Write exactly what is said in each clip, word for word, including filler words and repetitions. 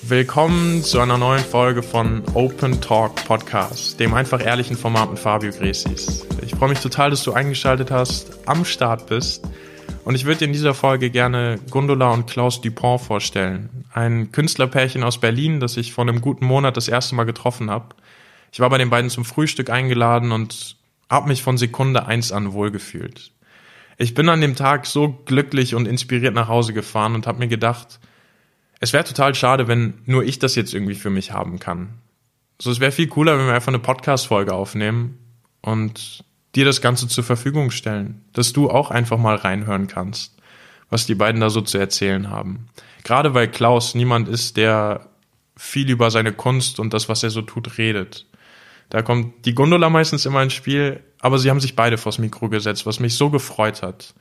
Willkommen zu einer neuen Folge von Open Talk Podcast, dem einfach ehrlichen Format mit Fabio Gresis. Ich freue mich total, dass du eingeschaltet hast, am Start bist. Und ich würde dir in dieser Folge gerne Gundula und Klaus Dupont vorstellen. Ein Künstlerpärchen aus Berlin, das ich vor einem guten Monat das erste Mal getroffen habe. Ich war bei den beiden zum Frühstück eingeladen und habe mich von Sekunde eins an wohlgefühlt. Ich bin an dem Tag so glücklich und inspiriert nach Hause gefahren und habe mir gedacht, es wäre total schade, wenn nur ich das jetzt irgendwie für mich haben kann. So, es wäre viel cooler, wenn wir einfach eine Podcast-Folge aufnehmen und dir das Ganze zur Verfügung stellen, dass du auch einfach mal reinhören kannst, was die beiden da so zu erzählen haben. Gerade weil Klaus niemand ist, der viel über seine Kunst und das, was er so tut, redet. Da kommt die Gundula meistens immer ins Spiel, aber sie haben sich beide vors Mikro gesetzt, was mich so gefreut hat.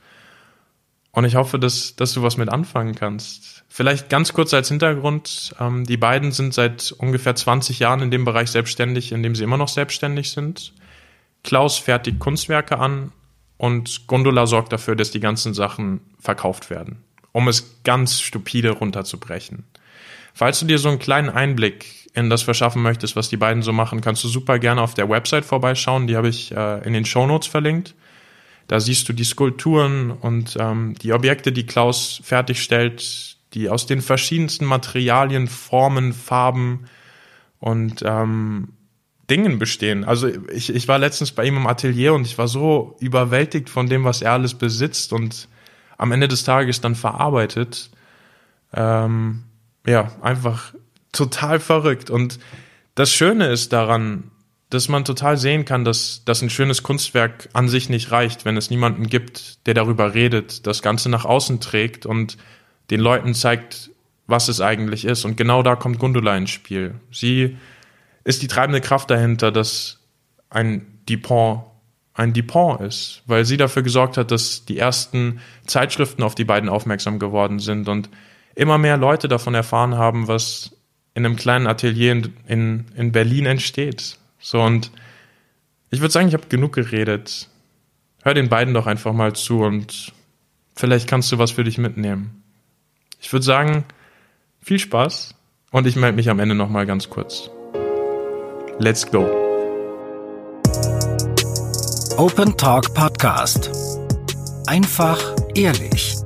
Und ich hoffe, dass, dass du was mit anfangen kannst. Vielleicht ganz kurz als Hintergrund, ähm, die beiden sind seit ungefähr zwanzig Jahren in dem Bereich selbstständig, in dem sie immer noch selbstständig sind. Klaus fertigt Kunstwerke an und Gundula sorgt dafür, dass die ganzen Sachen verkauft werden, um es ganz stupide runterzubrechen. Falls du dir so einen kleinen Einblick in das verschaffen möchtest, was die beiden so machen, kannst du super gerne auf der Website vorbeischauen, die habe ich äh, in den Shownotes verlinkt. Da siehst du die Skulpturen und ähm, die Objekte, die Klaus fertigstellt, die aus den verschiedensten Materialien, Formen, Farben und ähm, Dingen bestehen. Also ich, ich war letztens bei ihm im Atelier und ich war so überwältigt von dem, was er alles besitzt und am Ende des Tages dann verarbeitet. Ähm, ja, einfach total verrückt. Und das Schöne ist daran, dass man total sehen kann, dass, dass ein schönes Kunstwerk an sich nicht reicht, wenn es niemanden gibt, der darüber redet, das Ganze nach außen trägt und den Leuten zeigt, was es eigentlich ist. Und genau da kommt Gundula ins Spiel. Sie ist die treibende Kraft dahinter, dass ein Dupont ein Dupont ist, weil sie dafür gesorgt hat, dass die ersten Zeitschriften auf die beiden aufmerksam geworden sind und immer mehr Leute davon erfahren haben, was in einem kleinen Atelier in, in, in Berlin entsteht. So, und ich würde sagen, ich habe genug geredet. Hör den beiden doch einfach mal zu und vielleicht kannst du was für dich mitnehmen. Ich würde sagen, viel Spaß und ich melde mich am Ende nochmal ganz kurz. Let's go. Open Talk Podcast. Einfach ehrlich.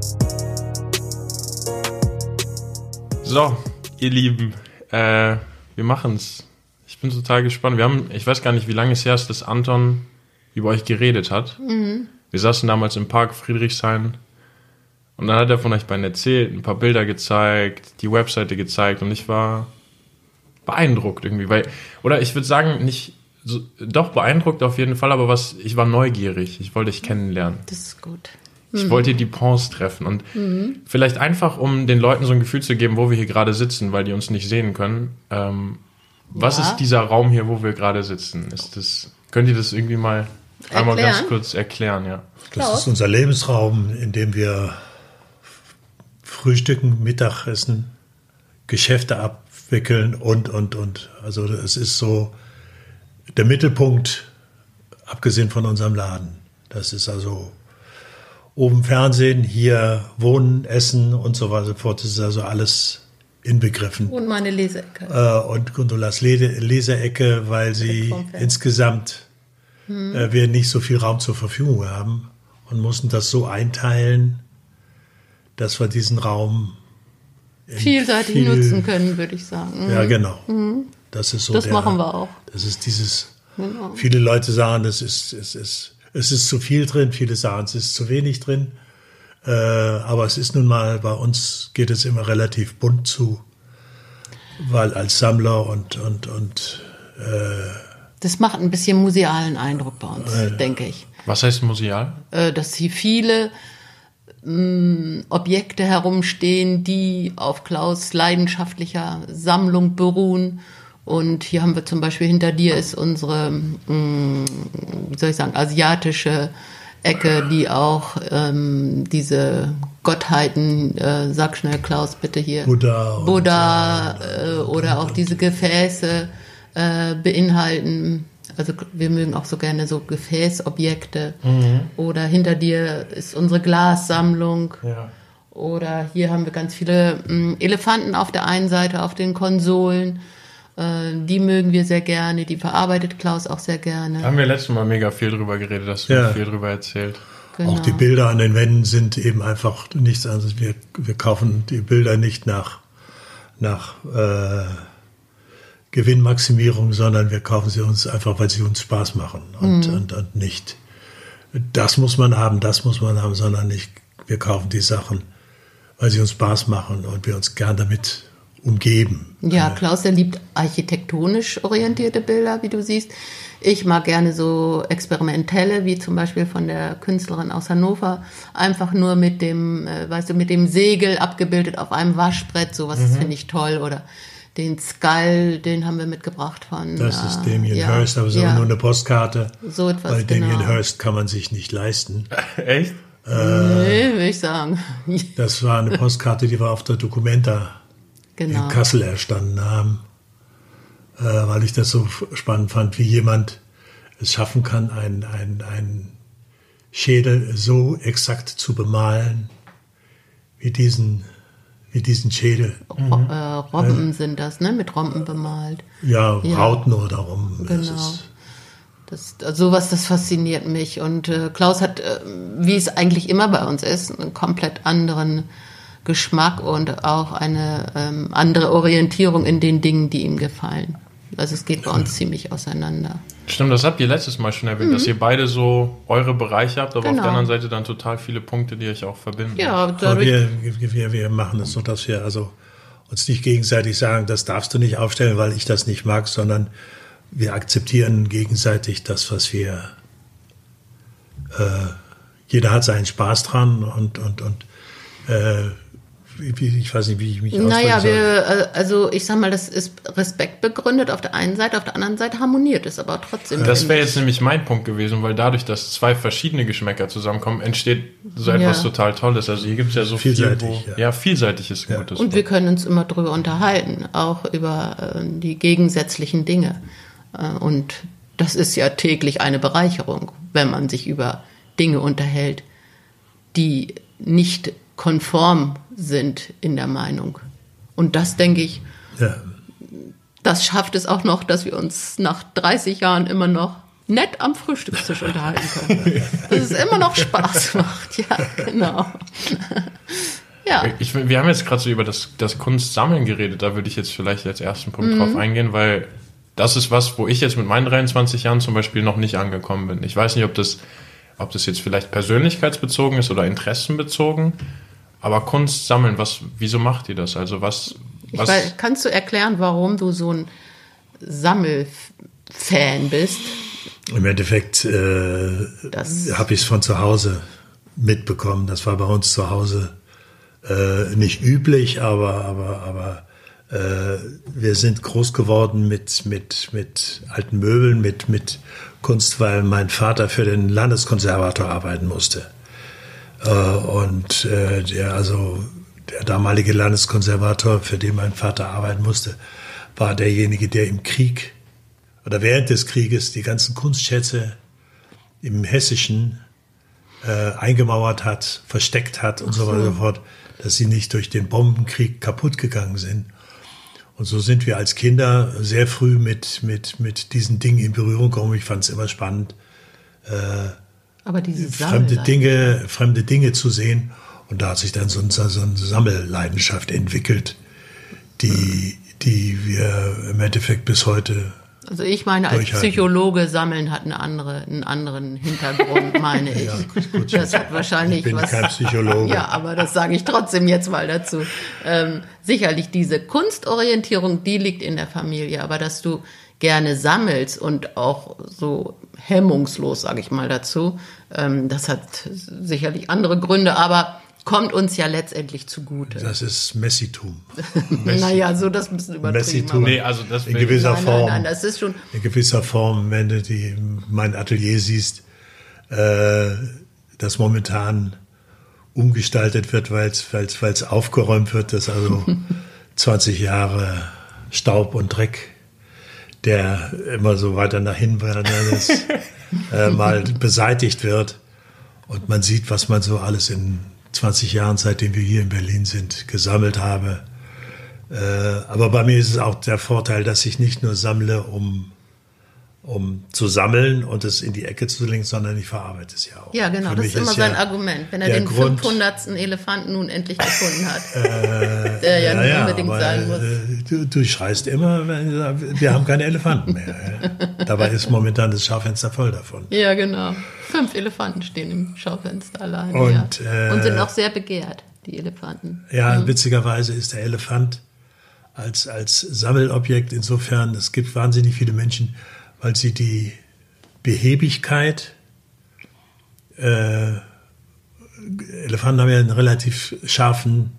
So, ihr Lieben, äh, wir machen's. Ich bin total gespannt. Wir haben, ich weiß gar nicht, wie lange es her ist, dass Anton über euch geredet hat. Mhm. Wir saßen damals im Park Friedrichshain und dann hat er von euch beiden erzählt, ein paar Bilder gezeigt, die Webseite gezeigt und ich war beeindruckt irgendwie, weil, oder ich würde sagen, nicht, so, doch beeindruckt auf jeden Fall, aber was, ich war neugierig, ich wollte dich kennenlernen. Das ist gut. Ich mhm. wollte die Duponts treffen und mhm. vielleicht einfach, um den Leuten so ein Gefühl zu geben, wo wir hier gerade sitzen, weil die uns nicht sehen können, ähm, was ja. ist dieser Raum hier, wo wir gerade sitzen? Ist das, könnt ihr das irgendwie mal erklären? einmal ganz kurz erklären, ja? Das ist unser Lebensraum, in dem wir frühstücken, Mittagessen, Geschäfte abwickeln und, und, und. Also es ist so der Mittelpunkt, abgesehen von unserem Laden. Das ist also oben Fernsehen, hier Wohnen, Essen und so weiter fort. Das ist also alles inbegriffen. Und meine Leseecke. Äh, und Gundulas Leseecke, weil sie insgesamt hm. äh, wir nicht so viel Raum zur Verfügung haben und mussten das so einteilen, dass wir diesen Raum vielseitig viel, nutzen können, würde ich sagen. Mhm. Ja, genau. Mhm. Das ist so. Das der, machen wir auch. Das ist dieses. Genau. Viele Leute sagen, es ist, es ist, es ist zu viel drin. Viele sagen, es ist zu wenig drin. Äh, aber es ist nun mal, bei uns geht es immer relativ bunt zu, weil als Sammler und und und. Äh, das macht ein bisschen musealen Eindruck bei uns, äh, denke ich. Was heißt museal? Äh, dass hier viele mh, Objekte herumstehen, die auf Klaus' leidenschaftlicher Sammlung beruhen. Und hier haben wir zum Beispiel, hinter dir ist unsere, mh, wie soll ich sagen, asiatische Ecke, die auch ähm, diese Gottheiten, äh, sag schnell Klaus, bitte hier, Buddha, Buddha und, äh, oder auch diese Gefäße äh, beinhalten. Also wir mögen auch so gerne so Gefäßobjekte. Mhm. Oder hinter dir ist unsere Glassammlung. Ja. Oder hier haben wir ganz viele mh, Elefanten auf der einen Seite, auf den Konsolen. Äh, die mögen wir sehr gerne, die verarbeitet Klaus auch sehr gerne. Da haben wir letztes Mal mega viel drüber geredet, hast du Ja. viel drüber erzählt. Genau. Auch die Bilder an den Wänden sind eben einfach nichts anderes. Wir, wir kaufen die Bilder nicht nach, nach äh, Gewinnmaximierung, sondern wir kaufen sie uns einfach, weil sie uns Spaß machen. Und, mhm. und, und nicht, das muss man haben, das muss man haben, sondern nicht, wir kaufen die Sachen, weil sie uns Spaß machen und wir uns gern damit umgeben. Ja, Klaus, der liebt architektonisch orientierte Bilder, wie du siehst. Ich mag gerne so experimentelle, wie zum Beispiel von der Künstlerin aus Hannover, einfach nur mit dem, äh, weißt du, mit dem Segel abgebildet auf einem Waschbrett, sowas mhm. finde ich toll. Oder den Skull, den haben wir mitgebracht von... Das äh, ist Damien ja, Hirst, aber es ist ja. auch nur eine Postkarte. So etwas, weil Damien genau. Hirst kann man sich nicht leisten. Echt? Äh, nee, würde ich sagen. Das war eine Postkarte, die wir auf der Documenta genau. in Kassel erstanden haben. Weil ich das so spannend fand, wie jemand es schaffen kann, einen ein Schädel so exakt zu bemalen, wie diesen, wie diesen Schädel. Mhm. Äh, Robben äh, sind das, ne? Mit Rompen bemalt. Ja, ja. Rauten oder Romben. Genau. Das, also sowas, das fasziniert mich. Und äh, Klaus hat, äh, wie es eigentlich immer bei uns ist, einen komplett anderen Geschmack und auch eine ähm, andere Orientierung in den Dingen, die ihm gefallen. Also es geht bei uns ziemlich auseinander. Stimmt, das habt ihr letztes Mal schon erwähnt, mhm. dass ihr beide so eure Bereiche habt, aber genau. auf der anderen Seite dann total viele Punkte, die euch auch verbinden. Ja, aber wir, wir, wir machen es so, dass wir also uns nicht gegenseitig sagen, das darfst du nicht aufstellen, weil ich das nicht mag, sondern wir akzeptieren gegenseitig das, was wir... Äh, jeder hat seinen Spaß dran und, und, und äh, ich weiß nicht, wie ich mich ausdrücken Naja, soll. wir, also ich sag mal, das ist Respekt begründet auf der einen Seite, auf der anderen Seite harmoniert es aber trotzdem. Das wäre jetzt nämlich mein Punkt gewesen, weil dadurch, dass zwei verschiedene Geschmäcker zusammenkommen, entsteht so etwas ja. total Tolles. Also hier gibt es ja so vielseitig, viel, wo, ja. ja, vielseitig ist ein ja. gutes Und Wort. wir können uns immer drüber unterhalten, auch über äh, die gegensätzlichen Dinge. Äh, und das ist ja täglich eine Bereicherung, wenn man sich über Dinge unterhält, die nicht konform sind in der Meinung. Und das, denke ich, ja. das schafft es auch noch, dass wir uns nach dreißig Jahren immer noch nett am Frühstückstisch unterhalten können. Dass es immer noch Spaß macht. Ja, genau. Ja. Ich, wir haben jetzt gerade so über das, das Kunstsammeln geredet. Da würde ich jetzt vielleicht als ersten Punkt mhm. drauf eingehen, weil das ist was, wo ich jetzt mit meinen dreiundzwanzig Jahren zum Beispiel noch nicht angekommen bin. Ich weiß nicht, ob das, ob das jetzt vielleicht persönlichkeitsbezogen ist oder interessenbezogen. Aber Kunst sammeln, was, wieso macht ihr das? Also was, was? Ich weiß, kannst du erklären, warum du so ein Sammelfan bist? Im Endeffekt äh, habe ich es von zu Hause mitbekommen. Das war bei uns zu Hause äh, nicht üblich, aber, aber, aber äh, wir sind groß geworden mit, mit, mit alten Möbeln, mit, mit Kunst, weil mein Vater für den Landeskonservator arbeiten musste. Und äh, der, also der damalige Landeskonservator, für den mein Vater arbeiten musste, war derjenige, der im Krieg oder während des Krieges die ganzen Kunstschätze im Hessischen äh, eingemauert hat, versteckt hat und so weiter und so fort, dass sie nicht durch den Bombenkrieg kaputt gegangen sind. Und so sind wir als Kinder sehr früh mit, mit, mit diesen Dingen in Berührung gekommen. Ich fand es immer spannend, äh, Aber diese fremde Dinge, fremde Dinge zu sehen. Und da hat sich dann so, ein, so eine Sammelleidenschaft entwickelt, die, die wir im Endeffekt bis heute Also ich meine, als Psychologe sammeln hat eine andere, einen anderen Hintergrund, meine ich. Ja, gut, das hat wahrscheinlich ich bin was. kein Psychologe. Ja, aber das sage ich trotzdem jetzt mal dazu. Ähm, sicherlich diese Kunstorientierung, die liegt in der Familie, aber dass du gerne sammelst und auch so hemmungslos, sage ich mal dazu, ähm, das hat sicherlich andere Gründe, aber kommt uns ja letztendlich zugute. Das ist Messitum. Naja, so das ein bisschen übertrieben. Messitum. Nee, also das in gewisser nein, Form. Nein, nein, das ist schon. In gewisser Form, wenn du die, mein Atelier siehst, äh, das momentan umgestaltet wird, weil es aufgeräumt wird, dass also zwanzig Jahre Staub und Dreck, der immer so weiter nach hinten äh, mal beseitigt wird. Und man sieht, was man so alles in zwanzig Jahren, seitdem wir hier in Berlin sind, gesammelt habe. Äh, aber bei mir ist es auch der Vorteil, dass ich nicht nur sammle, um um zu sammeln und es in die Ecke zu legen, sondern ich verarbeite es ja auch. Ja, genau, Für das mich ist immer ist sein ja Argument, wenn er der den Grund- fünfhundertsten Elefanten nun endlich gefunden hat, Äh, der ja, ja, nicht ja, unbedingt aber, sein muss. äh, Du, du schreist immer, wenn- wir haben keine Elefanten mehr. Ja. Dabei ist momentan das Schaufenster voll davon. Ja, genau. Fünf Elefanten stehen im Schaufenster allein. Und, ja. äh, Und sind auch sehr begehrt, die Elefanten. Ja, witzigerweise ist der Elefant als, als Sammelobjekt insofern, es gibt wahnsinnig viele Menschen, weil sie die Behäbigkeit, äh, Elefanten haben ja einen relativ scharfen,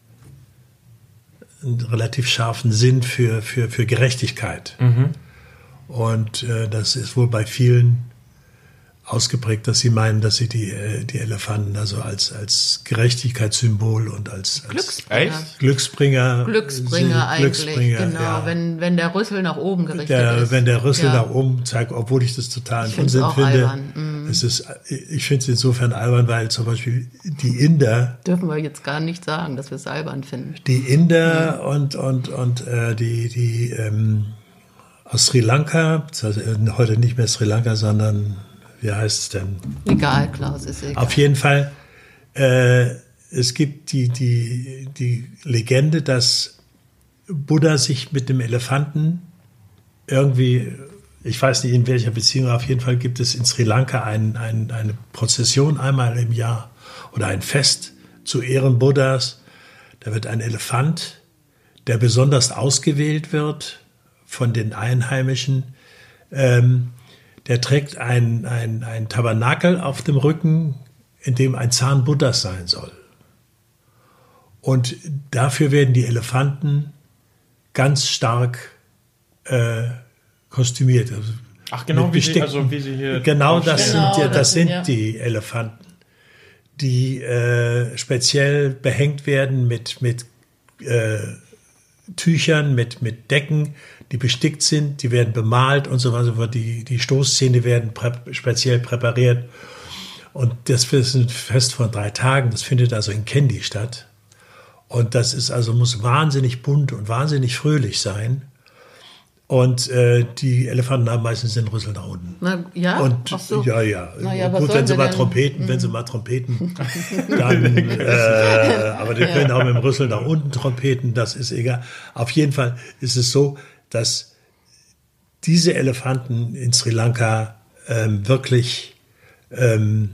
einen relativ scharfen Sinn für, für, für Gerechtigkeit. Mhm. Und äh, das ist wohl bei vielen ausgeprägt, dass sie meinen, dass sie die, äh, die Elefanten also als, als Gerechtigkeitssymbol und als, als Glücksbringer. Echt? Glücksbringer. Glücksbringer äh, eigentlich, Glücksbringer, genau. ja. Wenn, wenn der Rüssel nach oben gerichtet Der, ist. wenn der Rüssel ja. nach oben zeigt, obwohl ich das total Ich find's Unsinn auch finde. albern, mm. Es ist, ich finde es insofern albern, weil zum Beispiel die Inder, Dürfen wir jetzt gar nicht sagen, dass wir es albern finden. die Inder und, und, und äh, die, die ähm, aus Sri Lanka, also heute nicht mehr Sri Lanka, sondern wie heißt es denn? Egal, Klaus, ist egal. Auf jeden Fall, äh, es gibt die, die, die Legende, dass Buddha sich mit dem Elefanten irgendwie, ich weiß nicht in welcher Beziehung, auf jeden Fall gibt es in Sri Lanka ein, ein, eine Prozession einmal im Jahr oder ein Fest zu Ehren Buddhas. Da wird ein Elefant, der besonders ausgewählt wird von den Einheimischen, ähm, der trägt ein, ein, ein Tabernakel auf dem Rücken, in dem ein Zahn Buddhas sein soll. Und dafür werden die Elefanten ganz stark äh, kostümiert. Also Ach, genau, mit wie sie, bestickten- also wie sie hier Genau, das draufstehen. Genau, sind, ja, das das sind sind, ja. die Elefanten, die äh, speziell behängt werden mit, mit äh, Tüchern, mit, mit Decken, die bestickt sind, die werden bemalt und so weiter. Die, die Stoßzähne werden prä speziell präpariert. Und das ist ein Fest von drei Tagen. Das findet also in Kandy statt. Und das ist also, muss wahnsinnig bunt und wahnsinnig fröhlich sein. Und äh, die Elefanten haben meistens den Rüssel nach unten. Na, ja? Und Ach so. ja, ja. Na ja, was Gut, sollen wenn sie wir mal denn? Trompeten, wenn sie mal Trompeten, dann, äh, aber die können auch mit dem Rüssel nach unten trompeten, das ist egal. Auf jeden Fall ist es so, dass diese Elefanten in Sri Lanka ähm, wirklich ähm,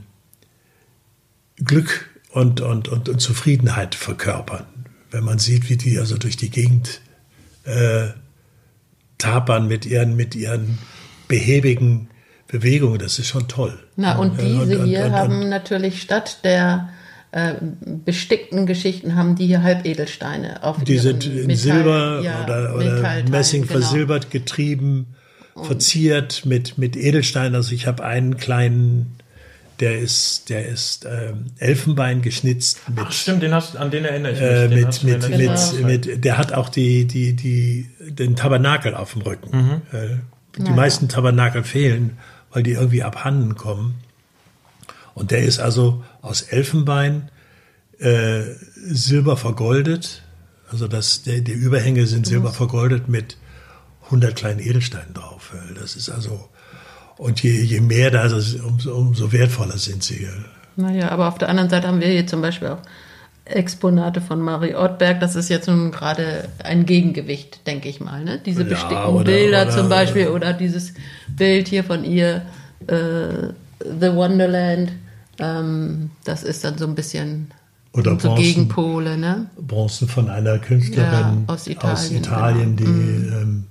Glück und, und, und, und Zufriedenheit verkörpern. Wenn man sieht, wie die also durch die Gegend äh, tapern mit ihren, mit ihren behäbigen Bewegungen, das ist schon toll. Na, und diese Und- und- hier und- haben natürlich statt der äh, bestickten Geschichten, haben die hier Halbedelsteine auf Die ihren sind in Metall- Silber ja, oder, oder Metallteilen, Messing genau. versilbert, getrieben, verziert mit, mit Edelsteinen. Also ich habe einen kleinen, der ist, der ist ähm, Elfenbein geschnitzt mit, Ach, stimmt, den hast, an den erinnere ich mich. äh, Den mit, hast du mir mit, letztes Mal mit, gezeigt. mit, der hat auch die, die, die, den Tabernakel auf dem Rücken. Mhm. Äh, die Naja. meisten Tabernakel fehlen, weil die irgendwie abhanden kommen. Und der ist also aus Elfenbein, äh, Silber vergoldet. Also das, der, die Überhänge sind Silber vergoldet mit hundert kleinen Edelsteinen drauf. Das ist also, und je, je mehr da, das, umso, umso wertvoller sind sie. Naja, aber auf der anderen Seite haben wir hier zum Beispiel auch Exponate von Marie Ortberg. Das ist jetzt nun gerade ein Gegengewicht, denke ich mal. Ne? Diese Ja, bestickten oder- Bilder oder- zum Beispiel oder dieses Bild hier von ihr, äh, The Wonderland. Ähm, das ist dann so ein bisschen Oder sind so Bronzen. Gegenpole. Ne? Bronzen von einer Künstlerin Ja, aus Italien, aus Italien, genau. die ähm,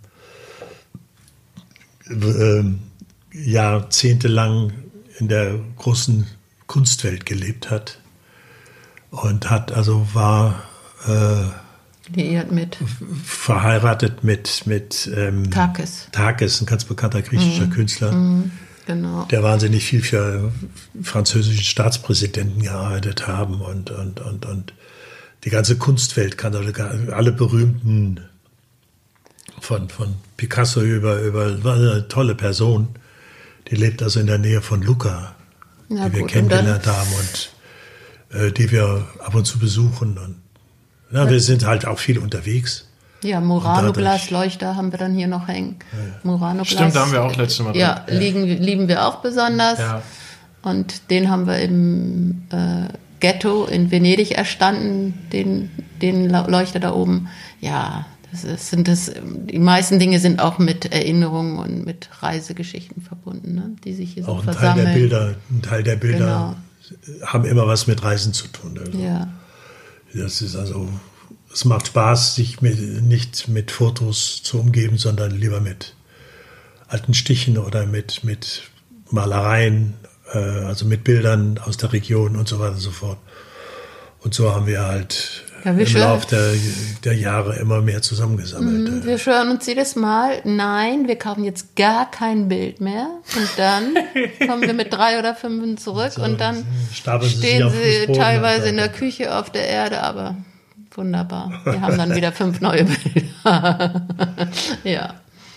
ähm, jahrzehntelang in der großen Kunstwelt gelebt hat und hat also war äh, Liiert mit verheiratet mit mit ähm, Takis. Takis, ein ganz bekannter griechischer Künstler, Genau. der wahnsinnig viel für französischen Staatspräsidenten gearbeitet haben und und und und die ganze Kunstwelt kann alle, alle berühmten von von Picasso über über war eine tolle Person. Die lebt also in der Nähe von Lucca, Ja, die wir gut, und kennengelernt haben und äh, die wir ab und zu besuchen. Und ja, wir sind halt auch viel unterwegs. Ja, Murano-Glasleuchter haben wir dann hier noch hängen. Ja. Murano-Glas. Stimmt, da haben wir auch letztes Mal drin. Ja, ja. Liegen, lieben wir auch besonders. Ja. Und den haben wir im äh, Ghetto in Venedig erstanden, den, den Leuchter da oben. Ja, das ist, sind das, die meisten Dinge sind auch mit Erinnerungen und mit Reisegeschichten verbunden, ne? Die sich hier so auch versammeln. Teil der Bilder, ein Teil der Bilder genau. haben immer was mit Reisen zu tun. Also. Ja. Das ist also, es macht Spaß, sich mit, nicht mit Fotos zu umgeben, sondern lieber mit alten Stichen oder mit, mit Malereien, äh, also mit Bildern aus der Region und so weiter und so fort. Und so haben wir halt ja, wir im Laufe der, der Jahre immer mehr zusammengesammelt. Mhm, wir schwören uns jedes Mal, nein, wir kaufen jetzt gar kein Bild mehr. Und dann kommen wir mit drei oder fünf zurück so, und dann stehen sie, sie teilweise in der Küche auf der Erde, aber wunderbar. Wir haben dann wieder fünf neue Bilder. Ja.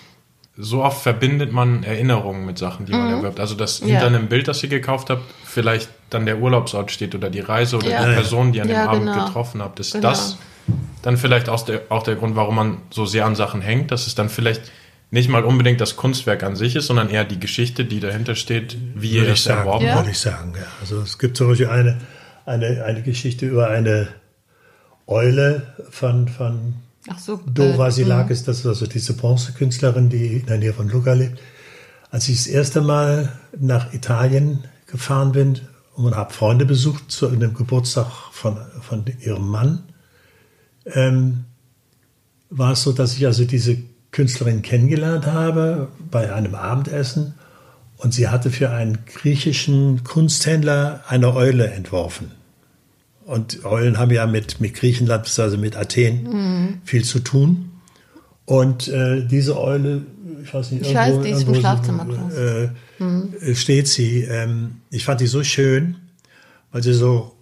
So oft verbindet man Erinnerungen mit Sachen, die man mhm. erwirbt. Also dass hinter ja. einem Bild, das ihr gekauft habt, vielleicht dann der Urlaubsort steht oder die Reise oder ja. die Person, die an dem ja, Abend genau. getroffen habt. Ist genau. das dann vielleicht auch der, auch der Grund, warum man so sehr an Sachen hängt, dass es dann vielleicht nicht mal unbedingt das Kunstwerk an sich ist, sondern eher die Geschichte, die dahinter steht, wie ihr es erworben habt? Würde ich sagen, ja. Also es gibt zum Beispiel eine, eine, eine Geschichte über eine Eule von... von Ach so, Do Vasilakis, das ist also diese Bronzekünstlerin, die in der Nähe von Lucca lebt. Als ich das erste Mal nach Italien gefahren bin und habe Freunde besucht zu einem Geburtstag von, von ihrem Mann, ähm, war es so, dass ich also diese Künstlerin kennengelernt habe bei einem Abendessen und sie hatte für einen griechischen Kunsthändler eine Eule entworfen. Und Eulen haben ja mit, mit Griechenland, also mit Athen, mhm. viel zu tun. Und äh, diese Eule, ich weiß nicht, ich irgendwo, weiß, die ist im Schlafzimmer äh, mhm. steht sie. Ähm, ich fand die so schön, weil sie so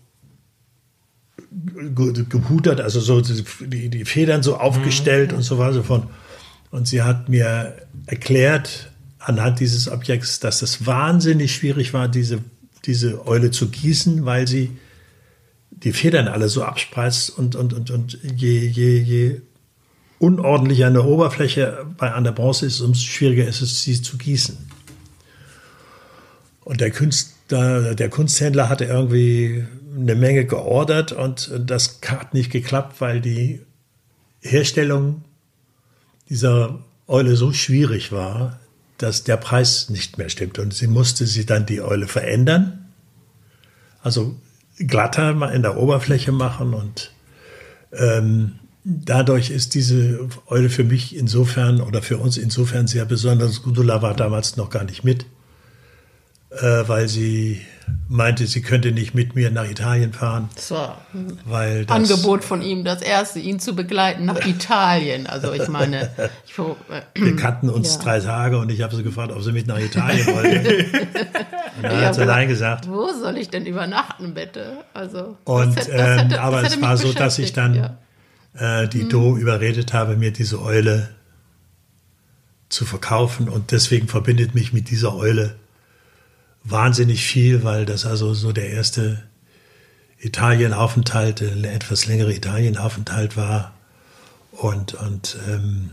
gepudert, also so die, die Federn so aufgestellt mhm. und so weiter. Von. Und sie hat mir erklärt, anhand dieses Objekts, dass es wahnsinnig schwierig war, diese, diese Eule zu gießen, weil sie die Federn alle so abspreizt und, und, und, und je, je, je unordentlicher eine Oberfläche bei einer Bronze ist, umso schwieriger ist es, sie zu gießen. Und der Künstler, der Kunsthändler hatte irgendwie eine Menge geordert und das hat nicht geklappt, weil die Herstellung dieser Eule so schwierig war, dass der Preis nicht mehr stimmt. Und sie musste sie dann die Eule verändern. Also glatter in der Oberfläche machen und ähm, dadurch ist diese Eule für mich insofern oder für uns insofern sehr besonders. Gudula war damals noch gar nicht mit, äh, weil sie meinte, sie könnte nicht mit mir nach Italien fahren. Das war ein weil das, Angebot von ihm, das erste, ihn zu begleiten nach Italien. Also ich meine, ich, äh, wir kannten uns ja. drei Tage und ich habe sie gefragt, ob sie mit nach Italien wollte. Und dann ja, hat sie allein gesagt. Wo soll ich denn übernachten, bitte? Also, und, das hätte, das hätte, ähm, aber das es war so, dass ich dann ja. äh, die mhm. Do überredet habe, mir diese Eule zu verkaufen. Und deswegen verbindet mich mit dieser Eule wahnsinnig viel, weil das also so der erste Italienaufenthalt, ein etwas längere Italienaufenthalt war. Und, und ähm,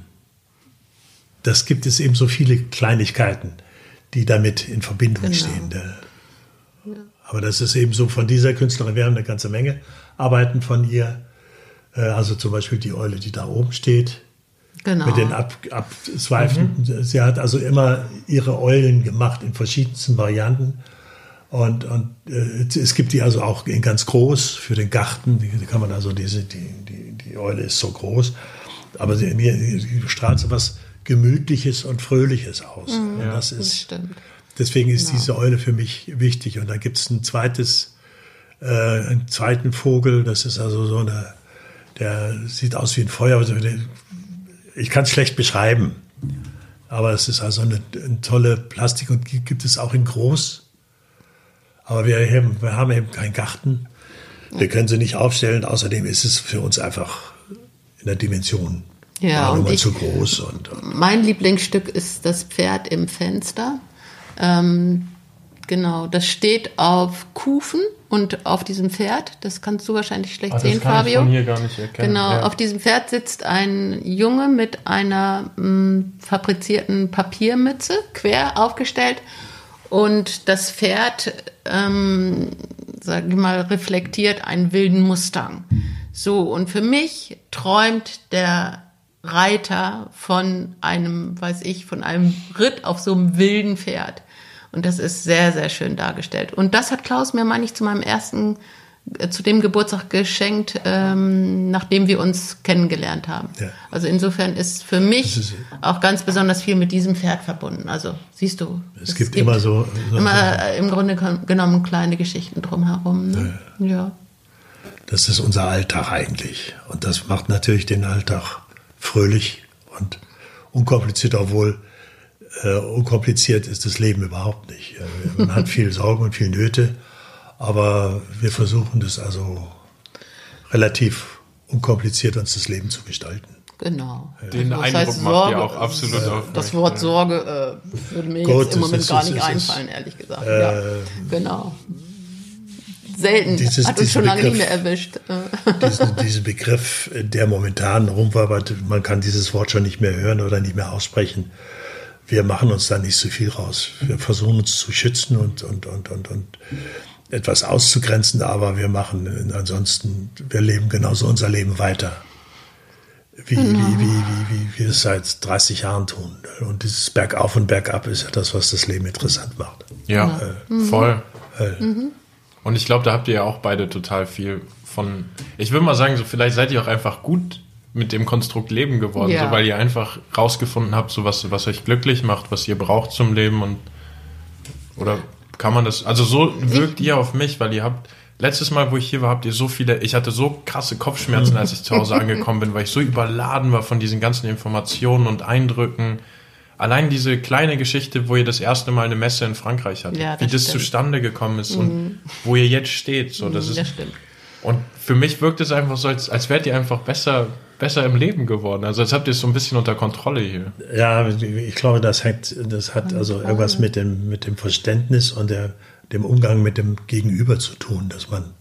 das gibt es eben so viele Kleinigkeiten, die damit in Verbindung genau. stehen. Ja. Aber das ist eben so von dieser Künstlerin, wir haben eine ganze Menge Arbeiten von ihr, also zum Beispiel die Eule, die da oben steht, genau. mit den Ab, Abzweifen. Mhm. Sie hat also immer ihre Eulen gemacht in verschiedensten Varianten und, und äh, es gibt die also auch in ganz groß für den Garten, die, die kann man also, diese, die, die, die Eule ist so groß, aber sie, die strahlt so was Gemütliches und Fröhliches aus. Mhm, ja, das ist, ist, stimmt. Deswegen ist genau. diese Eule für mich wichtig. Und dann gibt es ein zweites, äh, einen zweiten Vogel, das ist also so eine, der sieht aus wie ein Feuer. Ich kann es schlecht beschreiben, aber es ist also eine, eine tolle Plastik und gibt es auch in groß. Aber wir haben, wir haben eben keinen Garten. Wir können sie nicht aufstellen. Außerdem ist es für uns einfach in der Dimension ja, und ich, zu groß. Und, und mein Lieblingsstück ist das Pferd im Fenster. Ähm, genau, das steht auf Kufen und auf diesem Pferd, das kannst du wahrscheinlich schlecht Ah, das sehen, kann Fabio. Ich von hier gar nicht erkennen. Genau, ja. auf diesem Pferd sitzt ein Junge mit einer mh, fabrizierten Papiermütze, quer aufgestellt. Und das Pferd, ähm, sag ich mal, reflektiert einen wilden Mustang. So, und für mich träumt der Reiter von einem, weiß ich, von einem Ritt auf so einem wilden Pferd. Und das ist sehr, sehr schön dargestellt. Und das hat Klaus mir, meine ich, zu meinem ersten, äh, zu dem Geburtstag geschenkt, ähm, nachdem wir uns kennengelernt haben. Ja. Also insofern ist für mich ist, auch ganz besonders viel mit diesem Pferd verbunden. Also siehst du. Es, es gibt, gibt immer so, so immer so, im Grunde genommen kleine Geschichten drumherum. Ne? Ja. ja. Das ist unser Alltag eigentlich. Und das macht natürlich den Alltag fröhlich und unkompliziert, obwohl äh, unkompliziert ist das Leben überhaupt nicht. Man hat viel Sorgen und viel Nöte, aber wir versuchen das also relativ unkompliziert uns das Leben zu gestalten. Genau. Den also, Eindruck heißt macht Sorge, ihr auch absolut äh, auf. Das Wort Sorge äh, würde mir Gut, jetzt im Moment ist, gar ist, nicht ist, einfallen, ist, ehrlich gesagt. Äh, ja, genau. Selten. Dieses, Hat uns schon lange Begriff, nicht mehr erwischt. Diesen, diesen Begriff, der momentan rumwabert, man kann dieses Wort schon nicht mehr hören oder nicht mehr aussprechen. Wir machen uns da nicht so viel raus. Wir versuchen uns zu schützen und, und, und, und, und etwas auszugrenzen, aber wir machen ansonsten, wir leben genauso unser Leben weiter. Wie, genau. wie, wie, wie, wie wir es seit dreißig Jahren tun. Und dieses Bergauf und Bergab ist ja das, was das Leben interessant macht. Ja, äh, mhm. voll. Äh, mhm. Und ich glaube, da habt ihr ja auch beide total viel von, ich würde mal sagen, so vielleicht seid ihr auch einfach gut mit dem Konstrukt Leben geworden, ja. so, weil ihr einfach rausgefunden habt, so was, was euch glücklich macht, was ihr braucht zum Leben und oder kann man das, also so wirkt ihr auf mich, weil ihr habt, letztes Mal, wo ich hier war, habt ihr so viele, ich hatte so krasse Kopfschmerzen, als ich zu Hause angekommen bin, weil ich so überladen war von diesen ganzen Informationen und Eindrücken. Allein diese kleine Geschichte, wo ihr das erste Mal eine Messe in Frankreich hattet, ja, das wie das stimmt. zustande gekommen ist mhm. und wo ihr jetzt steht. So, das, mhm, ist, das stimmt. Und für mich wirkt es einfach so, als, als wärt ihr einfach besser, besser im Leben geworden. Also als habt ihr es so ein bisschen unter Kontrolle hier. Ja, ich glaube, das hat, das hat also irgendwas mit dem, mit dem Verständnis und der, dem Umgang mit dem Gegenüber zu tun, dass man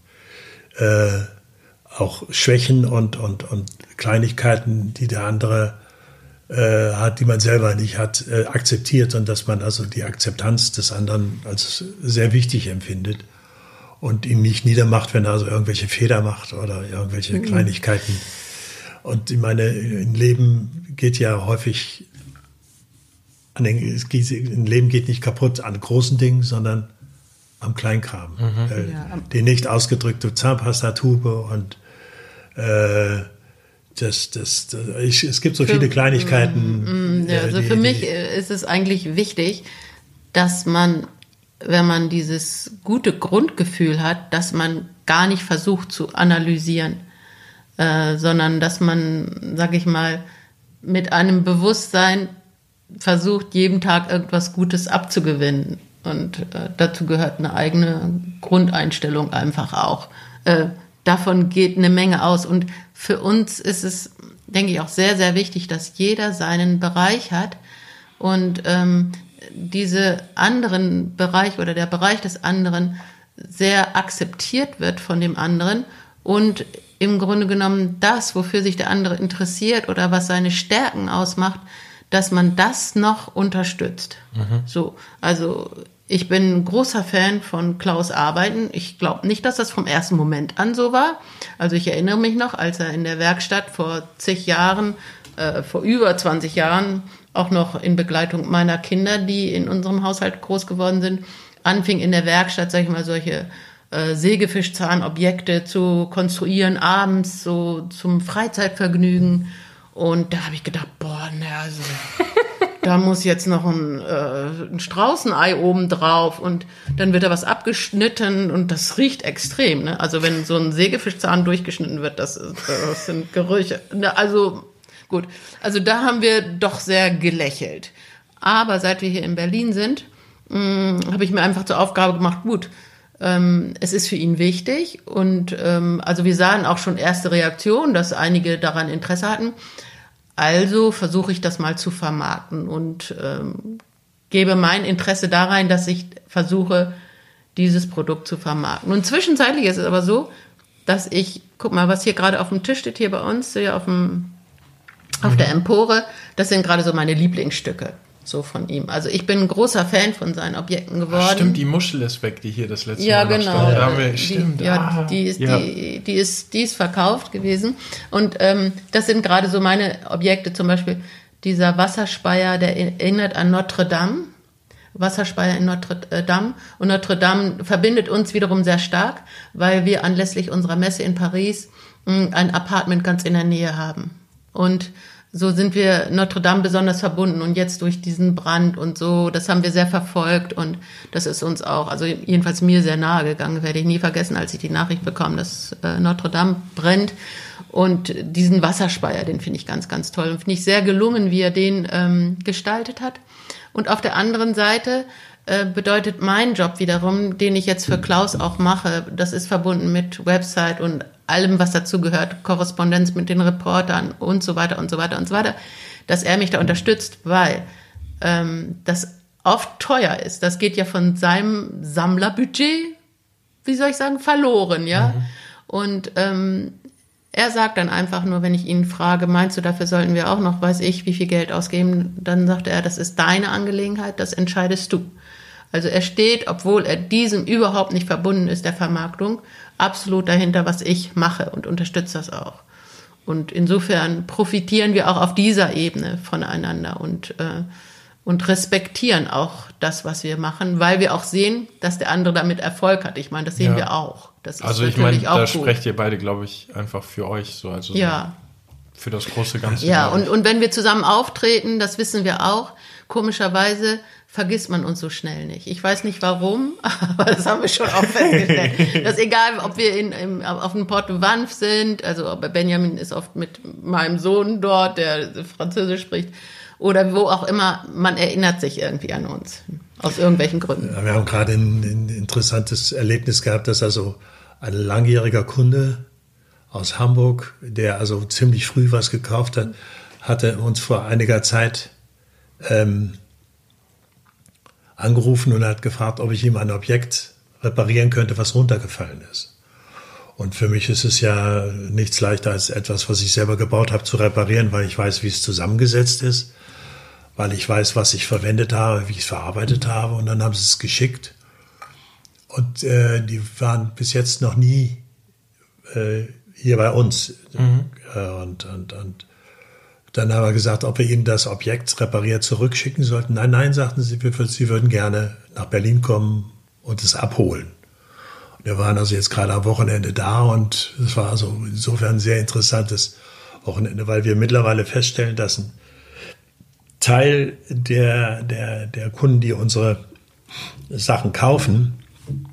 äh, auch Schwächen und, und, und Kleinigkeiten, die der andere äh, hat, die man selber nicht hat, äh, akzeptiert und dass man also die Akzeptanz des anderen als sehr wichtig empfindet und ihn nicht niedermacht, wenn er also irgendwelche Fehler macht oder irgendwelche mhm. Kleinigkeiten. Und ich meine, ein Leben geht ja häufig, an den, es geht, ein Leben geht nicht kaputt an großen Dingen, sondern am Kleinkram. Mhm. Äh, ja. Die nicht ausgedrückte Zahnpastatube und äh, das, das, das ich, es gibt so für, viele Kleinigkeiten. Mm, ja, also die, für mich die, ist es eigentlich wichtig, dass man, wenn man dieses gute Grundgefühl hat, dass man gar nicht versucht zu analysieren, äh, sondern dass man, sag ich mal, mit einem Bewusstsein versucht, jeden Tag irgendwas Gutes abzugewinnen. Und äh, dazu gehört eine eigene Grundeinstellung einfach auch. Äh, davon geht eine Menge aus. Und für uns ist es, denke ich, auch sehr, sehr wichtig, dass jeder seinen Bereich hat und ähm, diese anderen Bereich oder der Bereich des anderen sehr akzeptiert wird von dem anderen und im Grunde genommen das, wofür sich der andere interessiert oder was seine Stärken ausmacht, dass man das noch unterstützt. Mhm. So, also ich bin ein großer Fan von Klaus' Arbeiten. Ich glaube nicht, dass das vom ersten Moment an so war. Also ich erinnere mich noch, als er in der Werkstatt vor zig Jahren, äh, vor über zwanzig Jahren, auch noch in Begleitung meiner Kinder, die in unserem Haushalt groß geworden sind, anfing in der Werkstatt, sag ich mal, solche äh, Sägefischzahnobjekte zu konstruieren, abends so zum Freizeitvergnügen. Und da habe ich gedacht, boah, na, also, da muss jetzt noch ein, äh, ein Straußenei oben drauf und dann wird da was abgeschnitten und das riecht extrem. Ne? Also wenn so ein Sägefischzahn durchgeschnitten wird, das, das sind Gerüche. Also gut, also da haben wir doch sehr gelächelt. Aber seit wir hier in Berlin sind, habe ich mir einfach zur Aufgabe gemacht, gut, ähm, es ist für ihn wichtig und ähm, also wir sahen auch schon erste Reaktionen, dass einige daran Interesse hatten. Also versuche ich das mal zu vermarkten und ähm, gebe mein Interesse da rein, dass ich versuche, dieses Produkt zu vermarkten. Und zwischenzeitlich ist es aber so, dass ich, guck mal, was hier gerade auf dem Tisch steht, hier bei uns, hier auf dem, auf mhm. der Empore, das sind gerade so meine Lieblingsstücke. So von ihm. Also ich bin ein großer Fan von seinen Objekten geworden. Ach, stimmt, die Muschel ist weg, die hier das letzte ja, Mal genau. stand. Da haben wir, stimmt, die, ja, ah, die ist, ja. die, die ist, die ist verkauft gewesen. Und ähm, das sind gerade so meine Objekte, zum Beispiel dieser Wasserspeier, der erinnert an Notre Dame. Wasserspeier in Notre Dame. Und Notre Dame verbindet uns wiederum sehr stark, weil wir anlässlich unserer Messe in Paris mh, ein Apartment ganz in der Nähe haben. Und so sind wir Notre Dame besonders verbunden und jetzt durch diesen Brand und so, das haben wir sehr verfolgt und das ist uns auch, also jedenfalls mir sehr nahe gegangen, werde ich nie vergessen, als ich die Nachricht bekam, dass äh, Notre Dame brennt und diesen Wasserspeier, den finde ich ganz, ganz toll und finde ich sehr gelungen, wie er den ähm, gestaltet hat. Und auf der anderen Seite äh, bedeutet mein Job wiederum, den ich jetzt für Klaus auch mache, das ist verbunden mit Website und allem, was dazu gehört, Korrespondenz mit den Reportern und so weiter und so weiter und so weiter, dass er mich da unterstützt, weil ähm, das oft teuer ist. Das geht ja von seinem Sammlerbudget, wie soll ich sagen, verloren, ja. Mhm. Und ähm, er sagt dann einfach nur, wenn ich ihn frage, meinst du, dafür sollten wir auch noch, weiß ich, wie viel Geld ausgeben, dann sagt er, das ist deine Angelegenheit, das entscheidest du. Also er steht, obwohl er diesem überhaupt nicht verbunden ist, der Vermarktung, absolut dahinter, was ich mache und unterstützt das auch. Und insofern profitieren wir auch auf dieser Ebene voneinander und, äh, und respektieren auch das, was wir machen, weil wir auch sehen, dass der andere damit Erfolg hat. Ich meine, das sehen ja. wir auch. Das ist also ich meine, da sprecht ihr beide, glaube ich, einfach für euch so, also ja. so für das große Ganze. Ja, und, und wenn wir zusammen auftreten, das wissen wir auch, komischerweise vergisst man uns so schnell nicht. Ich weiß nicht warum, aber das haben wir schon auch festgestellt. Dass egal, ob wir in, im, auf dem Port de Vanves sind, also Benjamin ist oft mit meinem Sohn dort, der Französisch spricht, oder wo auch immer, man erinnert sich irgendwie an uns. Aus irgendwelchen Gründen. Ja, wir haben gerade ein, ein interessantes Erlebnis gehabt, dass also ein langjähriger Kunde aus Hamburg, der also ziemlich früh was gekauft hat, hatte uns vor einiger Zeit ähm, angerufen und hat gefragt, ob ich ihm ein Objekt reparieren könnte, was runtergefallen ist. Und für mich ist es ja nichts leichter als etwas, was ich selber gebaut habe, zu reparieren, weil ich weiß, wie es zusammengesetzt ist, weil ich weiß, was ich verwendet habe, wie ich es verarbeitet habe. Und dann haben sie es geschickt. Und äh, die waren bis jetzt noch nie äh, hier bei uns. Mhm. Äh, und, und, und dann haben wir gesagt, ob wir ihnen das Objekt repariert zurückschicken sollten. Nein, nein, sagten sie, sie würden gerne nach Berlin kommen und es abholen. Und wir waren also jetzt gerade am Wochenende da und es war also insofern ein sehr interessantes Wochenende, weil wir mittlerweile feststellen, dass ein Teil der, der, der Kunden, die unsere Sachen kaufen,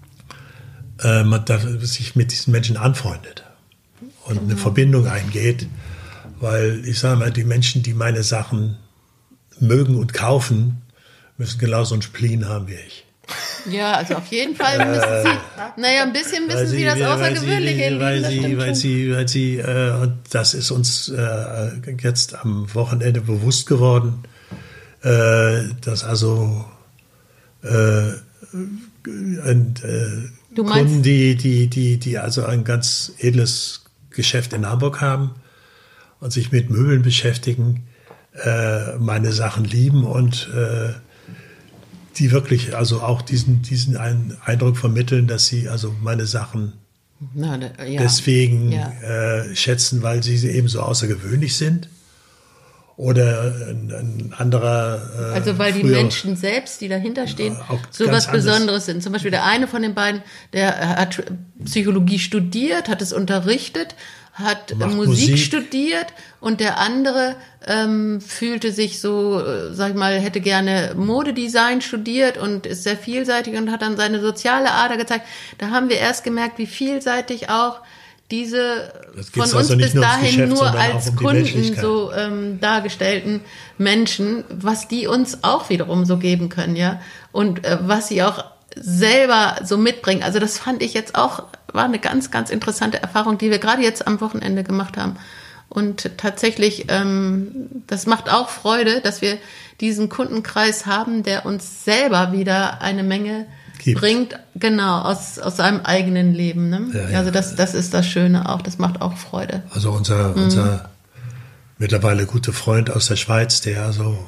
äh, man da sich mit diesen Menschen anfreundet und eine Verbindung eingeht. Weil ich sage mal, die Menschen, die meine Sachen mögen und kaufen, müssen genauso einen Spleen haben wie ich. Ja, also auf jeden Fall müssen sie, naja, ein bisschen wissen sie, sie das Außergewöhnliche in weil das sie, weil sie, weil sie, äh, und das ist uns äh, jetzt am Wochenende bewusst geworden, äh, dass also äh, ein, äh, Kunden, die, die, die, die also ein ganz edles Geschäft in Hamburg haben und sich mit Möbeln beschäftigen, äh, meine Sachen lieben und äh, die wirklich also auch diesen, diesen Eindruck vermitteln, dass sie also meine Sachen Na, da, ja. deswegen ja. Äh, schätzen, weil sie eben so außergewöhnlich sind. Oder ein, ein anderer. Äh, also weil die früher, Menschen selbst, die dahinter stehen, so was Besonderes sind. Zum Beispiel der eine von den beiden, der hat Psychologie studiert, hat es unterrichtet, hat Musik, Musik studiert und der andere ähm, fühlte sich so, sag ich mal, hätte gerne Modedesign studiert und ist sehr vielseitig und hat dann seine soziale Ader gezeigt. Da haben wir erst gemerkt, wie vielseitig auch diese von uns also bis dahin Geschäft, nur als um Kunden so ähm, dargestellten Menschen, was die uns auch wiederum so geben können, ja, und äh, was sie auch selber so mitbringen. Also das fand ich jetzt auch, war eine ganz, ganz interessante Erfahrung, die wir gerade jetzt am Wochenende gemacht haben. Und tatsächlich, ähm, das macht auch Freude, dass wir diesen Kundenkreis haben, der uns selber wieder eine Menge gibt. bringt, genau, aus, aus seinem eigenen Leben. Ne? Ja, ja. Also das, das ist das Schöne auch, das macht auch Freude. Also unser, mhm. unser mittlerweile guter Freund aus der Schweiz, der also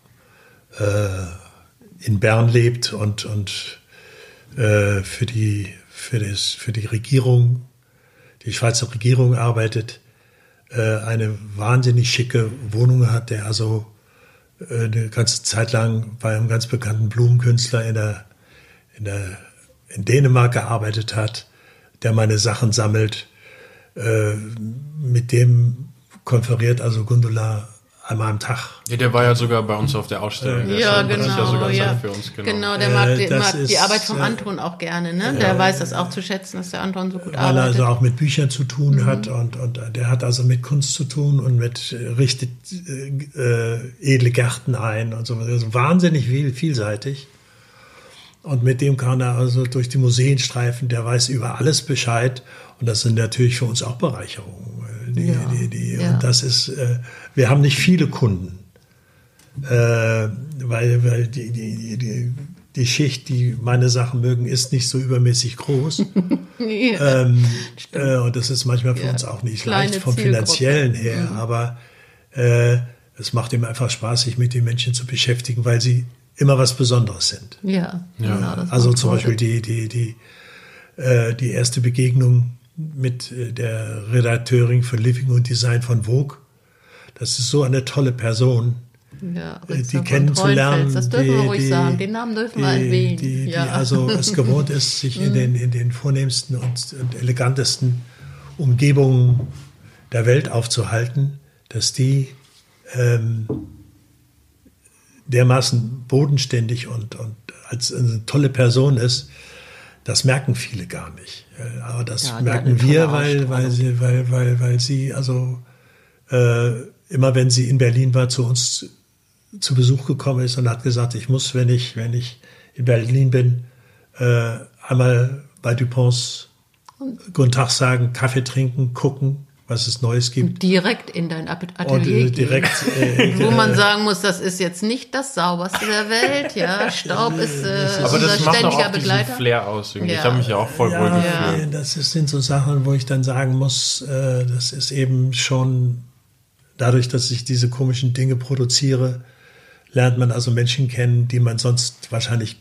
äh, in Bern lebt und, und äh, für, die, für, das, für die Regierung, die Schweizer Regierung arbeitet, äh, eine wahnsinnig schicke Wohnung hat, der also äh, eine ganze Zeit lang bei einem ganz bekannten Blumenkünstler in der, in der in Dänemark gearbeitet hat, der meine Sachen sammelt, äh, mit dem konferiert also Gundula einmal am Tag. Ja, der war ja sogar bei uns auf der Ausstellung. Der ja, hat genau. sich ja sogar ja. Zeit für uns genommen. Genau, der mag, äh, die, mag ist, die Arbeit vom äh, Anton auch gerne. Ne? Der äh, weiß das auch zu schätzen, dass der Anton so gut weil arbeitet. er also auch mit Büchern zu tun mhm. hat und, und der hat also mit Kunst zu tun und mit äh, richtet äh, edle Gärten ein und so. Also wahnsinnig viel, vielseitig. Und mit dem kann er also durch die Museen streifen, der weiß über alles Bescheid. Und das sind natürlich für uns auch Bereicherungen. Die, ja, die, die, ja. Und das ist, äh, wir haben nicht viele Kunden, äh, weil, weil die, die, die, die Schicht, die meine Sachen mögen, ist nicht so übermäßig groß. ja, ähm, äh, und das ist manchmal für ja. uns auch nicht Kleine leicht vom Zielgruppe. Finanziellen her. Mhm. Aber äh, es macht ihm einfach Spaß, sich mit den Menschen zu beschäftigen, weil sie immer was Besonderes sind. Ja, ja. Genau, das also zum Beispiel die, die, die, äh, die erste Begegnung mit der Redakteurin für Living und Design von Vogue. Das ist so eine tolle Person, ja, die kennenzulernen. Das dürfen die, wir ruhig die, sagen, den Namen dürfen die, wir erwähnen. Die, die, ja. die also es gewohnt ist, sich in den, in den vornehmsten und, und elegantesten Umgebungen der Welt aufzuhalten, dass die ähm, dermaßen bodenständig und, und als eine tolle Person ist. Das merken viele gar nicht. Aber das ja, merken wir, weil, weil, sie, weil, weil, weil sie, also äh, immer wenn sie in Berlin war, zu uns zu Besuch gekommen ist und hat gesagt, ich muss, wenn ich, wenn ich in Berlin bin, äh, einmal bei Duponts guten Tag sagen, Kaffee trinken, gucken, was es Neues gibt. Direkt in dein Atelier und, äh, direkt, äh, Wo man sagen muss, das ist jetzt nicht das sauberste der Welt. Ja, Staub ist äh, aber unser das macht ständiger auch Begleiter. diesen Flair aus. Irgendwie. Ja. Ich habe mich ja auch voll ja, wohl gefühlt. Ja, das ist, sind so Sachen, wo ich dann sagen muss, äh, das ist eben schon dadurch, dass ich diese komischen Dinge produziere, lernt man also Menschen kennen, die man sonst wahrscheinlich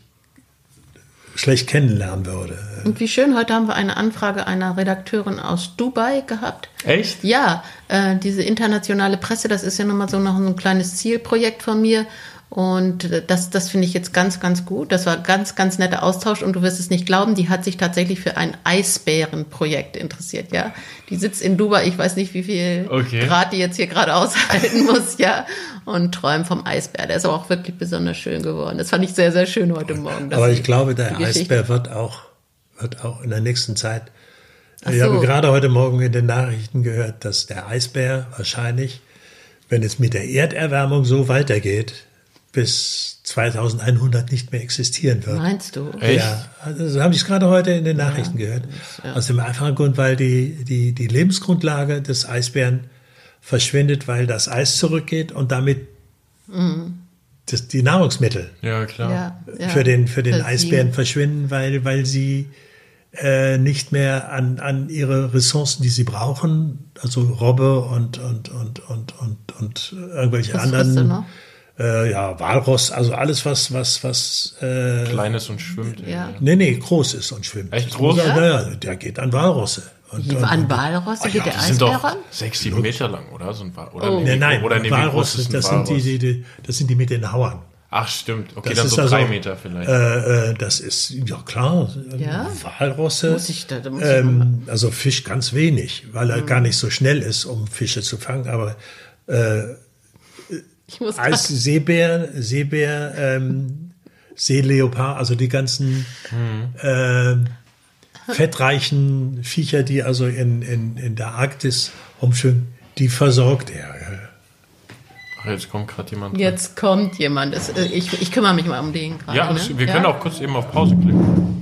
schlecht kennenlernen würde. Und wie schön, heute haben wir eine Anfrage einer Redakteurin aus Dubai gehabt. Echt? Ja, äh, diese internationale Presse, das ist ja nochmal so noch ein kleines Zielprojekt von mir. Und das, das finde ich jetzt ganz, ganz gut. Das war ganz, ganz netter Austausch. Und du wirst es nicht glauben, die hat sich tatsächlich für ein Eisbärenprojekt interessiert, ja. Die sitzt in Dubai, ich weiß nicht, wie viel okay. Grad die jetzt hier gerade aushalten muss, ja. Und träumt vom Eisbär. Der ist aber auch wirklich besonders schön geworden. Das fand ich sehr, sehr schön heute Morgen. Aber ich glaube, der Eisbär wird auch, wird auch in der nächsten Zeit. Ach ich so. habe gerade heute Morgen in den Nachrichten gehört, dass der Eisbär wahrscheinlich, wenn es mit der Erderwärmung so weitergeht, bis zweitausendeinhundert nicht mehr existieren wird. Meinst du? Echt? Ja, also so habe ich es gerade heute in den Nachrichten ja, gehört. Ja. Aus dem einfachen Grund, weil die, die, die Lebensgrundlage des Eisbären verschwindet, weil das Eis zurückgeht und damit mhm. das, die Nahrungsmittel ja, klar. Ja, ja. für den, für den für Eisbären sie. verschwinden, weil, weil sie äh, nicht mehr an, an ihre Ressourcen, die sie brauchen, also Robbe und, und, und, und, und, und irgendwelche Was anderen... Äh, ja, Walross, also alles, was, was, was, äh, Kleines und schwimmt. Ja. Nee, nee, groß ist und schwimmt. Echt groß? Ja, ja, der geht an Walrosse. Und, und, an Walrosse oh, geht ja, der die sind Eisbär doch ran? sechs, sieben Meter lang, oder? So ein Wal oder Oh. nee, nein, nein, oder nee, Walrosse, das sind die, die, die, das sind die mit den Hauern. Ach, stimmt. Okay, Das dann ist so also, drei Meter vielleicht. Äh, äh, das ist, ja klar, Ja? Walrosse. Muss ich da, da muss ich ähm, also Fisch ganz wenig, weil er mhm. gar nicht so schnell ist, um Fische zu fangen, aber äh, Ich muss als Seebär, Seebär, ähm, Seeleopard, also die ganzen mhm. äh, fettreichen Viecher, die also in, in, in der Arktis rumschwimmen, die versorgt er. Ach, jetzt kommt gerade jemand. Jetzt kommt jemand. Das, äh, ich, ich kümmere mich mal um den gerade. Ja, das, ne? wir ja? können auch kurz eben auf Pause klicken.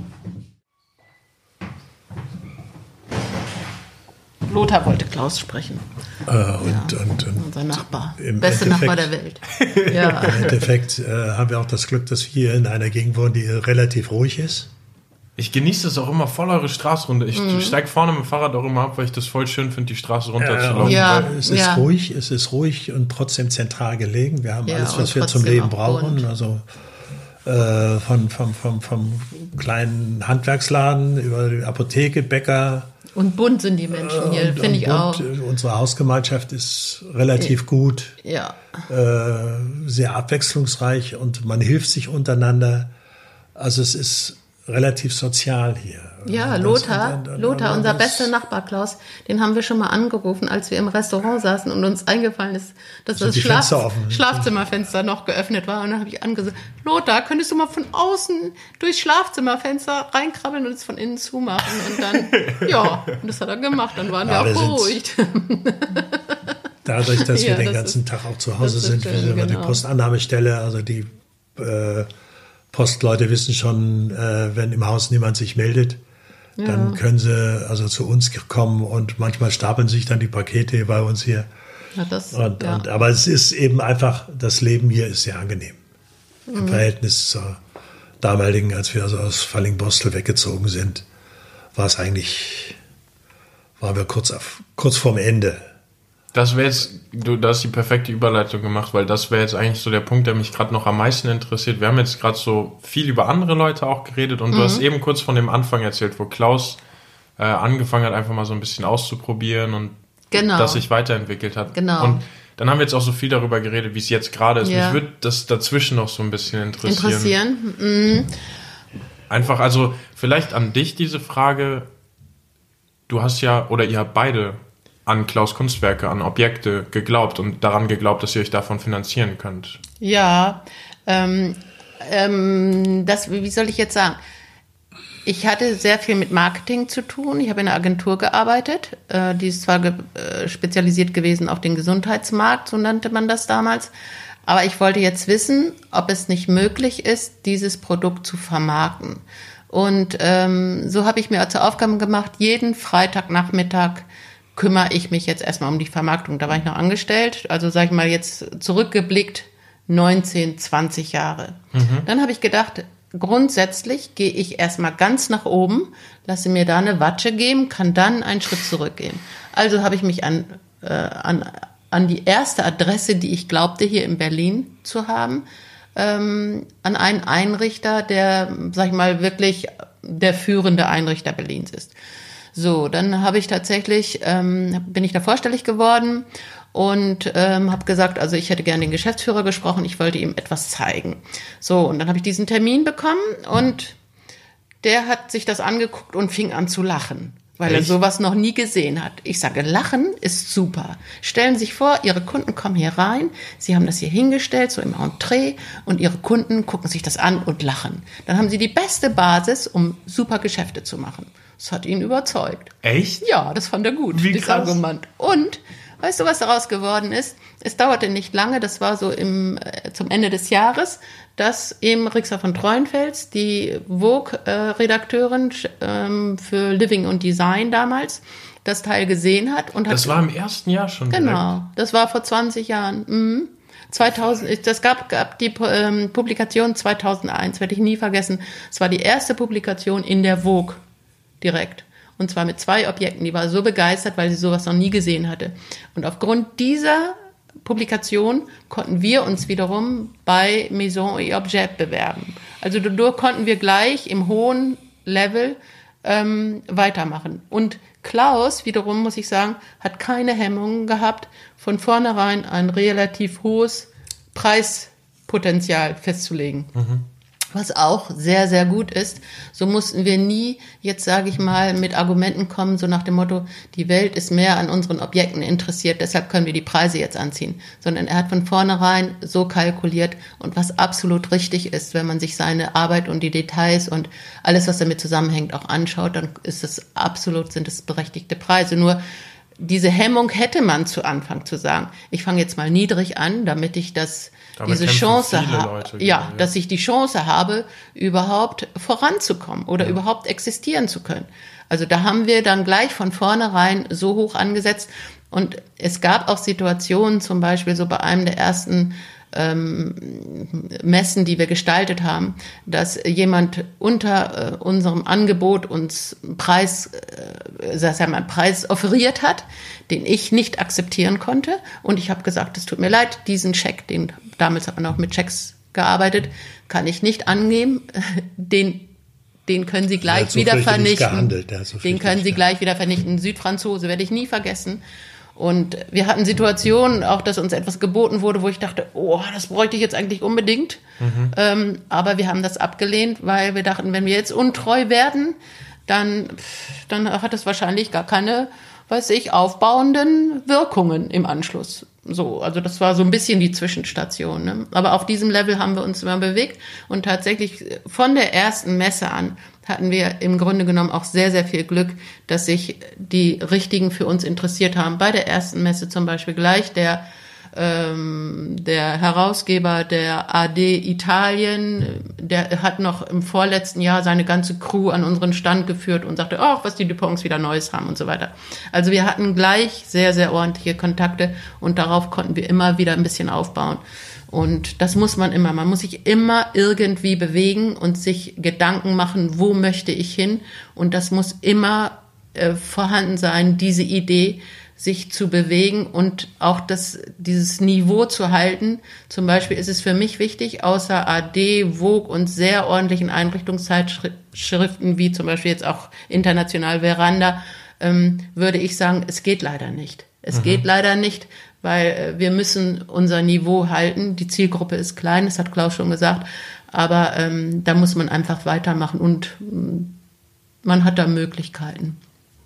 Lothar wollte Klaus sprechen. Äh, und, ja, und, und unser Nachbar. im Beste Endeffekt- Nachbar der Welt. Ja. Im Endeffekt äh, haben wir auch das Glück, dass wir hier in einer Gegend wohnen, die relativ ruhig ist. Ich genieße es auch immer voll, eure Straßenrunde. Ich mhm. steige vorne mit dem Fahrrad auch immer ab, weil ich das voll schön finde, die Straße runterzulaufen. Ja, es ist ja. ruhig, es ist ruhig und trotzdem zentral gelegen. Wir haben ja, alles, was wir zum Leben brauchen. bunt. Also äh, von, vom, vom, vom kleinen Handwerksladen über die Apotheke, Bäcker. Und bunt sind die Menschen hier, und, finde ich bunt. auch. Unsere Hausgemeinschaft ist relativ gut, Ja. äh, sehr abwechslungsreich und man hilft sich untereinander. Also es ist relativ sozial hier. Ja, Das- Lothar, und- und- Lothar, und unser das- bester Nachbar Klaus, den haben wir schon mal angerufen, als wir im Restaurant saßen und uns eingefallen ist, dass Sind das die Schlaf Fenster offen? Schlafzimmerfenster noch geöffnet war. Und dann habe ich angesagt, Lothar, könntest du mal von außen durchs Schlafzimmerfenster reinkrabbeln und es von innen zumachen? Und dann, ja, und das hat er gemacht, dann waren Ja, wir wir auch sind- beruhigt. Dadurch, dass Ja, wir den das ganzen ist- Tag auch zu Hause das ist sind, schön, wir sind immer die genau. Postannahmestelle, also die äh, Postleute wissen schon, äh, wenn im Haus niemand sich meldet, dann können sie also zu uns kommen und manchmal stapeln sich dann die Pakete bei uns hier. Ja, das, Und, ja. und, aber es ist eben einfach, das Leben hier ist sehr angenehm. Mhm. Im Verhältnis zur damaligen, als wir also aus Fallingbostel weggezogen sind, war es eigentlich, waren wir kurz, auf, kurz vorm Ende. Das wäre jetzt, du, da hast die perfekte Überleitung gemacht, weil das wäre jetzt eigentlich so der Punkt, der mich gerade noch am meisten interessiert. Wir haben jetzt gerade so viel über andere Leute auch geredet und mhm. du hast eben kurz von dem Anfang erzählt, wo Klaus äh, angefangen hat, einfach mal so ein bisschen auszuprobieren und Genau. das sich weiterentwickelt hat. Genau. Und dann haben wir jetzt auch so viel darüber geredet, wie es jetzt gerade ist. Ja. Mich würde das dazwischen noch so ein bisschen interessieren. Interessieren. Mhm. Einfach, also vielleicht an dich diese Frage. Du hast ja, oder ihr habt beide an Klaus Kunstwerke, an Objekte geglaubt und daran geglaubt, dass ihr euch davon finanzieren könnt. Ja, ähm, ähm, das, wie soll ich jetzt sagen? Ich hatte sehr viel mit Marketing zu tun. Ich habe in einer Agentur gearbeitet. Äh, die ist zwar ge- äh, spezialisiert gewesen auf den Gesundheitsmarkt, so nannte man das damals. Aber ich wollte jetzt wissen, ob es nicht möglich ist, dieses Produkt zu vermarkten. Und ähm, so habe ich mir zur Aufgabe gemacht, jeden Freitagnachmittag kümmere ich mich jetzt erstmal um die Vermarktung. Da war ich noch angestellt, also sage ich mal jetzt zurückgeblickt neunzehn, zwanzig Jahre. Mhm. Dann habe ich gedacht, grundsätzlich gehe ich erstmal ganz nach oben, lasse mir da eine Watsche geben, kann dann einen Schritt zurückgehen. Also habe ich mich an, äh, an, an die erste Adresse, die ich glaubte, hier in Berlin zu haben, ähm, an einen Einrichter, der, sag ich mal, wirklich der führende Einrichter Berlins ist. So, dann habe ich tatsächlich, ähm, bin ich da vorstellig geworden und ähm, habe gesagt, also ich hätte gerne den Geschäftsführer gesprochen, ich wollte ihm etwas zeigen. So, und dann habe ich diesen Termin bekommen und der hat sich das angeguckt und fing an zu lachen, weil Echt? er sowas noch nie gesehen hat. Ich sage, Lachen ist super. Stellen Sie sich vor, Ihre Kunden kommen hier rein, Sie haben das hier hingestellt, so im Entree, und Ihre Kunden gucken sich das an und lachen. Dann haben Sie die beste Basis, um super Geschäfte zu machen. Das hat ihn überzeugt. Echt? Ja, das fand er gut, Wie dieses krass. Argument. Und, weißt du, was daraus geworden ist? Es dauerte nicht lange, das war so im, äh, zum Ende des Jahres, dass eben Rixa von Treuenfels, die Vogue-Redakteurin ähm, für Living und Design damals, das Teil gesehen hat. Und hat Das war im ersten Jahr schon Genau, das war vor zwanzig Jahren. Mhm. zweitausend, das gab, gab die ähm, Publikation zweitausendeins, werde ich nie vergessen. Es war die erste Publikation in der Vogue direkt. Und zwar mit zwei Objekten. Die war so begeistert, weil sie sowas noch nie gesehen hatte. Und aufgrund dieser Publikation konnten wir uns wiederum bei Maison et Objet bewerben. Also dadurch konnten wir gleich im hohen Level ähm, weitermachen. Und Klaus, wiederum muss ich sagen, hat keine Hemmungen gehabt, von vornherein ein relativ hohes Preispotenzial festzulegen. Mhm. Was auch sehr, sehr gut ist. So mussten wir nie, jetzt sage ich mal, mit Argumenten kommen, so nach dem Motto, die Welt ist mehr an unseren Objekten interessiert, deshalb können wir die Preise jetzt anziehen. Sondern er hat von vornherein so kalkuliert und was absolut richtig ist, wenn man sich seine Arbeit und die Details und alles, was damit zusammenhängt, auch anschaut, dann ist es absolut, sind es berechtigte Preise. Nur diese Hemmung hätte man zu Anfang zu sagen, ich fange jetzt mal niedrig an, damit ich das Damit diese kämpfen Chance viele habe, Leute ja, gegen, ja. dass ich die Chance habe, überhaupt voranzukommen oder ja. überhaupt existieren zu können. Also da haben wir dann gleich von vornherein so hoch angesetzt und es gab auch Situationen, zum Beispiel so bei einem der ersten ähm, Messen, die wir gestaltet haben, dass jemand unter äh, unserem Angebot uns einen Preis, äh, sagen wir mal, einen Preis offeriert hat, den ich nicht akzeptieren konnte. Und ich habe gesagt, es tut mir leid, diesen Scheck, den damals hat man auch mit Schecks gearbeitet, kann ich nicht angeben. Den, den können Sie gleich so wieder vernichten. So den können Sie gleich wieder vernichten. Südfranzose werde ich nie vergessen. Und wir hatten Situationen, auch dass uns etwas geboten wurde, wo ich dachte, oh, das bräuchte ich jetzt eigentlich unbedingt. Mhm. Ähm, aber wir haben das abgelehnt, weil wir dachten, wenn wir jetzt untreu werden, dann, dann hat es wahrscheinlich gar keine, weiß ich, aufbauenden Wirkungen im Anschluss. So, also das war so ein bisschen die Zwischenstation. Ne? Aber auf diesem Level haben wir uns immer bewegt. Und tatsächlich von der ersten Messe an hatten wir im Grunde genommen auch sehr, sehr viel Glück, dass sich die Richtigen für uns interessiert haben. Bei der ersten Messe zum Beispiel gleich der, ähm, der Herausgeber der A D Italien, der hat noch im vorletzten Jahr seine ganze Crew an unseren Stand geführt und sagte, ach, was die Duponts wieder Neues haben und so weiter. Also wir hatten gleich sehr, sehr ordentliche Kontakte und darauf konnten wir immer wieder ein bisschen aufbauen. Und das muss man immer. Man muss sich immer irgendwie bewegen und sich Gedanken machen, wo möchte ich hin? Und das muss immer äh, vorhanden sein, diese Idee, sich zu bewegen und auch das, dieses Niveau zu halten. Zum Beispiel ist es für mich wichtig, außer A D, Vogue und sehr ordentlichen Einrichtungszeitschriften, wie zum Beispiel jetzt auch international Veranda, ähm, würde ich sagen, es geht leider nicht. Es mhm. geht leider nicht, weil wir müssen unser Niveau halten. Die Zielgruppe ist klein, das hat Klaus schon gesagt, aber ähm, da muss man einfach weitermachen und ähm, man hat da Möglichkeiten.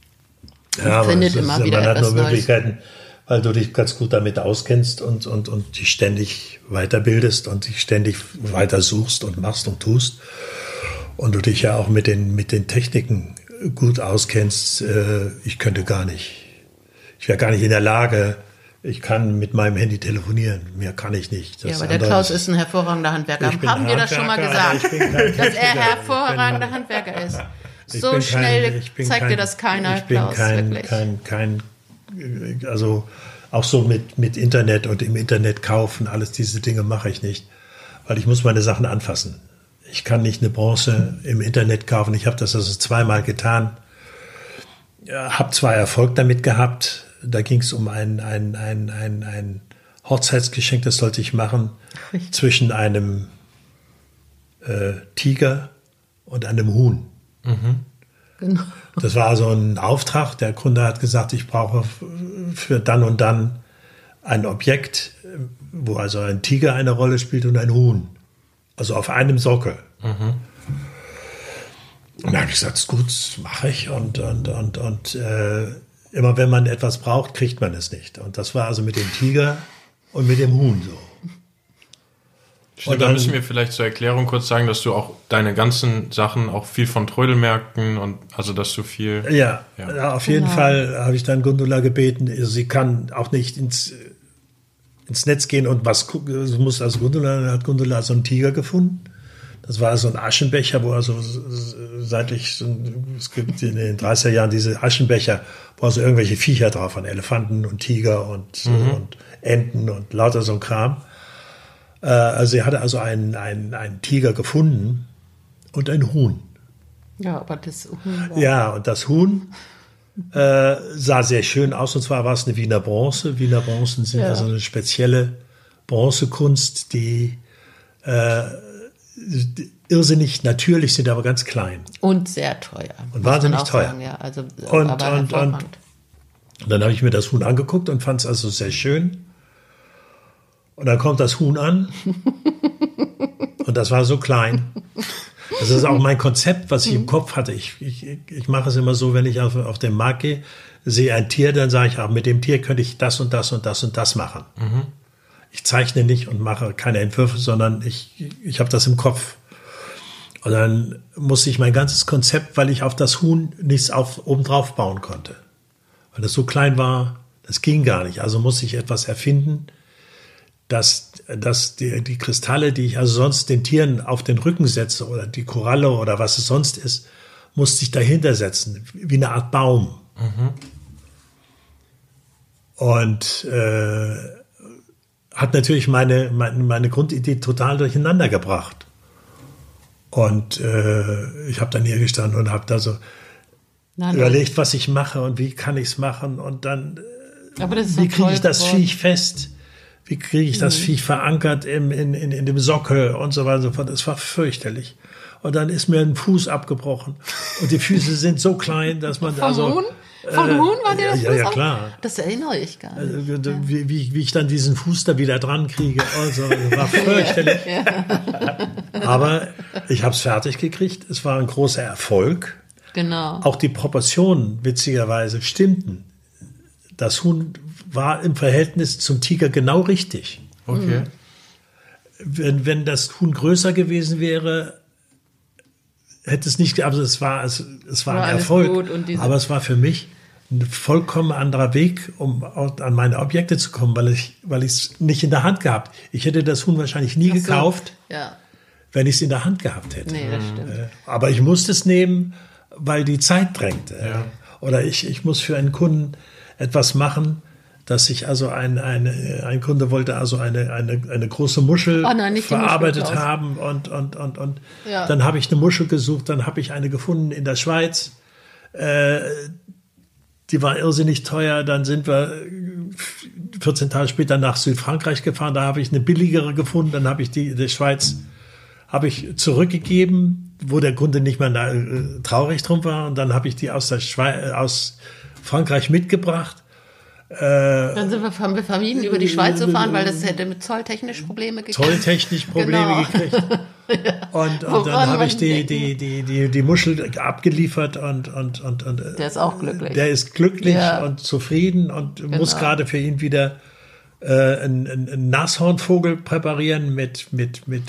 Ja, aber findet immer ist, wieder man hat nur Möglichkeiten, weil du dich ganz gut damit auskennst und, und, und dich ständig weiterbildest und dich ständig weiter suchst und machst und tust. Und du dich ja auch mit den, mit den Techniken gut auskennst. Ich könnte gar nicht, ich wäre gar nicht in der Lage, ich kann mit meinem Handy telefonieren, mehr kann ich nicht. Das ja, aber der Klaus ist ein hervorragender Handwerker. Haben wir das schon mal gesagt, dass er hervorragender bin, Handwerker ist? So kein, schnell zeigt kein, dir das keiner, ich bin Klaus, kein, wirklich. Kein, kein, also auch so mit, mit Internet und im Internet kaufen, alles diese Dinge mache ich nicht, weil ich muss meine Sachen anfassen. Ich kann nicht eine Bronze im Internet kaufen. Ich habe das also zweimal getan, ja, habe zwar Erfolg damit gehabt. Da ging es um ein, ein, ein, ein, ein Hochzeitsgeschenk, das sollte ich machen, Richtig. zwischen einem äh, Tiger und einem Huhn. Mhm. Genau. Das war so ein Auftrag. Der Kunde hat gesagt, ich brauche für dann und dann ein Objekt, wo also ein Tiger eine Rolle spielt und ein Huhn. Also auf einem Sockel. Mhm. Und da habe ich gesagt, gut, das mache ich. Und, und, und, und äh, immer wenn man etwas braucht, kriegt man es nicht. Und das war also mit dem Tiger und mit dem Huhn so. Und da müssen wir vielleicht zur Erklärung kurz sagen, dass du auch deine ganzen Sachen auch viel von Trödelmärkten und also dass du viel... Ja, ja. ja auf jeden genau. Fall habe ich dann Gundula gebeten, also sie kann auch nicht ins, ins Netz gehen und was gucken, sie muss also Gundula, dann hat Gundula so einen Tiger gefunden. Das war so ein Aschenbecher, wo also seitlich, so, es gibt in den dreißiger Jahren diese Aschenbecher, wo also irgendwelche Viecher drauf waren, Elefanten und Tiger und, mhm. und Enten und lauter so ein Kram. Also sie hatte also einen, einen, einen Tiger gefunden und ein Huhn. Ja, aber das Huhn war Ja, und das Huhn äh, sah sehr schön aus. Und zwar war es eine Wiener Bronze. Wiener Bronzen sind ja. also eine spezielle Bronzekunst, die, äh, die irrsinnig natürlich sind, aber ganz klein. Und sehr teuer. Und wahnsinnig teuer. Sagen, ja. Also, und, aber und, und, und dann habe ich mir das Huhn angeguckt und fand es also sehr schön. Und dann kommt das Huhn an und das war so klein. Das ist auch mein Konzept, was ich im Kopf hatte. Ich, ich, ich mache es immer so, wenn ich auf, auf den Markt gehe, sehe ein Tier, dann sage ich, auch mit dem Tier könnte ich das und das und das und das machen. Mhm. Ich zeichne nicht und mache keine Entwürfe, sondern ich, ich habe das im Kopf. Und dann musste ich mein ganzes Konzept, weil ich auf das Huhn nichts auf, obendrauf bauen konnte. Weil das so klein war, das ging gar nicht. Also musste ich etwas erfinden, dass, dass die, die Kristalle, die ich also sonst den Tieren auf den Rücken setze oder die Koralle oder was es sonst ist, musste ich dahinter setzen, wie eine Art Baum. Mhm. Und äh, hat natürlich meine, meine, meine Grundidee total durcheinander gebracht. Und äh, ich habe dann hier gestanden und habe da so Nein, überlegt, was ich mache und wie kann ich es machen. Und dann, Aber das ist wie kriege ich das geworden. Viech fest? Wie kriege ich das mhm. Viech verankert im, in, in, in dem Sockel und so weiter und so fort. Das war fürchterlich. Und dann ist mir ein Fuß abgebrochen. Und die Füße sind so klein, dass man Vom also... Huhn? Vom äh, Huhn war der ja, Fuß ja, ab? klar. Das erinnere ich gar nicht. Also, wie, wie, wie ich dann diesen Fuß da wieder dran kriege. Also, das war fürchterlich. Ja. Aber ich habe es fertig gekriegt. Es war ein großer Erfolg. Genau. Auch die Proportionen, witzigerweise, stimmten. Das Huhn war im Verhältnis zum Tiger genau richtig. Okay. Wenn, wenn das Huhn größer gewesen wäre, hätte es nicht, also es war, es, es war, war ein Erfolg, aber es war für mich ein vollkommen anderer Weg, um an meine Objekte zu kommen, weil ich, weil ich es nicht in der Hand gehabt. Ich hätte das Huhn wahrscheinlich nie Ach so. gekauft, ja. wenn ich es in der Hand gehabt hätte. Nee, das stimmt. Aber ich musste es nehmen, weil die Zeit drängte. Ja. Oder ich, ich muss für einen Kunden etwas machen, dass ich also ein, eine, ein Kunde wollte also eine, eine, eine große Muschel oh nein, verarbeitet Muschel, haben und, und, und, und ja. dann habe ich eine Muschel gesucht, dann habe ich eine gefunden in der Schweiz. Äh, die war irrsinnig teuer, dann sind wir vierzehn Tage später nach Südfrankreich gefahren, da habe ich eine billigere gefunden, dann habe ich die der Schweiz habe ich zurückgegeben, wo der Kunde nicht mehr äh, traurig drum war und dann habe ich die aus, der Schweiz, aus Frankreich mitgebracht. Dann sind wir, haben wir vermieden, über die Schweiz zu fahren, weil das hätte mit zolltechnisch Probleme gekriegt. Zolltechnisch Probleme genau. gekriegt. Und, und dann habe ich die, die, die, die, die Muschel abgeliefert und, und, und, und der ist auch glücklich. Der ist glücklich ja. und zufrieden und genau. muss gerade für ihn wieder äh, einen, einen Nashornvogel präparieren mit, mit, mit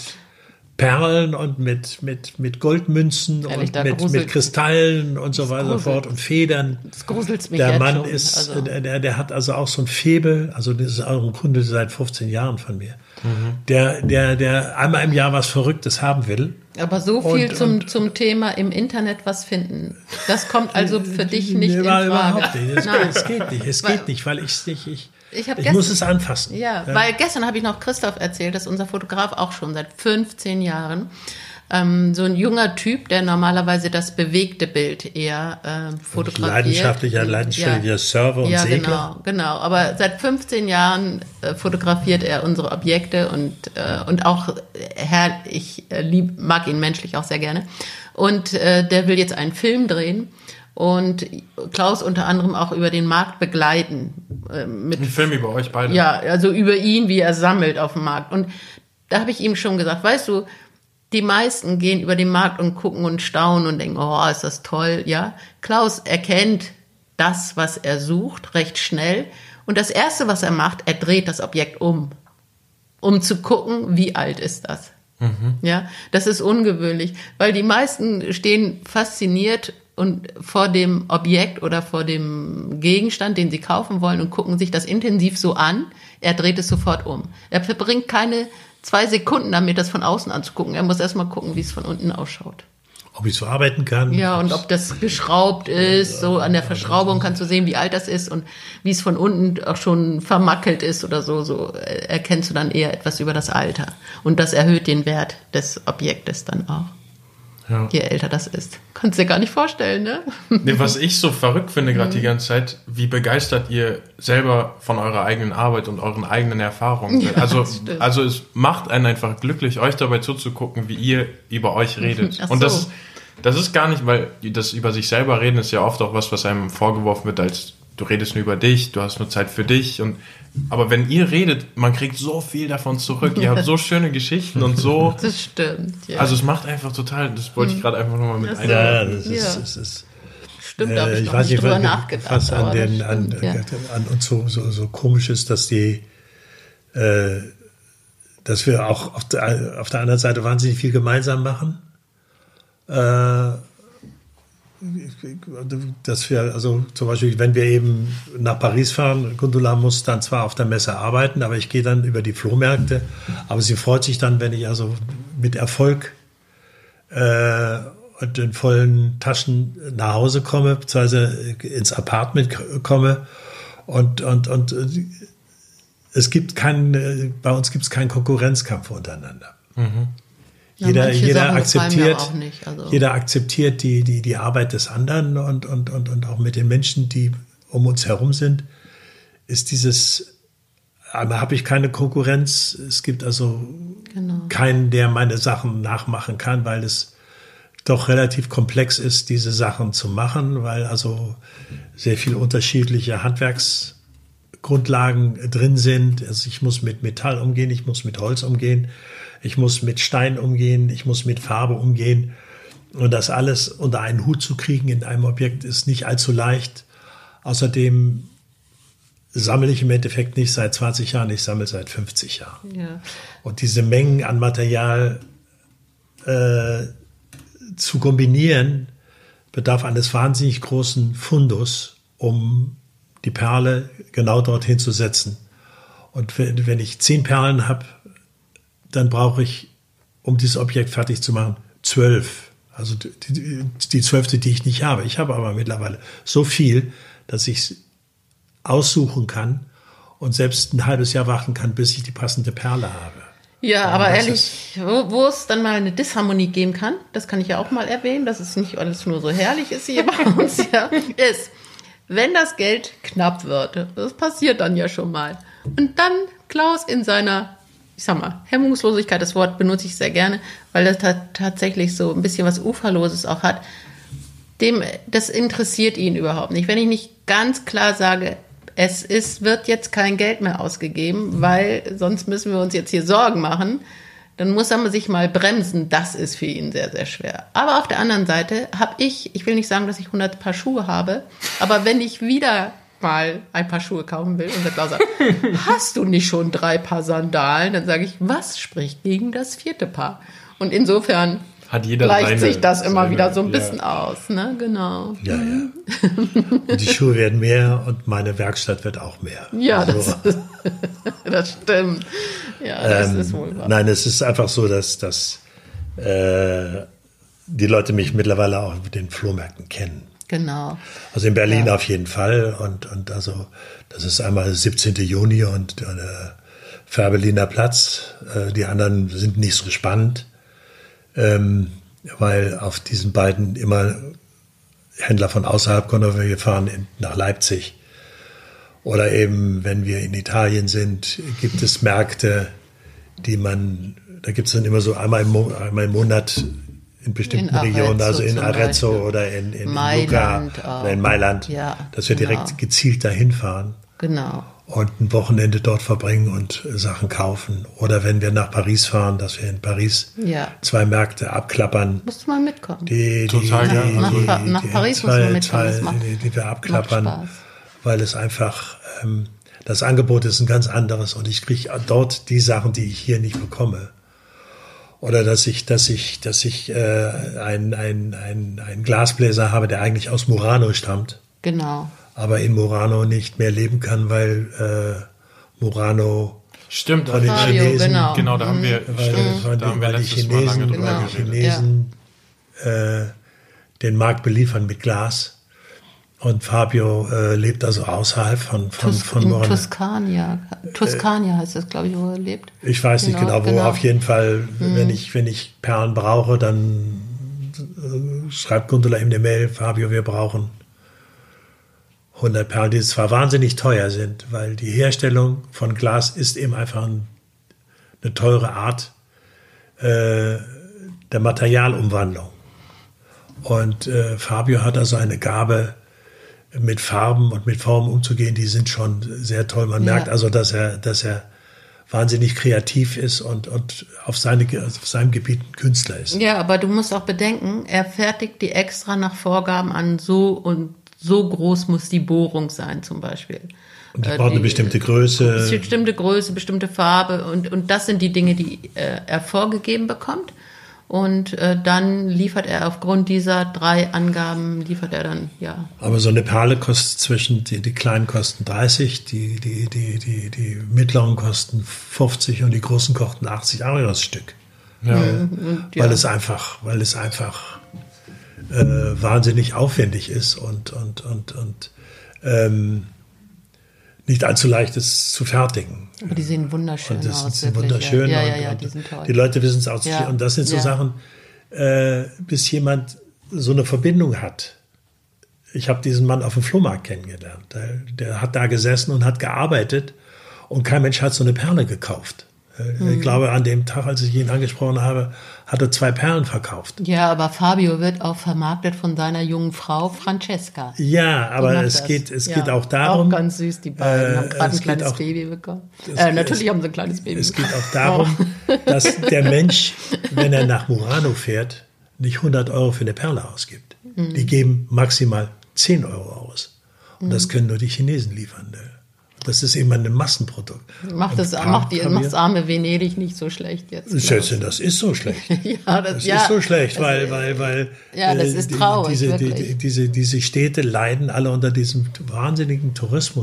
Perlen und mit, mit, mit Goldmünzen Ehrlich, und mit, mit Kristallen und so weiter und so fort und Federn. Das gruselt mich Der jetzt Mann schon. ist, also. der, der hat also auch so ein Faible, also das ist auch ein Kunde seit fünfzehn Jahren von mir, mhm. der, der, der einmal im Jahr was Verrücktes haben will. Aber so viel und, zum, und, zum Thema im Internet was finden. Das kommt also für dich nicht in Frage. Frage. Nicht. Es, Nein. es geht nicht, es weil, geht nicht, weil ich es nicht, ich, ich, ich gestern, muss es anfassen. Ja, ja. weil gestern habe ich noch Christoph erzählt, dass unser Fotograf auch schon seit fünfzehn Jahren Ähm, so ein junger Typ, der normalerweise das bewegte Bild eher äh, fotografiert. Leidenschaftlicher, leidenschaftlicher ja. Surfer und ja, Segler. Genau, genau. Aber seit fünfzehn Jahren äh, fotografiert er unsere Objekte und, äh, und auch, Herr, ich äh, lieb, mag ihn menschlich auch sehr gerne. Und äh, der will jetzt einen Film drehen und Klaus unter anderem auch über den Markt begleiten. Äh, mit, Ein Film über euch beide? Ja, also über ihn, wie er sammelt auf dem Markt. Und da habe ich ihm schon gesagt, weißt du, die meisten gehen über den Markt und gucken und staunen und denken, oh, ist das toll, ja. Klaus erkennt das, was er sucht, recht schnell. Und das Erste, was er macht, er dreht das Objekt um, um zu gucken, wie alt ist das. Mhm. Ja, das ist ungewöhnlich, weil die meisten stehen fasziniert und vor dem Objekt oder vor dem Gegenstand, den sie kaufen wollen und gucken sich das intensiv so an. Er dreht es sofort um. Er verbringt keine zwei Sekunden damit, das von außen anzugucken. Er muss erst mal gucken, wie es von unten ausschaut. Ob ich so arbeiten kann. Ja, und ob das geschraubt ist. So an der Verschraubung kannst du sehen, wie alt das ist und wie es von unten auch schon vermackelt ist oder so. So erkennst du dann eher etwas über das Alter. Und das erhöht den Wert des Objektes dann auch. Ja. Je älter das ist. Kannst du dir gar nicht vorstellen, ne? Nee, was ich so verrückt finde gerade die ganze Zeit, wie begeistert ihr selber von eurer eigenen Arbeit und euren eigenen Erfahrungen seid. Ja, also, also es macht einen einfach glücklich, euch dabei zuzugucken, wie ihr über euch redet. Ach so. Und das, das ist gar nicht, weil das über sich selber reden ist ja oft auch was, was einem vorgeworfen wird, als du redest nur über dich, du hast nur Zeit für dich. Und aber wenn ihr redet, man kriegt so viel davon zurück. Ihr habt so schöne Geschichten und so. Das stimmt, ja. Also es macht einfach total, das wollte ich gerade einfach nochmal mit einbauen. Ja, das ist, ja. das ist Stimmt, äh, da habe ich, ich noch weiß nicht nicht, drüber was, nachgedacht. was an, den, stimmt, an, ja. an uns so, so, so komisch ist, dass die, äh, dass wir auch auf der, auf der anderen Seite wahnsinnig viel gemeinsam machen. Äh, dass wir, also zum Beispiel, wenn wir eben nach Paris fahren, Gundula muss dann zwar auf der Messe arbeiten, aber ich gehe dann über die Flohmärkte, aber sie freut sich dann, wenn ich also mit Erfolg äh, und in vollen Taschen nach Hause komme, beziehungsweise ins Apartment komme und, und, und es gibt keinen, bei uns gibt es keinen Konkurrenzkampf untereinander. Mhm. Jeder, ja, jeder akzeptiert, auch nicht, also. jeder akzeptiert die, die, die Arbeit des anderen und, und, und, und auch mit den Menschen, die um uns herum sind, ist dieses, einmal habe ich keine Konkurrenz. Es gibt also genau. keinen, der meine Sachen nachmachen kann, weil es doch relativ komplex ist, diese Sachen zu machen, weil also sehr viel unterschiedliche Handwerksgrundlagen drin sind. Also ich muss mit Metall umgehen, ich muss mit Holz umgehen. Ich muss mit Stein umgehen, ich muss mit Farbe umgehen. Und das alles unter einen Hut zu kriegen in einem Objekt ist nicht allzu leicht. Außerdem sammle ich im Endeffekt nicht seit zwanzig Jahren, ich sammle seit fünfzig Jahren. Ja. Und diese Mengen an Material äh, zu kombinieren, bedarf eines wahnsinnig großen Fundus, um die Perle genau dorthin zu setzen. Und wenn, wenn ich zehn Perlen habe, dann brauche ich, um dieses Objekt fertig zu machen, zwölf. Also die, die zwölfte, die ich nicht habe. Ich habe aber mittlerweile so viel, dass ich es aussuchen kann und selbst ein halbes Jahr warten kann, bis ich die passende Perle habe. Ja, aber ehrlich, wo, wo es dann mal eine Disharmonie geben kann, das kann ich ja auch mal erwähnen, dass es nicht alles nur so herrlich ist hier bei uns, ja, ist, wenn das Geld knapp wird, das passiert dann ja schon mal. Und dann Klaus in seiner, ich sag mal, Hemmungslosigkeit, das Wort benutze ich sehr gerne, weil das ta- tatsächlich so ein bisschen was Uferloses auch hat, dem, das interessiert ihn überhaupt nicht. Wenn ich nicht ganz klar sage, es ist, wird jetzt kein Geld mehr ausgegeben, weil sonst müssen wir uns jetzt hier Sorgen machen, dann muss er sich mal bremsen. Das ist für ihn sehr, sehr schwer. Aber auf der anderen Seite habe ich, ich will nicht sagen, dass ich hundert Paar Schuhe habe, aber wenn ich wieder mal ein paar Schuhe kaufen will und der Klaus sagt, hast du nicht schon drei Paar Sandalen? Dann sage ich, was spricht gegen das vierte Paar? Und insofern hat jeder gleicht seine, sich das immer seine, wieder so ein bisschen ja. aus, ne? Genau. Ja, ja. Und die Schuhe werden mehr und meine Werkstatt wird auch mehr. Ja, also, das, das stimmt. Ja, das ähm, ist wohl wahr. Nein, es ist einfach so, dass, dass äh, die Leute mich mittlerweile auch mit den Flohmärkten kennen. Genau. Also in Berlin ja. auf jeden Fall. Und, und also das ist einmal siebzehnten Juni und äh, Fährberliner Platz. Äh, die anderen sind nicht so spannend. Ähm, weil auf diesen beiden immer Händler von außerhalb kommen. Wir fahren in, nach Leipzig. Oder eben, wenn wir in Italien sind, gibt es Märkte, die man, da gibt es dann immer so einmal im, Mo- einmal im Monat in bestimmten in Regionen, also in Arezzo Beispiel. oder in, in, in Lucca oder in Mailand, ja, dass wir genau. direkt gezielt dahin fahren. Genau. Und ein Wochenende dort verbringen und Sachen kaufen. Oder wenn wir nach Paris fahren, dass wir in Paris ja. zwei Märkte abklappern. Musst du mal mitkommen. Die, die, Total die, gerne. Nach, die, nach, nach die, Paris zwei, muss man mitkommen. Zwei, macht, die, die wir abklappern, weil es einfach, ähm, das Angebot ist ein ganz anderes und ich kriege dort die Sachen, die ich hier nicht bekomme. Oder dass ich, dass ich, dass ich äh, einen ein, ein, ein Glasbläser habe, der eigentlich aus Murano stammt. Genau. Aber in Murano nicht mehr leben kann, weil äh, Murano stimmt, von den Fabio, Chinesen, genau, genau da haben wir, weil, stimmt, weil, da haben wir weil die letztes Mal lange Chinesen, drüber weil die geredet. Chinesen ja. äh, den Markt beliefern mit Glas. Und Fabio äh, lebt also außerhalb von, von, Tus- von in Murano. Toskania. Toskania heißt das, glaube ich, wo er lebt. Ich weiß genau, nicht genau, wo. Genau. Auf jeden Fall, mhm. wenn ich, wenn ich Perlen brauche, dann äh, schreibt Gundula ihm eine Mail, Fabio, wir brauchen hundert Perlen, die zwar wahnsinnig teuer sind, weil die Herstellung von Glas ist eben einfach ein, eine teure Art äh, der Materialumwandlung. Und äh, Fabio hat also eine Gabe, mit Farben und mit Formen umzugehen, die sind schon sehr toll. Man ja. merkt also, dass er, dass er wahnsinnig kreativ ist und, und auf, seine, auf seinem Gebiet ein Künstler ist. Ja, aber du musst auch bedenken, er fertigt die extra nach Vorgaben an, so und so groß muss die Bohrung sein zum Beispiel. Und die äh, braucht eine bestimmte Größe. Bestimmte Größe, bestimmte Farbe und, und das sind die Dinge, die äh, er vorgegeben bekommt. Und äh, dann liefert er aufgrund dieser drei Angaben, liefert er dann, ja. Aber so eine Perle kostet zwischen, die, die kleinen kosten dreißig, die, die, die, die, die mittleren kosten fünfzig und die großen kosten achtzig Euro das Stück. Ja. Äh, und, ja. Weil es einfach, weil es einfach äh, wahnsinnig aufwendig ist und, und, und, und ähm, nicht allzu leicht ist zu fertigen. Aber die sehen wunderschön und das aus. sind Wirklich, wunderschön. ja, ja, und, ja, und die sind toll. Die Leute wissen es auch. Ja. Und das sind so ja. Sachen, äh, bis jemand so eine Verbindung hat. Ich habe diesen Mann auf dem Flohmarkt kennengelernt. Der, der hat da gesessen und hat gearbeitet und kein Mensch hat so eine Perle gekauft. Mhm. Ich glaube, an dem Tag, als ich ihn angesprochen habe, hat er zwei Perlen verkauft. Ja, aber Fabio wird auch vermarktet von seiner jungen Frau Francesca. Ja, aber es das. geht, es ja. geht auch darum. Auch ganz süß, die beiden äh, haben gerade ein kleines auch, Baby bekommen. Es, Äh, natürlich es, haben sie ein kleines Baby es bekommen. Es geht auch darum, oh. dass der Mensch, wenn er nach Murano fährt, nicht hundert Euro für eine Perle ausgibt. Mhm. Die geben maximal zehn Euro aus. Und mhm. das können nur die Chinesen liefern. Das ist eben ein Massenprodukt. Macht das, macht die, macht das arme Venedig nicht so schlecht jetzt? Schätzchen, das ist so schlecht. ja, das, das ja, ist so schlecht, das, weil, weil, weil ja, das ist traurig, diese, wirklich. Die, diese, diese Städte leiden alle unter diesem wahnsinnigen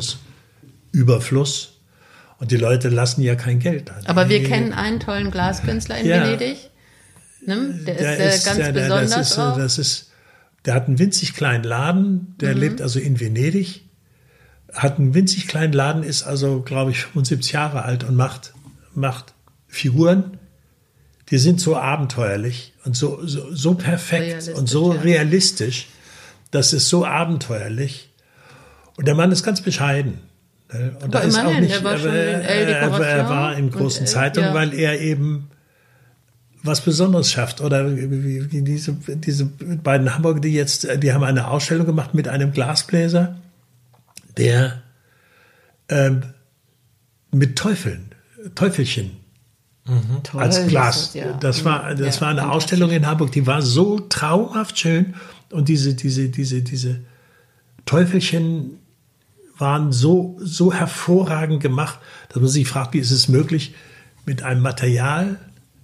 Tourismusüberfluss. Und die Leute lassen ja kein Geld an. Aber wir kennen einen tollen Glaskünstler in ja, Venedig. Ne? Der, der ist, ist äh, ganz der, der, besonders das ist, auch. Das ist, der hat einen winzig kleinen Laden, der mhm. lebt also in Venedig. Hat einen winzig kleinen Laden, ist also, glaube ich, fünfundsiebzig Jahre alt und macht, macht Figuren, die sind so abenteuerlich und so, so, so perfekt und so ja. realistisch. Das ist so abenteuerlich. Und der Mann ist ganz bescheiden. Und da ist auch nicht, er war, aber, schon in El er, er war in großen und, Zeitungen, ja. weil er eben was Besonderes schafft. Oder wie, wie diese, diese beiden Hamburger, die jetzt, die haben eine Ausstellung gemacht mit einem Glasbläser, der ähm, mit Teufeln, Teufelchen mhm. als Glas. Das, ja. das war, das ja, war eine Ausstellung in Hamburg, die war so traumhaft schön. Und diese, diese, diese, diese Teufelchen waren so, so hervorragend gemacht, dass man sich fragt, wie ist es möglich, mit einem Material,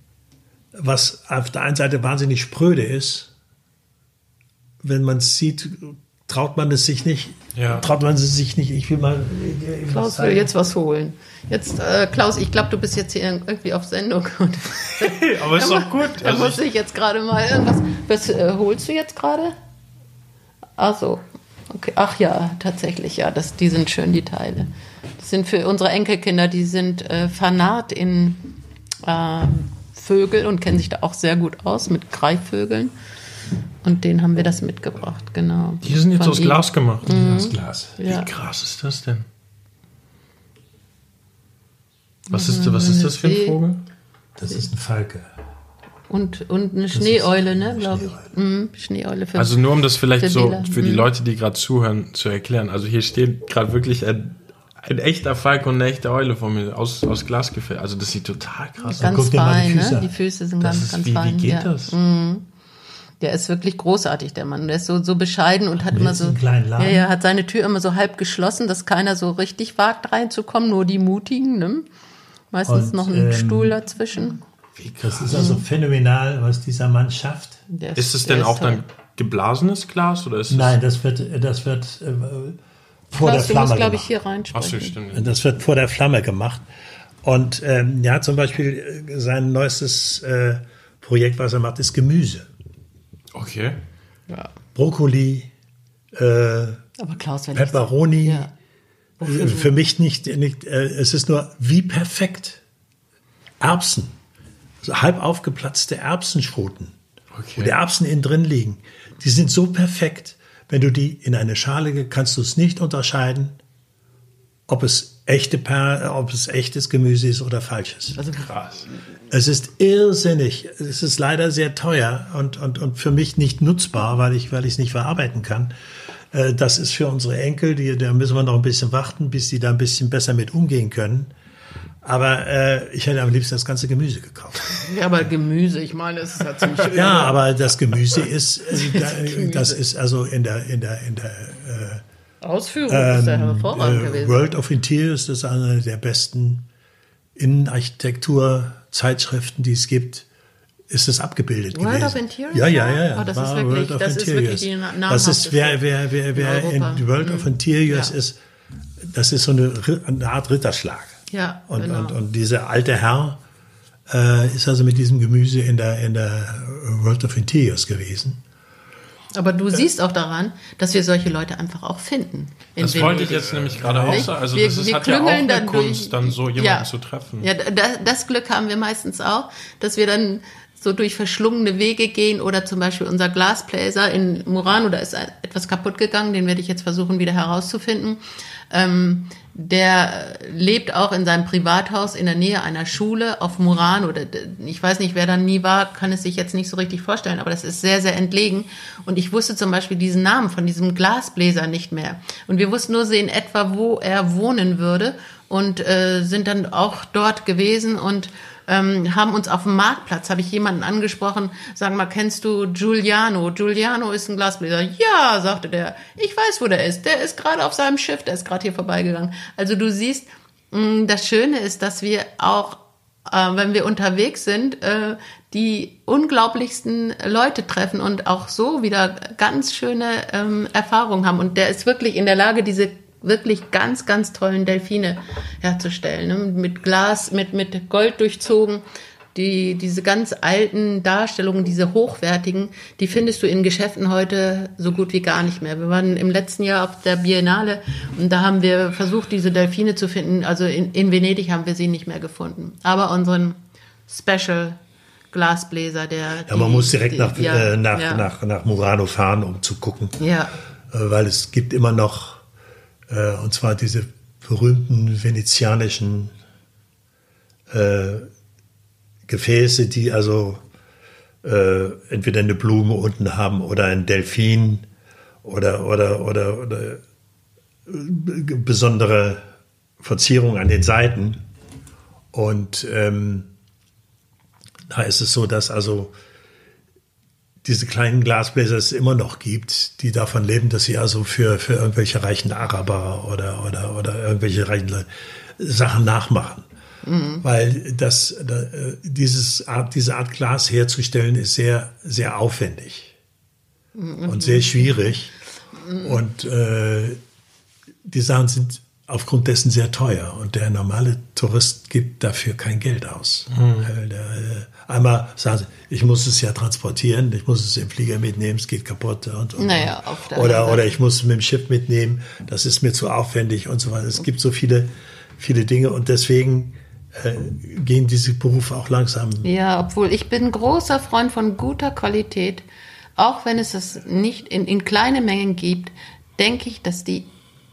was auf der einen Seite wahnsinnig spröde ist, wenn man es sieht, traut man es sich nicht. Ja. Traut man es sich nicht. Ich will mal. Ich Klaus will jetzt was holen. Jetzt, äh, Klaus, ich glaube, du bist jetzt hier irgendwie auf Sendung. Und aber ist doch gut. Da Also muss ich jetzt gerade mal irgendwas. Was äh, holst du jetzt gerade? Ach so. Okay. Ach ja, tatsächlich, ja. Das, die sind schön, die Teile. Das sind für unsere Enkelkinder, die sind äh, Fanat in äh, Vögel und kennen sich da auch sehr gut aus mit Greifvögeln. Und denen haben wir das mitgebracht, genau. Die sind jetzt aus ihm. Glas gemacht. Mhm. Aus Glas. Ja. Wie krass ist das denn? Was ist, was ist das für ein Vogel? Das ist ein Falke. Und, und eine Schneeeule, ne, glaube ich. Mhm, Schneeeule für Also nur um das vielleicht für so Bela. für die mhm. Leute, die gerade zuhören, zu erklären. Also hier steht gerade wirklich ein, ein echter Falke und eine echte Eule vor mir aus, aus Glas gefällt. Also das sieht total krass aus. Ganz fein, ne? Die Füße sind das ganz, ist, ganz wie, fein. Wie geht ja. das? Mhm. Der ist wirklich großartig, der Mann. Der ist so, so bescheiden und hat immer so, einen kleinen Laden. ja, ja, hat seine Tür immer so halb geschlossen, dass keiner so richtig wagt reinzukommen, nur die Mutigen, ne? Meistens und, noch ein ähm, Stuhl dazwischen. Das ist also phänomenal, was dieser Mann schafft. Der ist es denn auch toll. Dann geblasenes Glas oder ist es? Nein, das wird, das wird äh, vor Klaus, der Flamme du musst, glaube ich, hier reinsprechen. Ach so, stimmt. Das wird vor der Flamme gemacht. Und ähm, ja, zum Beispiel sein neuestes äh, Projekt, was er macht, ist Gemüse. Okay. Ja. Brokkoli, äh, Aber Klaus, wenn Peperoni. Ja. Äh, für mich nicht, nicht äh, es ist nur wie perfekt. Erbsen. Also halb aufgeplatzte Erbsenschoten. Okay. Wo die Erbsen innen drin liegen. Die sind so perfekt. Wenn du die in eine Schale, kannst du es nicht unterscheiden, ob es echte per, ob es echtes Gemüse ist oder falsches. Also krass. Es ist irrsinnig. Es ist leider sehr teuer und, und, und für mich nicht nutzbar, weil ich, weil ich es nicht verarbeiten kann. Das ist für unsere Enkel, die, da müssen wir noch ein bisschen warten, bis die da ein bisschen besser mit umgehen können. Aber äh, ich hätte am liebsten das ganze Gemüse gekauft. Ja, aber Gemüse, ich meine, es ist halt ziemlich schön. Ja, aber das Gemüse ist, äh, das ist also in der, in der, in der äh, Ausführung ähm, ist ja hervorragend äh, gewesen. World of Interiors, das ist eine der besten Innenarchitektur-Zeitschriften, die es gibt, ist es abgebildet World gewesen. of Interiors? Ja, ja, ja. ja. Oh, das, ist wirklich, das ist wirklich die namhafteste. Das ist, wer, wer, wer, wer in, in World mhm. of Interiors ja. ist, das ist so eine, eine Art Ritterschlag. Ja, und, genau. und, und dieser alte Herr äh, ist also mit diesem Gemüse in der, in der World of Interiors gewesen. Aber du siehst auch daran, dass wir solche Leute einfach auch finden. Das wollte ich jetzt nämlich gerade auch sagen. Also wir, das ist, wir hat ja auch eine dann Kunst, durch, dann so jemanden ja, zu treffen. Ja, das, das Glück haben wir meistens auch, dass wir dann so durch verschlungene Wege gehen oder zum Beispiel unser Glasbläser in Murano, da ist etwas kaputt gegangen, den werde ich jetzt versuchen wieder herauszufinden. Ähm, der lebt auch in seinem Privathaus in der Nähe einer Schule auf Murano. Ich weiß nicht, wer da nie war, kann es sich jetzt nicht so richtig vorstellen, aber das ist sehr, sehr entlegen. Und ich wusste zum Beispiel diesen Namen von diesem Glasbläser nicht mehr. Und wir wussten nur so in etwa, wo er wohnen würde und äh, sind dann auch dort gewesen und Ähm, haben uns auf dem Marktplatz, habe ich jemanden angesprochen, sagen mal, kennst du Giuliano? Giuliano ist ein Glasbläser. Ja, sagte der, ich weiß, wo der ist. Der ist gerade auf seinem Schiff, der ist gerade hier vorbeigegangen. Also du siehst, mh, das Schöne ist, dass wir auch, äh, wenn wir unterwegs sind, äh, die unglaublichsten Leute treffen und auch so wieder ganz schöne ähm, Erfahrungen haben. Und der ist wirklich in der Lage, diese wirklich ganz, ganz tollen Delfine herzustellen, ne? Mit Glas, mit, mit Gold durchzogen. Die, diese ganz alten Darstellungen, diese hochwertigen, die findest du in Geschäften heute so gut wie gar nicht mehr. Wir waren im letzten Jahr auf der Biennale und da haben wir versucht, diese Delfine zu finden. Also in, in Venedig haben wir sie nicht mehr gefunden. Aber unseren Special Glasbläser, der... Ja, man die, muss direkt die, nach, ja, äh, nach, ja. nach, nach Murano fahren, um zu gucken. Ja. Äh, weil es gibt immer noch Äh, und zwar diese berühmten venezianischen äh, Gefäße, die also äh, entweder eine Blume unten haben oder ein Delfin oder, oder, oder, oder äh, besondere Verzierungen an den Seiten. Und ähm, da ist es so, dass also diese kleinen Glasbläser es immer noch gibt, die davon leben, dass sie also für, für irgendwelche reichen Araber oder, oder, oder irgendwelche reichen Leute Sachen nachmachen. Mhm. Weil das, da, dieses Art, diese Art Glas herzustellen ist sehr, sehr aufwendig mhm. und sehr schwierig. Mhm. Und äh, die Sachen sind aufgrund dessen sehr teuer und der normale Tourist gibt dafür kein Geld aus. Mhm. Der, einmal sagen sie, ich muss es ja transportieren, ich muss es im Flieger mitnehmen, es geht kaputt und, und, naja, auf der oder, oder ich muss es mit dem Schiff mitnehmen, das ist mir zu aufwendig und so weiter. Es gibt so viele, viele Dinge und deswegen äh, gehen diese Berufe auch langsam. Ja, obwohl ich bin großer Freund von guter Qualität, auch wenn es es nicht in, in kleine Mengen gibt, denke ich, dass die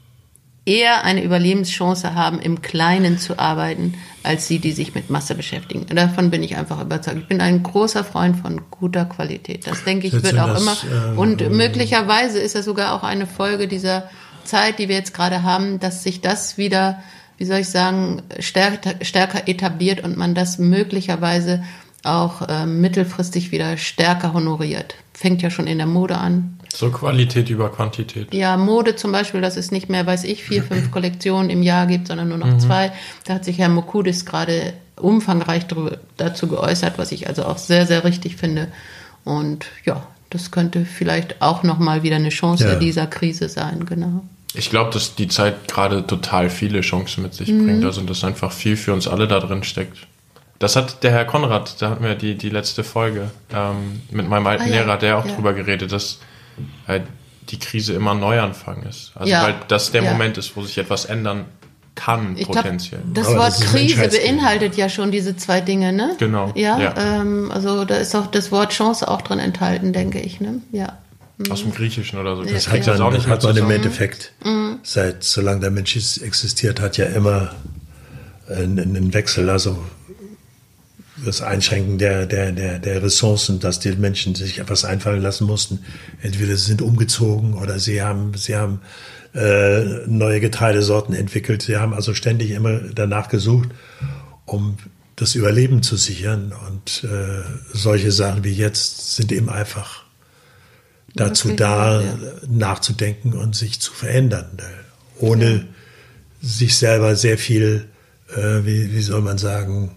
eher eine Überlebenschance haben, im Kleinen zu arbeiten, als die, die sich mit Masse beschäftigen. Und davon bin ich einfach überzeugt. Ich bin ein großer Freund von guter Qualität. Das denke ich, wird auch immer. Und möglicherweise ist das sogar auch eine Folge dieser Zeit, die wir jetzt gerade haben, dass sich das wieder, wie soll ich sagen, stärker, stärker etabliert und man das möglicherweise auch äh, mittelfristig wieder stärker honoriert. Fängt ja schon in der Mode an. So Qualität über Quantität. Ja, Mode zum Beispiel, dass es nicht mehr, weiß ich, vier, fünf Kollektionen im Jahr gibt, sondern nur noch mhm. zwei. Da hat sich Herr Mokudis gerade umfangreich drüber, dazu geäußert, was ich also auch sehr, sehr richtig finde. Und ja, das könnte vielleicht auch nochmal wieder eine Chance ja. dieser Krise sein, genau. Ich glaube, dass die Zeit gerade total viele Chancen mit sich mhm. bringt, also dass einfach viel für uns alle da drin steckt. Das hat der Herr Konrad, da hatten wir die, die letzte Folge ähm, mit meinem alten ah, ja. Lehrer, der auch ja. drüber geredet, dass halt die Krise immer ein Neuanfang ist. Also ja. weil das der ja. Moment ist, wo sich etwas ändern kann, ich potenziell. Glaub, das Aber Wort das Krise beinhaltet ja schon diese zwei Dinge, ne? Genau. Ja, ja. Ähm, also da ist auch das Wort Chance auch drin enthalten, denke ich, ne? Ja. Mhm. Aus dem Griechischen oder so. Das ja. hat, dann, auch nicht hat man im Endeffekt, mhm. seit solange der Mensch existiert, hat ja immer einen, einen Wechsel, also das Einschränken der, der, der, der Ressourcen, dass die Menschen sich etwas einfallen lassen mussten. Entweder sie sind umgezogen oder sie haben, sie haben äh, neue Getreidesorten entwickelt. Sie haben also ständig immer danach gesucht, um das Überleben zu sichern. Und äh, solche Sachen wie jetzt sind eben einfach dazu okay, da, ja. nachzudenken und sich zu verändern, ohne ja. sich selber sehr viel, äh, wie, wie soll man sagen,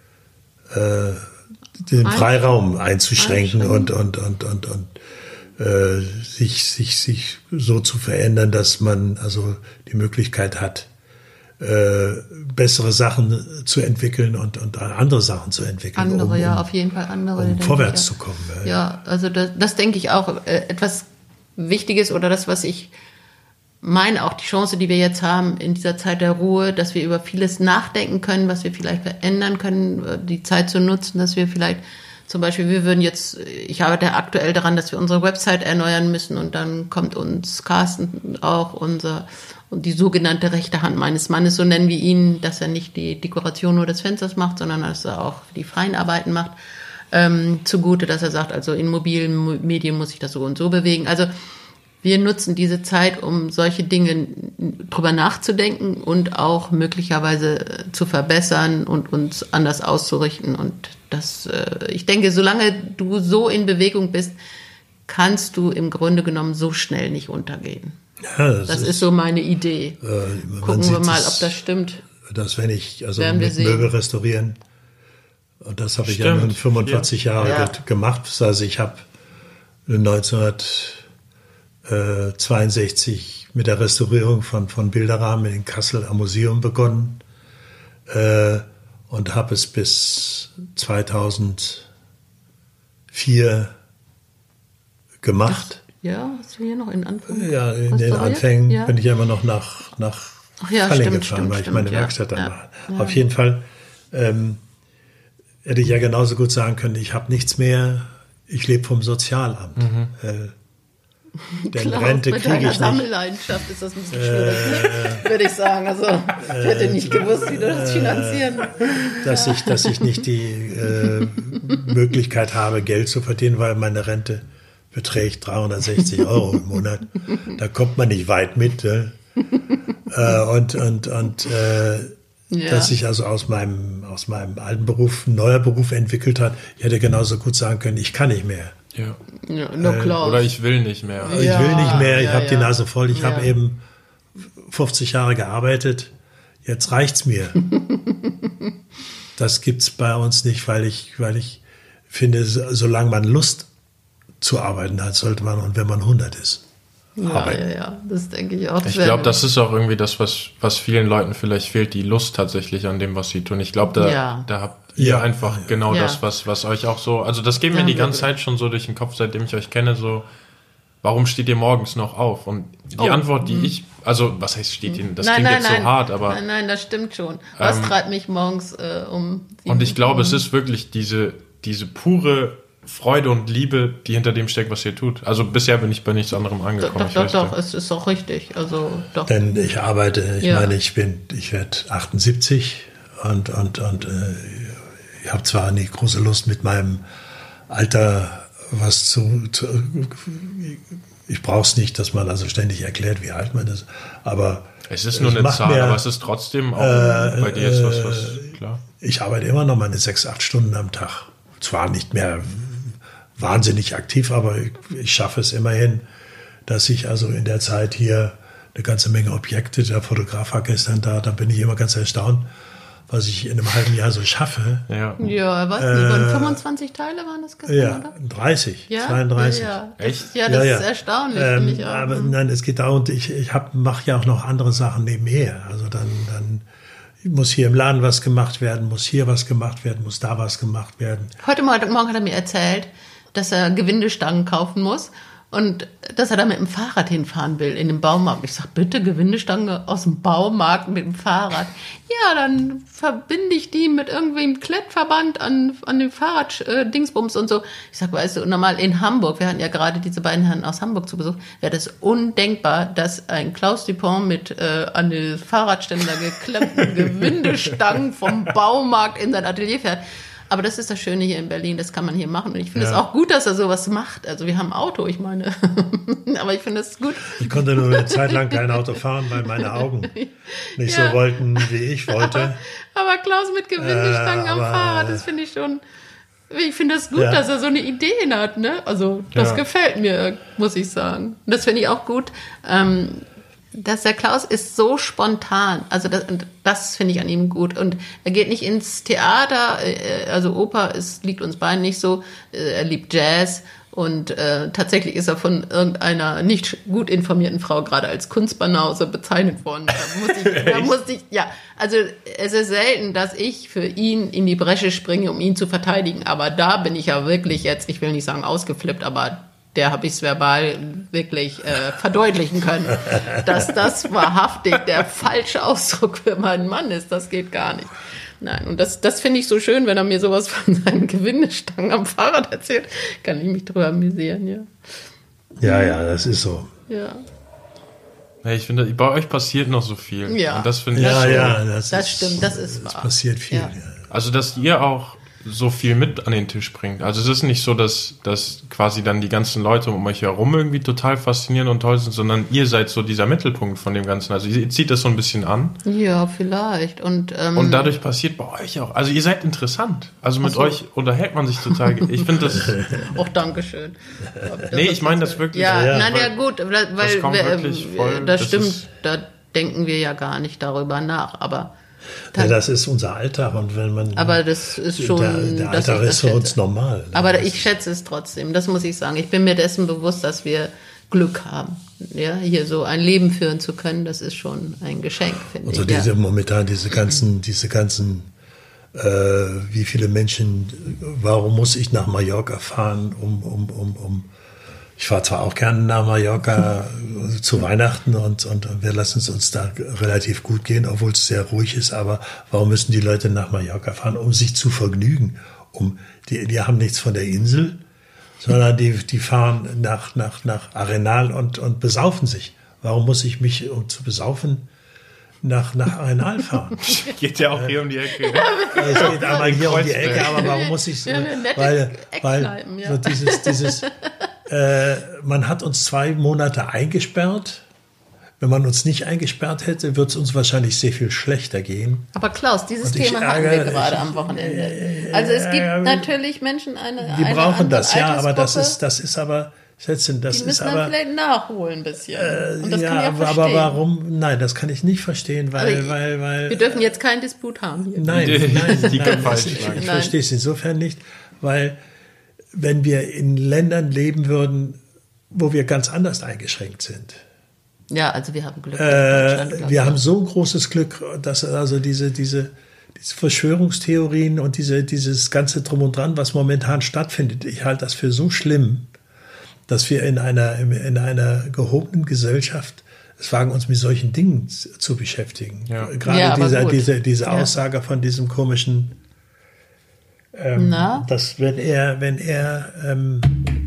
den Freiraum einzuschränken und und und und und äh, sich sich sich so zu verändern, dass man also die Möglichkeit hat, äh, bessere Sachen zu entwickeln und und andere Sachen zu entwickeln. Andere, um, ja, um, auf jeden Fall andere. Um vorwärts ich, ja. zu kommen. Ja, ja also das, das denke ich auch. Etwas wichtig ist oder das, was ich meine, auch die Chance, die wir jetzt haben in dieser Zeit der Ruhe, dass wir über vieles nachdenken können, was wir vielleicht verändern können, die Zeit zu nutzen, dass wir vielleicht zum Beispiel, wir würden jetzt, ich arbeite aktuell daran, dass wir unsere Website erneuern müssen und dann kommt uns Carsten auch, unser, und die sogenannte rechte Hand meines Mannes, so nennen wir ihn, dass er nicht die Dekoration nur des Fensters macht, sondern dass er auch die freien Arbeiten macht, ähm, zugute, dass er sagt, also in mobilen Medien muss ich das so und so bewegen. Also wir nutzen diese Zeit, um solche Dinge drüber nachzudenken und auch möglicherweise zu verbessern und uns anders auszurichten. Und das, ich denke, solange du so in Bewegung bist, kannst du im Grunde genommen so schnell nicht untergehen. Ja, das, das ist, ist so meine Idee. Äh, Gucken wir mal, ob das stimmt. Dass wenn ich, also Werden wir mit sehen. Möbel restaurieren, und das habe ich ja Stimmt. nun fünfundvierzig Jahre Ja. ge- gemacht. Also ich habe neunzehnhundertzweiundsechzig mit der Restaurierung von, von Bilderrahmen in Kassel am Museum begonnen äh, und habe es bis zweitausendvier gemacht. Ja, hast du hier noch in Anfang? Ja, in den restauriert? Anfängen Ja. bin ich ja immer noch nach, nach Ach ja, Falling stimmt, gefahren, stimmt, weil ich stimmt, meine ja. Werkstatt dann Ja. war. Ja. Auf jeden Fall ähm, hätte ich ja genauso gut sagen können, ich habe nichts mehr, ich lebe vom Sozialamt. Mhm. Äh, denn Klaus, Rente mit kriege deiner ich nicht. Sammelleidenschaft ist das ein bisschen schwierig, ne? Würde ich sagen. Also, ich hätte nicht gewusst, wie du das finanzieren. Dass ich, dass ich nicht die äh, Möglichkeit habe, Geld zu verdienen, weil meine Rente beträgt dreihundertsechzig Euro im Monat. Da kommt man nicht weit mit. Ne? äh, und und, und äh, Ja. dass sich also aus meinem, aus meinem alten Beruf ein neuer Beruf entwickelt hat. Ich hätte genauso gut sagen können, ich kann nicht mehr. Ja. Ja, nur Klaus. Oder ich will nicht mehr. Ich Ja, will nicht mehr, ich ja, habe ja. die Nase voll. Ich Ja. habe eben fünfzig Jahre gearbeitet. Jetzt reicht's mir. Das gibt's bei uns nicht, weil ich, weil ich finde, so- solange man Lust zu arbeiten hat, sollte man, und wenn man hundert ist, ja, arbeiten. ja, ja, das denke ich auch. Ich glaube, das ist auch irgendwie das, was, was vielen Leuten vielleicht fehlt, die Lust tatsächlich an dem, was sie tun. Ich glaube, da, Ja. da habt ihr Ja. einfach genau Ja. das, was, was euch auch so, also das geht mir Ja, die ganze wirklich. Zeit schon so durch den Kopf, seitdem ich euch kenne, so, warum steht ihr morgens noch auf? Und die Oh, Antwort, die ich, also was heißt steht ihr, das nein, klingt nein, jetzt nein. so hart, aber Nein, nein, das stimmt schon. Was Ähm, treibt mich morgens äh, um sieben und ich glaube, Uhr? es ist wirklich diese, diese pure Freude und Liebe, die hinter dem steckt, was ihr tut. Also bisher bin ich bei nichts anderem Doch, angekommen. doch, ich doch, weiß doch, nicht. es ist auch richtig. Also, doch. Denn ich arbeite, ich Ja. meine, ich bin, ich werde achtundsiebzig und, und, und äh, ich habe zwar nie große Lust mit meinem Alter was zu, zu ich brauche es nicht, dass man also ständig erklärt, wie alt man ist, aber Es ist nur eine macht Zahl, mir- aber es ist trotzdem auch äh, bei dir jetzt was, was, klar. ich arbeite immer noch meine sechs, acht Stunden am Tag. Zwar nicht mehr wahnsinnig aktiv, aber ich, ich schaffe es immerhin, dass ich also in der Zeit hier eine ganze Menge Objekte, der Fotograf war gestern da, da bin ich immer ganz erstaunt, was ich in einem halben Jahr so schaffe. Ja. Ja, weiß nicht, waren fünfundzwanzig Teile waren das gestern, Ja, oder? dreißig, Ja, zweiunddreißig. Ja, ja. Echt? Ja, das Ja, ja. ist erstaunlich, Ähm, finde ich auch. aber nein, es geht darum, ich, ich mache ja auch noch andere Sachen nebenher. Also dann, dann muss hier im Laden was gemacht werden, muss hier was gemacht werden, muss da was gemacht werden. Heute Morgen hat er mir erzählt, dass er Gewindestangen kaufen muss und dass er da mit dem Fahrrad hinfahren will in den Baumarkt. Ich sage, bitte Gewindestange aus dem Baumarkt mit dem Fahrrad. Ja, dann verbinde ich die mit irgendwem Klettverband an, an dem Fahrrad äh, Dingsbums und so. Ich sage, weißt du, normal in Hamburg, wir hatten ja gerade diese beiden Herren aus Hamburg zu Besuch, wäre das undenkbar, dass ein Klaus Dupont mit äh, an den Fahrradständer geklemmten Gewindestangen vom Baumarkt in sein Atelier fährt. Aber das ist das Schöne hier in Berlin, das kann man hier machen. Und ich finde es Ja. auch gut, dass er sowas macht. Also wir haben ein Auto, ich meine. Aber ich finde es gut. Ich konnte nur eine Zeit lang kein Auto fahren, weil meine Augen nicht Ja. so wollten, wie ich wollte. Aber Klaus mit Gewindestangen Äh, am aber- Fahrrad, das finde ich schon... Ich finde es gut, Ja. dass er so eine Ideen hat, ne? Also das Ja. gefällt mir, muss ich sagen. Und das finde ich auch gut. Ähm, dass der Klaus ist so spontan. Also das, und das finde ich an ihm gut. Und er geht nicht ins Theater, äh, also Oper ist, liegt uns beiden nicht so. Äh, Er liebt Jazz. Und äh, tatsächlich ist er von irgendeiner nicht gut informierten Frau gerade als Kunstbanause bezeichnet worden. Da musste ich, da musste ich, ja, also es ist selten, dass ich für ihn in die Bresche springe, um ihn zu verteidigen. Aber da bin ich ja wirklich jetzt, ich will nicht sagen ausgeflippt, aber der habe ich es verbal wirklich äh, verdeutlichen können, dass das wahrhaftig der falsche Ausdruck für meinen Mann ist. Das geht gar nicht. Nein, und das, das finde ich so schön, wenn er mir sowas von seinen Gewindestangen am Fahrrad erzählt, kann ich mich drüber amüsieren, ja. Ja, ja, das ist so. Ja. Ja, ich finde, bei euch passiert noch so viel. Ja. Und das finde ich Ja, so, ja, das, Das ist, stimmt, das ist es wahr. passiert viel. Ja. Ja. Also, dass ihr auch so viel mit an den Tisch bringt. Also es ist nicht so, dass, dass quasi dann die ganzen Leute um euch herum irgendwie total faszinierend und toll sind, sondern ihr seid so dieser Mittelpunkt von dem Ganzen. Also ihr zieht das so ein bisschen an. Ja, vielleicht. Und, ähm, Und dadurch passiert bei euch auch. Also ihr seid interessant. Also mit Ach so. euch unterhält man sich total. Ich finde das... auch Dankeschön. Nee, ich meine das wirklich. Ja, Ja, nein, weil- ja gut, weil, weil kommt wir, wirklich äh, voll- das, das stimmt, ist- da denken wir ja gar nicht darüber nach, aber Ja, das ist unser Alltag und wenn man aber das ist schon, der, der dass Alltag ich ist das für uns schätze. normal. Aber Das ich schätze es trotzdem, das muss ich sagen. Ich bin mir dessen bewusst, dass wir Glück haben, ja, hier so ein Leben führen zu können. Das ist schon ein Geschenk, finde Also ich. diese Ja. momentan diese ganzen, diese ganzen, äh, wie viele Menschen, warum muss ich nach Mallorca fahren, um, um, um, um ich fahre zwar auch gerne nach Mallorca zu Weihnachten und, und, und wir lassen es uns da relativ gut gehen, obwohl es sehr ruhig ist, aber warum müssen die Leute nach Mallorca fahren, um sich zu vergnügen? Um, die, die haben nichts von der Insel, sondern die, die fahren nach, nach, nach Arenal und, und besaufen sich. Warum muss ich mich, um zu besaufen, nach, nach Arenal fahren? Geht ja auch hier um die Ecke. Es geht einmal hier um die Kreuzberg. Ecke, aber warum muss ich Ja, eine nette weil, weil Eckkneipen, ja. so dieses, dieses äh, man hat uns zwei Monate eingesperrt. Wenn man uns nicht eingesperrt hätte, würde es uns wahrscheinlich sehr viel schlechter gehen. Aber Klaus, dieses Und ich Thema hatten ärgere- wir gerade ich- am Wochenende. Also es gibt ja, natürlich Menschen, eine Die eine brauchen andere das, ja, aber das Altersgruppe, ist, das ist aber, Schätzchen, das die ist müssen dann aber, vielleicht nachholen ein bisschen. Und das ja, kann ich auch aber, verstehen. aber warum? Nein, das kann ich nicht verstehen, weil, Aber weil, weil. Wir dürfen jetzt keinen Disput haben hier. Nein, Die- nein, die nein, falsch ich, ich schlagen. verstehe es insofern nicht, weil wenn wir in Ländern leben würden, wo wir ganz anders eingeschränkt sind. Ja, also wir haben Glück. in Äh, Deutschland, glaub wir ich. haben so großes Glück, dass also diese, diese, diese Verschwörungstheorien und diese, dieses ganze Drum und Dran, was momentan stattfindet, ich halte das für so schlimm, dass wir in einer, in einer gehobenen Gesellschaft es wagen, uns mit solchen Dingen zu zu beschäftigen. Ja. Gerade Ja, aber dieser, gut. diese, diese Ja. Aussage von diesem komischen, ähm, Na? dass wenn er, wenn er ähm,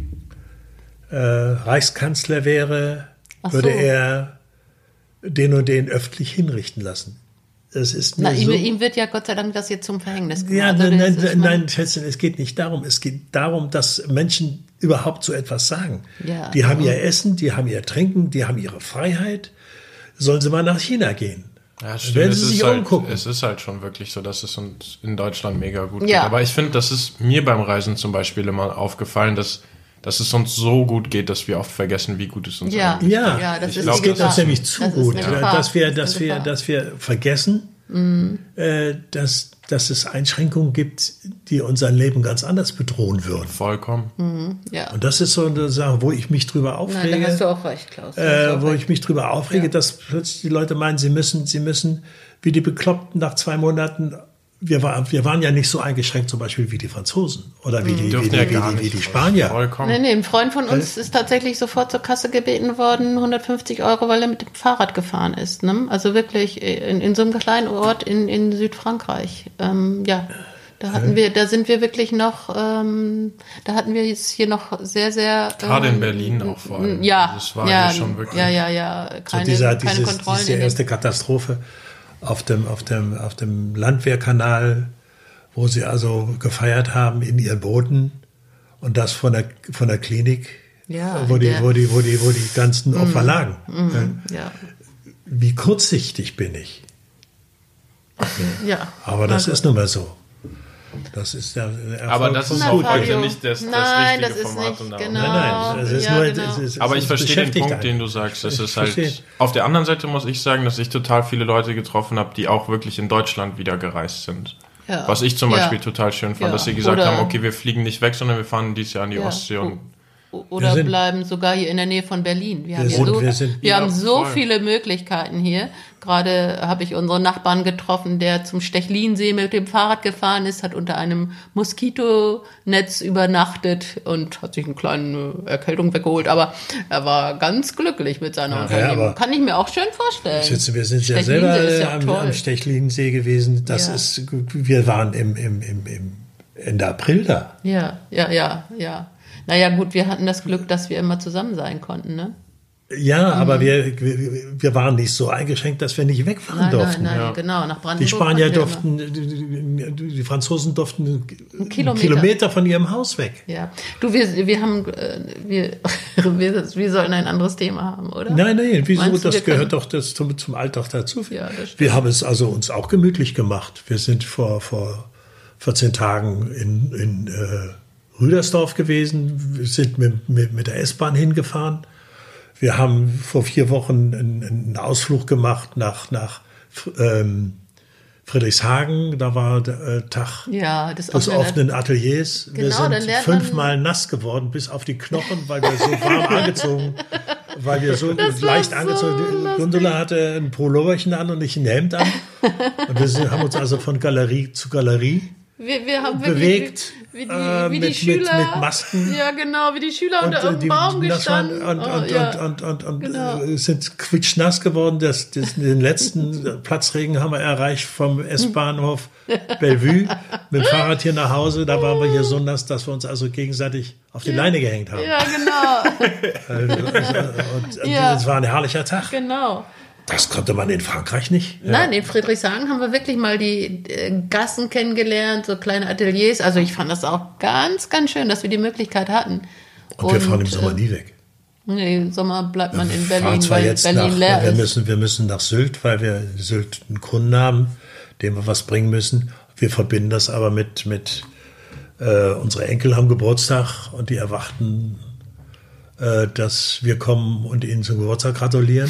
äh, Reichskanzler wäre, Ach würde so. er den und den öffentlich hinrichten lassen. Das ist Na, mir ihm, so, ihm wird ja Gott sei Dank das jetzt zum Verhängnis gemacht. ja, Also nein, das nein, ist nein, mal- nein, Schätzchen, es geht nicht darum. Es geht darum, dass Menschen überhaupt so etwas sagen. Ja, die haben mhm. ihr Essen, die haben ihr Trinken, die haben ihre Freiheit. Sollen sie mal nach China gehen? Ja, stimmt. Werden es Sie ist sich halt, umgucken. Es ist halt schon wirklich so, dass es uns in Deutschland mega gut geht. Ja. Aber ich finde, das ist mir beim Reisen zum Beispiel immer aufgefallen, dass, dass es uns so gut geht, dass wir oft vergessen, wie gut es uns Ja. eigentlich geht. Ja, Ja, das Ich ist glaub, die es geht das uns Gefahr. nämlich zu Das ist gut, eine äh, Gefahr. dass wir, Das ist dass eine wir, Gefahr. dass wir vergessen, äh, dass, dass es Einschränkungen gibt, die unser Leben ganz anders bedrohen würden. Vollkommen. Ja. Und das ist so eine Sache, wo ich mich drüber Nein, aufrege. da hast du auch recht, Klaus. Da hast du äh, auch wo recht. ich mich drüber aufrege, Ja. dass plötzlich die Leute meinen, sie müssen, sie müssen, wie die Bekloppten nach zwei Monaten, wir, war, wir waren ja nicht so eingeschränkt zum Beispiel wie die Franzosen oder wie die, wie Dürfen die, ja wie gar die, wie nicht. die Spanier. Vollkommen. Nee, nee, ein Freund von uns ist tatsächlich sofort zur Kasse gebeten worden, hundertfünfzig Euro, weil er mit dem Fahrrad gefahren ist. Ne? Also wirklich in, in so einem kleinen Ort in, in Südfrankreich. Ähm, ja, da hatten wir, da sind wir wirklich noch, ähm, da hatten wir jetzt hier noch sehr, sehr. Gerade in ähm, Berlin auch vor allem. Ja, Das war ja, hier schon wirklich. ja, ja, ja, So keine, dieser, keine dieses, Kontrollen. diese in den- erste Katastrophe auf dem, auf dem, auf dem Landwehrkanal, wo sie also gefeiert haben in ihren Booten und das von der, von der Klinik, Ja, wo, die, der- wo, die, wo, die, wo die ganzen Opfer lagen. ja, Wie kurzsichtig bin ich? ja. Aber das Na ist nun mal so. Das ist der der Erfolg Aber das von ist Na, auch Putin. heute Fabio. nicht das, das Nein, richtige das ist Format. nicht, und da- genau. Nein, nein, es ist Ja, nur, genau. es ist, Aber es ich verstehe den beschäftigt Punkt, einen. den du sagst. Das Ich ist halt. verstehe. Auf der anderen Seite muss ich sagen, dass ich total viele Leute getroffen habe, die auch wirklich in Deutschland wieder gereist sind. Ja. Was ich zum Ja. Beispiel total schön fand, Ja. dass sie gesagt Oder- haben, okay, wir fliegen nicht weg, sondern wir fahren dieses Jahr an die Ja. Ostsee und Oder sind, bleiben sogar hier in der Nähe von Berlin. Wir haben, wir hier sind, so, wir sind, wir ja, haben so voll. viele Möglichkeiten hier. Gerade habe ich unseren Nachbarn getroffen, der zum Stechlinsee mit dem Fahrrad gefahren ist, hat unter einem Moskitonetz übernachtet und hat sich eine kleine Erkältung weggeholt. Aber er war ganz glücklich mit seiner Ja, Unternehmung. aber Kann ich mir auch schön vorstellen. Jetzt, wir sind ja Stechlinsee selber ist ja am, toll. am Stechlinsee gewesen. Das Ja. ist, wir waren im, im, im, im Ende April da. Ja, ja, ja, ja. Naja, gut, wir hatten das Glück, dass wir immer zusammen sein konnten, ne? Ja, mhm. aber wir, wir, wir waren nicht so eingeschränkt, dass wir nicht wegfahren Nein, durften. nein, nein, Ja. genau, nach Brandenburg. Die Spanier konnten wir immer. durften, die, die Franzosen durften einen Kilometer. Kilometer von ihrem Haus weg. Ja, du, wir, wir haben, äh, wir, wir, wir sollten ein anderes Thema haben, oder? Nein, nein, wieso? Meinst du, das wir gehört können- doch das zum, zum Alltag dazu. Ja, das stimmt. Wir haben es also uns auch gemütlich gemacht. Wir sind vor, vor vierzehn Tagen in, in äh, Rüdersdorf gewesen. Wir sind mit, mit, mit der S-Bahn hingefahren. Wir haben vor vier Wochen einen, einen Ausflug gemacht nach, nach ähm, Friedrichshagen. Da war der äh, Tag Ja, das des offene- offenen Ateliers. Wir Genau, dann sind lernt man- fünfmal nass geworden, bis auf die Knochen, weil wir so warm angezogen, weil wir so Das war leicht so angezogen. Die lustig. Gundula hatte ein Pulloverchen an und ich ein Hemd an. Und wir sind, haben uns also von Galerie zu Galerie Wir, wir haben wirklich, bewegt, wie, wie die, äh, wie die mit- Schüler, mit- mit Masken. Ja, genau, wie die Schüler und unter äh, irgendeinem die Baum nass waren gestanden. und, Oh, und, ja. und, und, und, und Genau. äh, sind quitschnass geworden. Das, das, den letzten Platzregen haben wir erreicht vom S-Bahnhof Bellevue mit dem Fahrrad hier nach Hause. Da waren wir hier so nass, dass wir uns also gegenseitig auf die Leine gehängt haben. Ja, genau, Also, und, und Ja. es war ein herrlicher Tag. genau. Das konnte man in Frankreich nicht. Nein, in Friedrichshagen haben wir wirklich mal die äh, Gassen kennengelernt, so kleine Ateliers. Also ich fand das auch ganz, ganz schön, dass wir die Möglichkeit hatten. Und, wir fahren im Sommer äh, nie weg. Nee, im Sommer bleibt man in Wir fahren Berlin, zwar weil jetzt Berlin nach, leer wir ist. müssen, wir müssen nach Sylt, weil wir in Sylt einen Kunden haben, dem wir was bringen müssen. Wir verbinden das aber mit, mit äh, unsere Enkel haben Geburtstag und die erwarten, äh, dass wir kommen und ihnen zum Geburtstag gratulieren.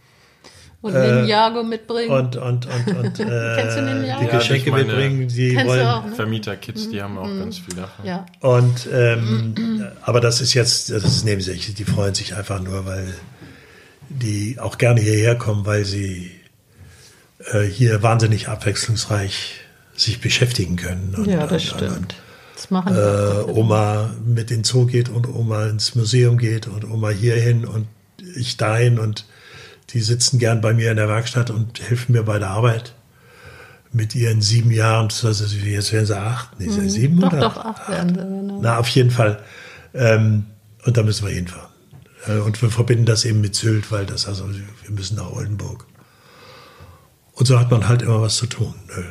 Und Ninjago mitbringen. Und, und, und, und äh, Kennst du Ninjago? die Ja, Geschenke durch meine- mitbringen, die Kennst du wollen. auch, ne? Vermieterkids, die haben auch ganz viel davon. Ja. Und ähm, aber das ist jetzt, das ist nebensächlich. Die freuen sich einfach nur, weil die auch gerne hierher kommen, weil sie äh, hier wahnsinnig abwechslungsreich sich beschäftigen können. Und, Ja, das und, stimmt. Das machen Und, wir. äh, Oma mit in den Zoo geht und Oma ins Museum geht und Oma hierhin und ich dahin und die sitzen gern bei mir in der Werkstatt und helfen mir bei der Arbeit. Mit ihren sieben Jahren, also jetzt werden sie acht, nee, mhm. sieben Doch, oder? doch, acht werden sie. Genau. Na, auf jeden Fall. Ähm, und da müssen wir hinfahren. Äh, und wir verbinden das eben mit Sylt, weil das also, wir müssen nach Oldenburg. Und so hat man halt immer was zu tun.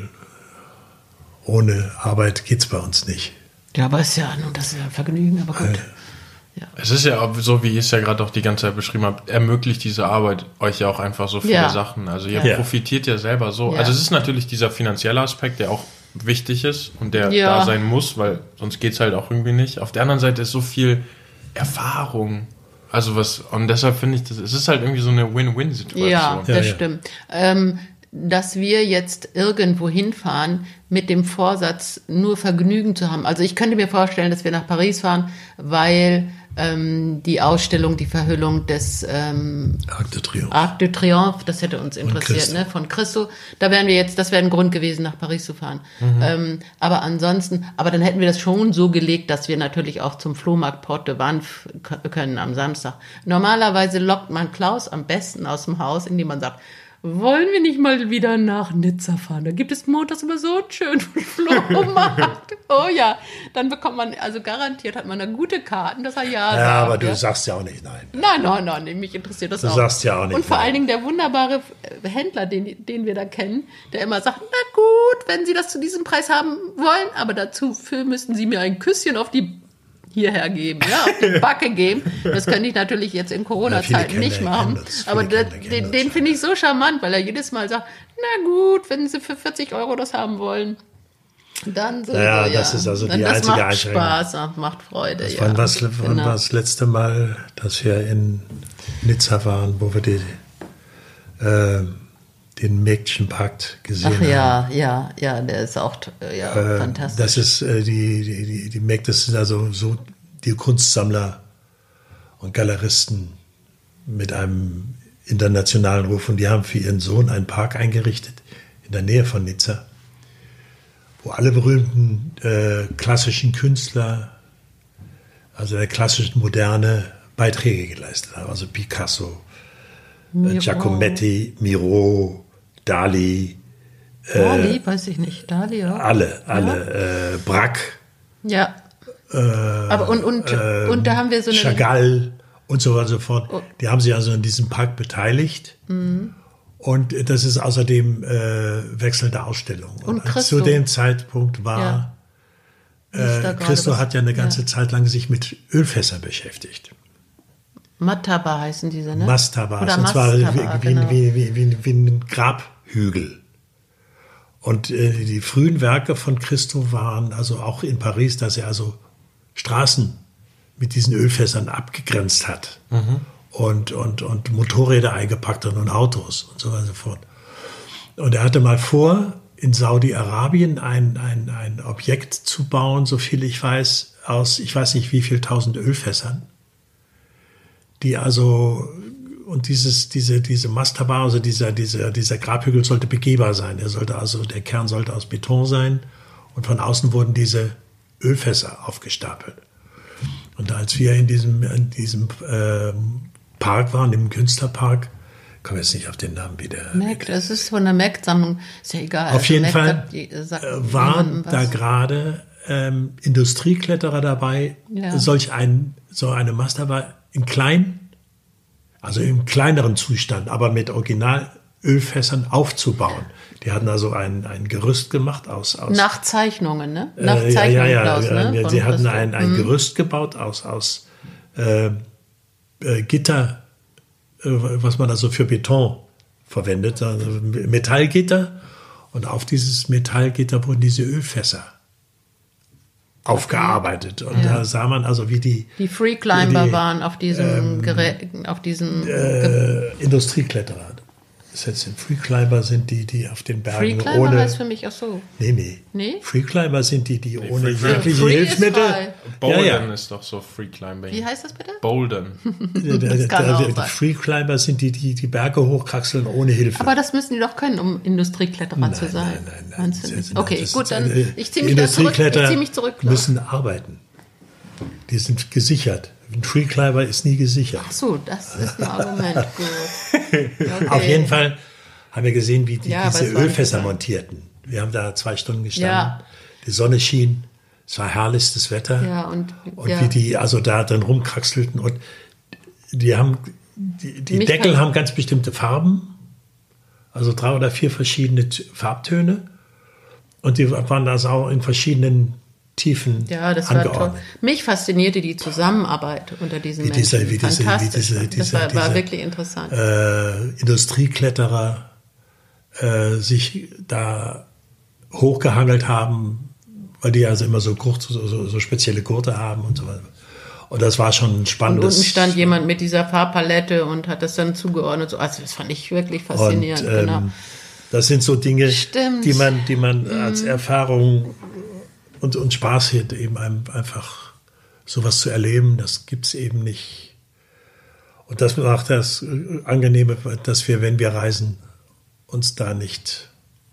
Ohne Arbeit geht's bei uns nicht. Ja, aber ist ja, nun, das ist ja ein Vergnügen, aber gut. Ja. Es ist ja auch so, wie ihr es ja gerade auch die ganze Zeit beschrieben habt, ermöglicht diese Arbeit euch ja auch einfach so viele Ja. Sachen. Also ihr Ja. profitiert ja selber so. Ja. Also es ist natürlich dieser finanzielle Aspekt, der auch wichtig ist und der Ja. da sein muss, weil sonst geht's halt auch irgendwie nicht. Auf der anderen Seite ist so viel Erfahrung. Also was, und deshalb finde ich, das, es ist halt irgendwie so eine Win-Win-Situation. Ja, das Ja, ja. stimmt. Ähm, dass wir jetzt irgendwo hinfahren mit dem Vorsatz, nur Vergnügen zu haben. Also ich könnte mir vorstellen, dass wir nach Paris fahren, weil ähm, die Ausstellung, die Verhüllung des ähm, Arc de Triomphe. Arc de Triomphe, das hätte uns interessiert, Christo. ne? Von Christo. Da wären wir jetzt, das wäre ein Grund gewesen, nach Paris zu fahren. Mhm. Ähm, aber ansonsten, aber dann hätten wir das schon so gelegt, dass wir natürlich auch zum Flohmarkt Porte de Vanves können am Samstag. Normalerweise lockt man Klaus am besten aus dem Haus, indem man sagt, wollen wir nicht mal wieder nach Nizza fahren? Da gibt es montags immer so einen schönen Flohmarkt. Oh ja, dann bekommt man, also garantiert hat man da gute Karten, dass er ja sagt. Ja, aber du ja. sagst ja auch nicht nein. Nein, nein, nein, nee, mich interessiert das Du auch. sagst ja auch nicht Und vor nein. allen Dingen der wunderbare Händler, den, den wir da kennen, der immer sagt, na gut, wenn Sie das zu diesem Preis haben wollen, aber dazu für müssten Sie mir ein Küsschen auf die hierher geben, ja, auf die Backe geben. Das könnte ich natürlich jetzt in Corona-Zeiten Kinder nicht machen. kennen das, viele Aber Kinder das, kennen den, das, den ja. finde ich so charmant, weil er jedes Mal sagt, na gut, wenn Sie für vierzig Euro das haben wollen, dann so. Ja, so, das ist also dann, die das einzige macht Einschränkung. Spaß, macht Freude. Das ja. wann was, wann Genau. war das letzte Mal, dass wir in Nizza waren, wo wir die, äh, den Mägdchenpakt gesehen Ach haben. ja, ja, ja, der ist auch äh, ja, Äh, fantastisch. Das ist äh, die, die, die, die Mägde sind also so die Kunstsammler und Galeristen mit einem internationalen Ruf. Und die haben für ihren Sohn einen Park eingerichtet in der Nähe von Nizza, wo alle berühmten äh, klassischen Künstler, also der klassischen Moderne, Beiträge geleistet haben. Also Picasso, äh, Giacometti, Miro, Dali. Äh, Dali, weiß ich nicht. Dali, ja. Alle, alle. Ja. Äh, Braque. Ja. Äh, Aber und, und, äh, und da haben wir so eine... Chagall und so weiter und so fort. Oh. Die haben sich also in diesem Park beteiligt. Mhm. Und das ist außerdem äh, wechselnde Ausstellung. Und, und zu dem Zeitpunkt war, ja. äh, Christo was, hat ja eine ganze ja. Zeit lang sich mit Ölfässern beschäftigt. Mastaba heißen diese, ne? Mastaba. Oder und zwar Mastaba, wie, genau. wie, wie, wie, wie ein Grabhügel. Und äh, die frühen Werke von Christo waren also auch in Paris, dass er also Straßen mit diesen Ölfässern abgegrenzt hat. Mhm. Und, und, und Motorräder eingepackt hat und Autos und so weiter und so fort. Und er hatte mal vor, in Saudi-Arabien ein, ein, ein Objekt zu bauen, so viel ich weiß, aus, ich weiß nicht wie viel tausend Ölfässern, die also, und dieses, diese, diese Mastaba, also dieser, dieser, dieser Grabhügel sollte begehbar sein. Er sollte also, der Kern sollte aus Beton sein und von außen wurden diese Ölfässer aufgestapelt. Und als wir in diesem, in diesem, ähm, Park waren, im Künstlerpark. Ich komme jetzt nicht auf den Namen wieder. Mac, das ist von der Mac-Sammlung, ist ja egal. Auf jeden Mac Fall sagt, sagt waren da gerade ähm, Industriekletterer dabei, ja. solch ein, so eine Mastaba in klein, also im kleineren Zustand, aber mit Originalölfässern aufzubauen. Die hatten also ein, ein Gerüst gemacht aus... aus Nach Zeichnungen, ne? Nach äh, Zeichnungen, ja, ja, Klaus, ja, ne? ja, sie hatten Christo. ein, ein mhm. Gerüst gebaut aus... aus äh, Gitter, was man also für Beton verwendet, also Metallgitter. Und auf dieses Metallgitter wurden diese Ölfässer aufgearbeitet. Und ja. da sah man also, wie die... Die Freeclimber die, waren auf diesem ähm, Gerät, auf diesem... Äh, Industriekletterer. Das heißt, Freeclimber sind die, die auf den Bergen Freeclimber ohne... heißt für mich auch so. Nee, nee. Nee? Freeclimber sind die, die ohne jegliche Free Hilfsmittel... Bouldern ja, ja. ist doch so Freeclimbing. Wie heißt das bitte? Bouldern. Das kann auch sein. Freeclimber sind die, die die Berge hochkraxeln ohne Hilfe. Aber das müssen die doch können, um Industriekletterer nein, zu sein. Nein, nein, nein. nein. nein okay, das gut, dann eine, ich ziehe mich, da zurück. Ich zieh mich zurück. Klar. Müssen arbeiten. Die sind gesichert. Ein Freeclimber ist nie gesichert. Ach so, das ist ein Argument. Gut. Okay. Auf jeden Fall haben wir gesehen, wie die ja, diese Ölfässer montierten. Wir haben da zwei Stunden gestanden. Ja. Die Sonne schien. Es war herrlichstes Wetter. Ja, und, und ja. wie die also da drin rumkraxelten. Und die haben, die, die Deckel kann... haben ganz bestimmte Farben. Also drei oder vier verschiedene Farbtöne. Und die waren also auch in verschiedenen Tiefen ja, das angeordnet. War toll. Mich faszinierte die Zusammenarbeit unter diesen wie dieser, Menschen. wie diese, Fantastisch. Wie diese, das dieser, war, dieser, war wirklich interessant. Äh, Industriekletterer äh, sich da hochgehangelt haben, weil die also immer so, kurz, so, so, so spezielle Gurte haben und so weiter. Und das war schon ein spannendes... Und unten stand jemand mit dieser Farbpalette und hat das dann zugeordnet. So, also das fand ich wirklich faszinierend. Und, ähm, genau. Das sind so Dinge, Stimmt. die man, die man mhm. als Erfahrung und, und Spaß hat, eben einfach sowas zu erleben. Das gibt es eben nicht. Und das macht das Angenehme, dass wir, wenn wir reisen, uns da nicht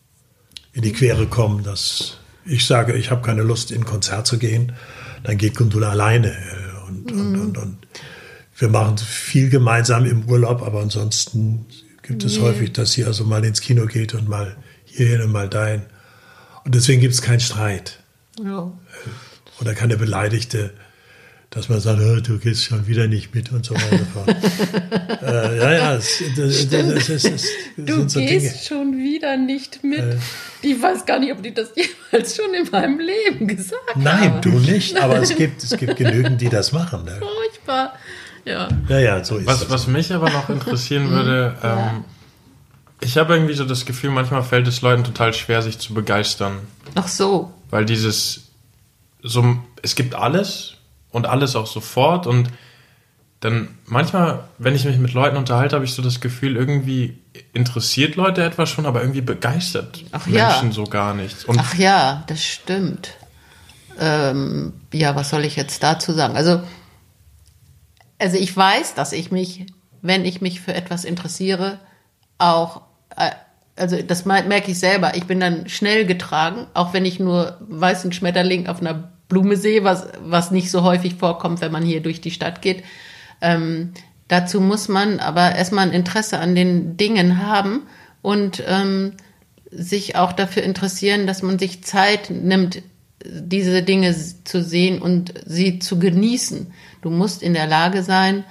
in die Quere kommen, dass ich sage, ich habe keine Lust, in ein Konzert zu gehen, dann geht Gundula alleine. Und, mhm. und, und, und wir machen viel gemeinsam im Urlaub, aber ansonsten gibt es nee. häufig, dass sie also mal ins Kino geht und mal hierhin und mal dahin. Und deswegen gibt es keinen Streit. Ja. Oder keine Beleidigte, dass man sagt, oh, du gehst schon wieder nicht mit und so weiter. äh, ja, ja, das, das, das, das, das, das du sind so gehst Dinge. schon wieder nicht mit. Äh, ich weiß gar nicht, ob die das jemals schon in meinem Leben gesagt nein, haben. Nein, du nicht, aber es gibt, es gibt genügend, die das machen. Ne? Furchtbar. Ja. Ja, ja, so ist was, das. Was mich aber noch interessieren würde, ja. ähm, ich habe irgendwie so das Gefühl, manchmal fällt es Leuten total schwer, sich zu begeistern. Ach so. Weil dieses, so, es gibt alles und alles auch sofort und dann manchmal, wenn ich mich mit Leuten unterhalte, habe ich so das Gefühl, irgendwie interessiert Leute etwas schon, aber irgendwie begeistert Ach Menschen ja. so gar nichts. Und Ach ja, das stimmt. Ähm, ja, was soll ich jetzt dazu sagen? Also Also ich weiß, dass ich mich, wenn ich mich für etwas interessiere, auch, also das merke ich selber, ich bin dann schnell getragen, auch wenn ich nur weißen Schmetterling auf einer Blume sehe, was, was nicht so häufig vorkommt, wenn man hier durch die Stadt geht. Ähm, dazu muss man aber erstmal ein Interesse an den Dingen haben und ähm, sich auch dafür interessieren, dass man sich Zeit nimmt, diese Dinge zu sehen und sie zu genießen. Du musst in der Lage sein,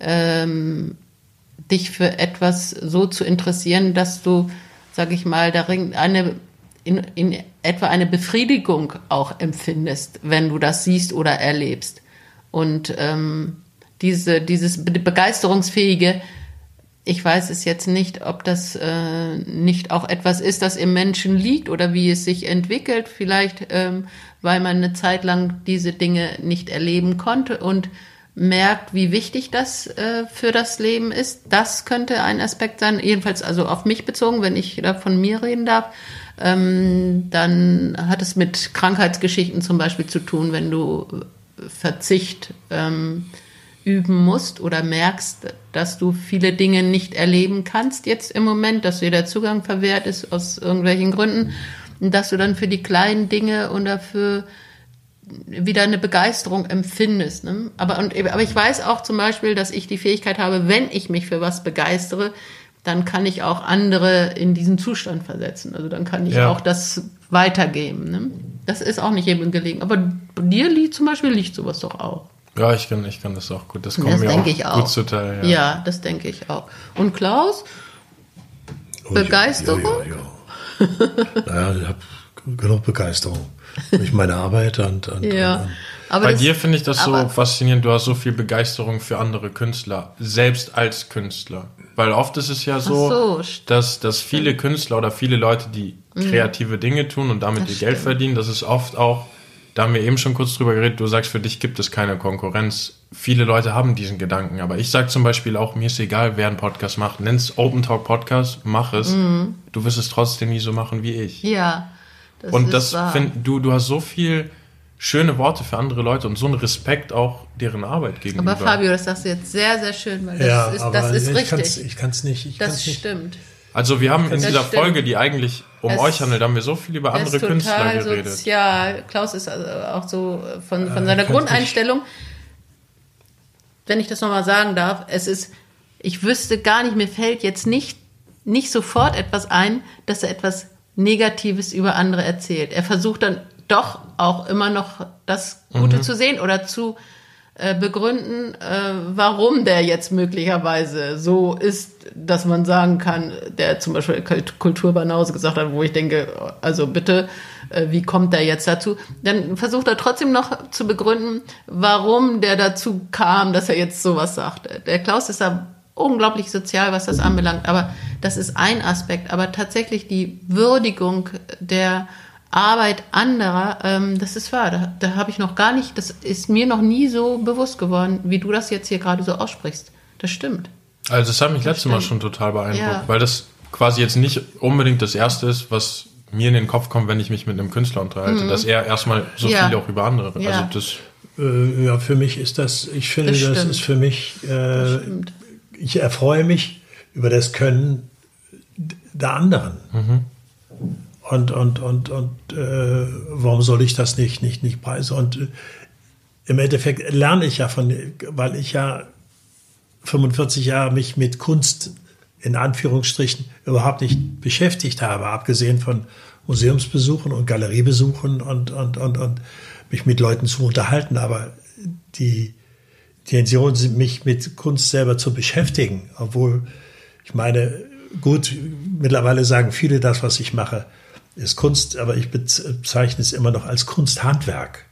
ähm, dich für etwas so zu interessieren, dass du, sag ich mal, darin eine, in, in etwa eine Befriedigung auch empfindest, wenn du das siehst oder erlebst. Und ähm, diese, dieses Begeisterungsfähige, ich weiß es jetzt nicht, ob das äh, nicht auch etwas ist, das im Menschen liegt oder wie es sich entwickelt. Vielleicht, ähm, weil man eine Zeit lang diese Dinge nicht erleben konnte und merkt, wie wichtig das äh, für das Leben ist. Das könnte ein Aspekt sein, jedenfalls also auf mich bezogen, wenn ich da von mir reden darf. Ähm, dann hat es mit Krankheitsgeschichten zum Beispiel zu tun, wenn du Verzicht ähm, üben musst oder merkst, dass du viele Dinge nicht erleben kannst jetzt im Moment, dass dir der Zugang verwehrt ist aus irgendwelchen Gründen, und dass du dann für die kleinen Dinge und dafür wieder eine Begeisterung empfindest. Ne? Aber, und, aber ich weiß auch zum Beispiel, dass ich die Fähigkeit habe, wenn ich mich für was begeistere, dann kann ich auch andere in diesen Zustand versetzen. Also dann kann ich ja auch das weitergeben. Ne? Das ist auch nicht jedem gelegen. Aber dir liegt zum Beispiel liegt sowas doch auch. Ja, ich kann, ich kann das auch gut. Das kommt das mir auch, ich auch gut zuteil. Ja. ja, das denke ich auch. Und Klaus? Oh, Begeisterung? Ja, ja, ja. Naja, ich habe genug Begeisterung durch meine Arbeit. Und, und, ja. und, und. Aber Bei das, dir finde ich das so aber, faszinierend. Du hast so viel Begeisterung für andere Künstler, selbst als Künstler. Weil oft ist es ja so, so dass, dass viele Künstler oder viele Leute, die kreative mhm. Dinge tun und damit ihr Geld verdienen, das ist oft auch, da haben wir eben schon kurz drüber geredet, du sagst, für dich gibt es keine Konkurrenz. Viele Leute haben diesen Gedanken, aber ich sage zum Beispiel auch, mir ist egal, wer einen Podcast macht. Nenn es Open Talk Podcast, mach es. Mhm. Du wirst es trotzdem nie so machen wie ich. Ja, das und ist das wahr. Find, du, du hast so viel schöne Worte für andere Leute und so einen Respekt auch deren Arbeit gegenüber. Aber Fabio, das sagst du jetzt sehr, sehr schön, weil das ja, ist, aber das ist ich richtig. Kann's, ich kann es nicht. Ich das kann's nicht. stimmt. Also wir haben in das dieser stimmt. Folge, die eigentlich um es, euch handelt, haben wir so viel über andere Künstler geredet. Sozial. Klaus ist also auch so von, von seiner Grundeinstellung, wenn ich das nochmal sagen darf, es ist, ich wüsste gar nicht, mir fällt jetzt nicht, nicht sofort etwas ein, dass er etwas Negatives über andere erzählt. Er versucht dann doch auch immer noch das Gute mhm. zu sehen oder zu äh, begründen, äh, warum der jetzt möglicherweise so ist, dass man sagen kann, der zum Beispiel Kulturbanause gesagt hat, wo ich denke, also bitte, äh, wie kommt der jetzt dazu? Dann versucht er trotzdem noch zu begründen, warum der dazu kam, dass er jetzt sowas sagt. Der Klaus ist da unglaublich sozial, was das anbelangt, aber das ist ein Aspekt. Aber tatsächlich die Würdigung der Arbeit anderer, ähm, das ist wahr, da, da habe ich noch gar nicht, das ist mir noch nie so bewusst geworden, wie du das jetzt hier gerade so aussprichst. Das stimmt. Also das hat mich das letztes Mal schon total beeindruckt, ja. weil das quasi jetzt nicht unbedingt das Erste ist, was mir in den Kopf kommt, wenn ich mich mit einem Künstler unterhalte, mhm. dass er erstmal so ja. viel auch über andere, ja. also das... Äh, ja, für mich ist das, ich finde, das, das ist für mich, äh, ich erfreue mich über das Können der anderen. Mhm. Und, und, und, und äh, warum soll ich das nicht, nicht, nicht preisen? Und äh, im Endeffekt lerne ich ja von, weil ich ja fünfundvierzig Jahre mich mit Kunst in Anführungsstrichen überhaupt nicht beschäftigt habe, abgesehen von Museumsbesuchen und Galeriebesuchen und, und, und, und mich mit Leuten zu unterhalten. Aber die Intention, mich mit Kunst selber zu beschäftigen, obwohl ich meine, gut, mittlerweile sagen viele, das, was ich mache, ist Kunst, aber ich bezeichne es immer noch als Kunsthandwerk.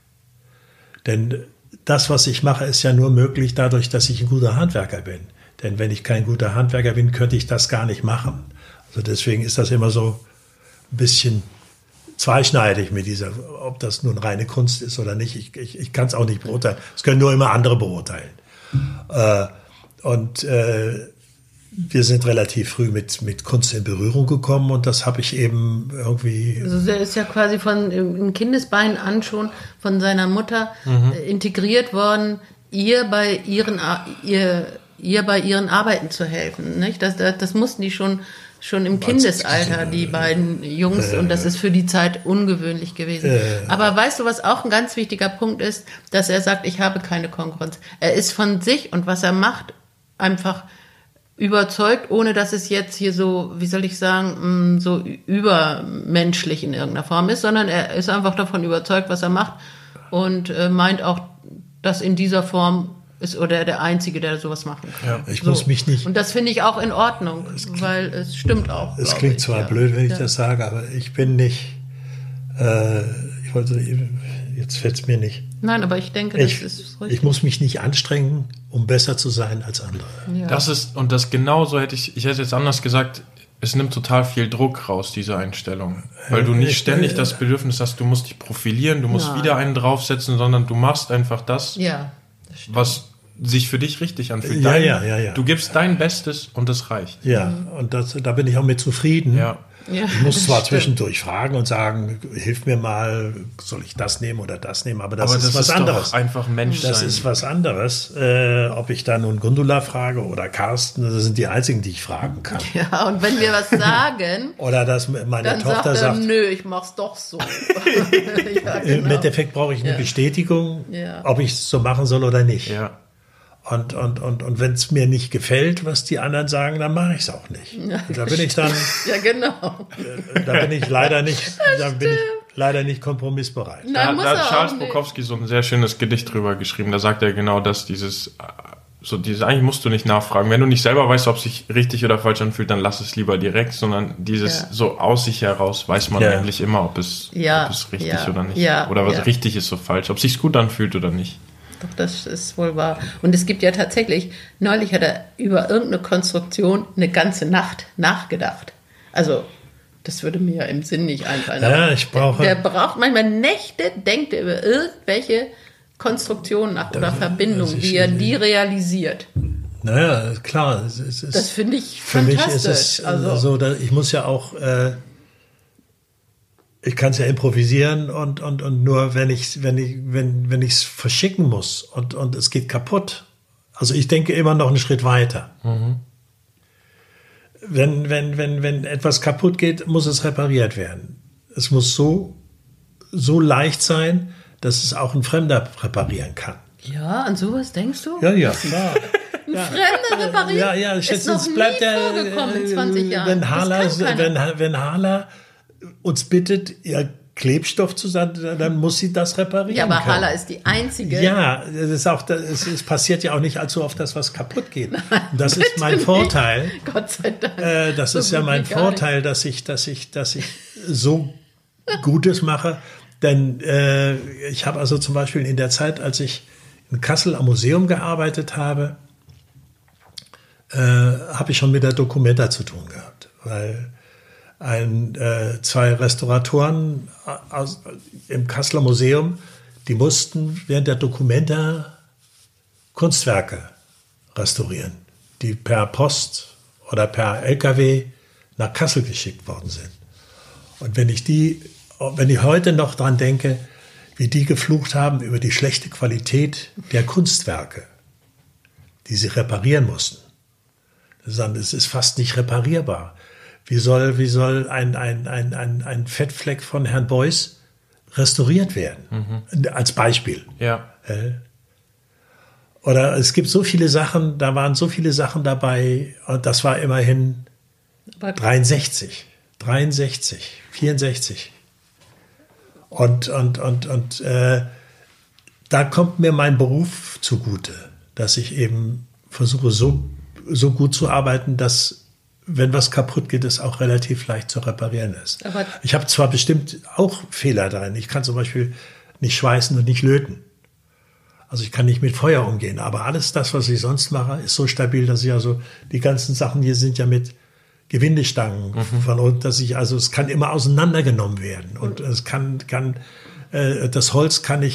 Denn das, was ich mache, ist ja nur möglich dadurch, dass ich ein guter Handwerker bin. Denn wenn ich kein guter Handwerker bin, könnte ich das gar nicht machen. Also deswegen ist das immer so ein bisschen zweischneidig mit dieser, ob das nun reine Kunst ist oder nicht. Ich, ich, ich kann es auch nicht beurteilen. Das können nur immer andere beurteilen. Äh, und äh, wir sind relativ früh mit, mit Kunst in Berührung gekommen und das habe ich eben irgendwie... Also er ist ja quasi von im Kindesbein an schon von seiner Mutter mhm. integriert worden ihr bei ihren, ihr, ihr bei ihren Arbeiten zu helfen. Nicht? Das, das, das mussten die schon, schon im Kindesalter, die beiden Jungs, und das ist für die Zeit ungewöhnlich gewesen. Aber weißt du, was auch ein ganz wichtiger Punkt ist, dass er sagt, ich habe keine Konkurrenz. Er ist von sich und was er macht, einfach überzeugt, ohne dass es jetzt hier so, wie soll ich sagen, so übermenschlich in irgendeiner Form ist, sondern er ist einfach davon überzeugt, was er macht und meint auch, dass in dieser Form ist oder der Einzige, der sowas machen kann. Ja, ich so. muss mich nicht... Und das finde ich auch in Ordnung, es weil es stimmt auch. Es klingt ich, zwar ja. blöd, wenn ich ja. das sage, aber ich bin nicht... Äh, ich wollte... Jetzt fällt es mir nicht. Nein, aber ich denke, ich, das ist richtig. Ich muss mich nicht anstrengen, um besser zu sein als andere. Ja. Das ist, und das genauso hätte ich, ich hätte jetzt anders gesagt, es nimmt total viel Druck raus, diese Einstellung. Weil du nicht ständig das Bedürfnis hast, du musst dich profilieren, du musst Nein. wieder einen draufsetzen, sondern du machst einfach das, Ja, das stimmt. was sich für dich richtig anfühlt. Ja, Dein, ja, ja, ja. Du gibst dein Bestes und das reicht. Ja, und das, da bin ich auch mit zufrieden. Ja. Ja, Ich muss das zwar stimmt. zwischendurch fragen und sagen, hilf mir mal, soll ich das nehmen oder das nehmen, aber das Aber ist das was ist anderes. doch einfach Mensch Das sein. ist was anderes. Äh, ob ich da nun Gundula frage oder Carsten, das sind die einzigen, die ich fragen kann. Ja, und wenn wir was sagen, Oder dass meine dann Tochter sagt er, sagt, nö, ich mach's doch so. Ja, im genau. Endeffekt brauche ich eine Ja. Bestätigung, Ja. ob ich es so machen soll oder nicht. Ja. Und, und, und, und wenn es mir nicht gefällt, was die anderen sagen, dann mache ich es auch nicht. Da bin ich dann, Ja, genau. da bin ich leider nicht, da bin ich leider nicht kompromissbereit. Nein, Da, muss da er hat auch Charles nicht. Bukowski so ein sehr schönes Gedicht drüber geschrieben. Da sagt er genau das, dieses, so dieses, eigentlich musst du nicht nachfragen. Wenn du nicht selber weißt, ob es sich richtig oder falsch anfühlt, dann lass es lieber direkt, sondern dieses Ja. so aus sich heraus weiß man Ja. eigentlich immer, ob es, Ja, ob es richtig ja, oder nicht. ja, oder was ja. richtig ist, so falsch. Ob es sich gut anfühlt oder nicht. Doch, das ist wohl wahr. Und es gibt ja tatsächlich, neulich hat er über irgendeine Konstruktion eine ganze Nacht nachgedacht. Also, das würde mir ja im Sinn nicht einfallen. Ja, Aber ich brauche- Der, der braucht manchmal Nächte, denkt er über irgendwelche Konstruktionen nach oder Verbindungen, also ich- wie er die realisiert. Naja, klar. Es, es ist, Das finde ich für mich fantastisch. ist es also, so, da, ich muss ja auch, äh, ich kann es ja improvisieren und, und, und nur wenn ich wenn ich wenn wenn ich es verschicken muss und und es geht kaputt. Also ich denke immer noch einen Schritt weiter. Mhm. Wenn wenn wenn wenn etwas kaputt geht, muss es repariert werden. Es muss so so leicht sein, dass es auch ein Fremder reparieren kann. ja, an sowas denkst du? Ja, ja, klar. Ein Fremder repariert? Ja, ja, ich ist schätze, noch es bleibt nie der, vorgekommen in zwanzig Jahren. wenn Das Hala, kann keiner. wenn, wenn Hala uns bittet, ihr Klebstoff zu sein, dann muss sie das reparieren Ja, aber können. Hala ist die einzige. Ja, das ist auch, das, es, es passiert ja auch nicht allzu oft, dass was kaputt geht. Und das ist bitte mein nicht. Vorteil. Gott sei Dank. Äh, das So ist ja gut mein wie gar Vorteil, dass ich, dass ich, dass ich so Gutes mache. Denn äh, ich habe also zum Beispiel in der Zeit, als ich in Kassel am Museum gearbeitet habe, äh, habe ich schon mit der Documenta zu tun gehabt, weil ein, äh, zwei Restauratoren aus, im Kasseler Museum, die mussten während der Documenta Kunstwerke restaurieren, die per Post oder per L K W nach Kassel geschickt worden sind. Und wenn ich die, wenn ich heute noch dran denke, wie die geflucht haben über die schlechte Qualität der Kunstwerke, die sie reparieren mussten. Es ist fast nicht reparierbar. Wie soll, wie soll ein, ein, ein, ein, ein Fettfleck von Herrn Beuys restauriert werden? Mhm. Als Beispiel. Ja. Oder es gibt so viele Sachen, da waren so viele Sachen dabei, und das war immerhin Aber dreiundsechzig, dreiundsechzig, vierundsechzig. Und, und, und, und äh, da kommt mir mein Beruf zugute, dass ich eben versuche, so, so gut zu arbeiten, dass, wenn was kaputt geht, es auch relativ leicht zu reparieren ist. Aber ich habe zwar bestimmt auch Fehler darin. Ich kann zum Beispiel nicht schweißen und nicht löten. Also ich kann nicht mit Feuer umgehen. Aber alles das, was ich sonst mache, ist so stabil, dass ich also, die ganzen Sachen hier sind ja mit Gewindestangen mhm. von unten, dass ich, also es kann immer auseinandergenommen werden. Und es kann, kann, äh, das Holz kann ich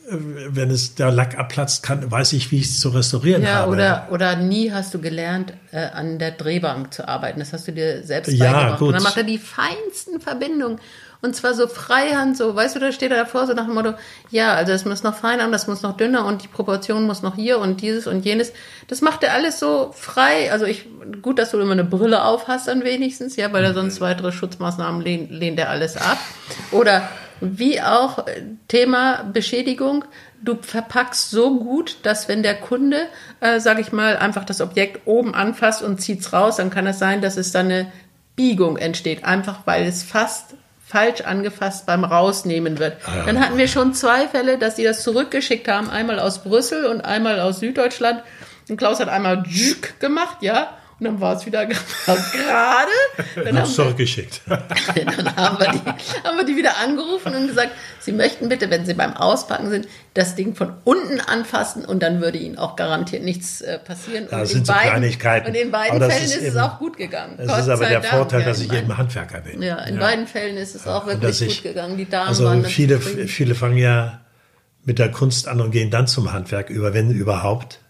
wenn es der Lack abplatzt, kann, weiß ich, wie ich es zu restaurieren ja, habe. Oder, oder nie hast du gelernt, äh, an der Drehbank zu arbeiten. Das hast du dir selbst Ja, beigebracht. gut. Und dann macht er die feinsten Verbindungen. Und zwar so freihand, so, weißt du, da steht er davor, so nach dem Motto, ja, also das muss noch feiner, das muss noch dünner und die Proportion muss noch hier und dieses und jenes. Das macht er alles so frei. Also ich, gut, dass du immer eine Brille auf hast dann wenigstens, ja, weil er sonst weitere Schutzmaßnahmen lehnt, lehnt er alles ab. Oder wie auch Thema Beschädigung, du verpackst so gut, dass wenn der Kunde, äh, sag ich mal, einfach das Objekt oben anfasst und zieht's raus, dann kann es sein, dass es dann eine Biegung entsteht, einfach weil es fast falsch angefasst beim Rausnehmen wird. Ah, ja. Dann hatten wir schon zwei Fälle, dass sie das zurückgeschickt haben, einmal aus Brüssel und einmal aus Süddeutschland. Und Klaus hat einmal Dschück gemacht, ja, und dann war es wieder gerade. Dann haben zurückgeschickt. Wir, dann haben wir, die, haben wir die wieder angerufen und gesagt, sie möchten bitte, wenn sie beim Auspacken sind, das Ding von unten anfassen und dann würde ihnen auch garantiert nichts äh, passieren. Das und sind in so beiden, Kleinigkeiten. Und in beiden aber Fällen ist ist eben, es auch gut gegangen. Es Gott ist aber sei der Dank. Vorteil, Ja, dass ich in eben Handwerker bin. Ja, in ja. beiden Fällen ist es auch Ja, wirklich ich, gut gegangen. Die Damen also waren viele, zufrieden. viele fangen ja mit der Kunst an und gehen dann zum Handwerk über, wenn überhaupt.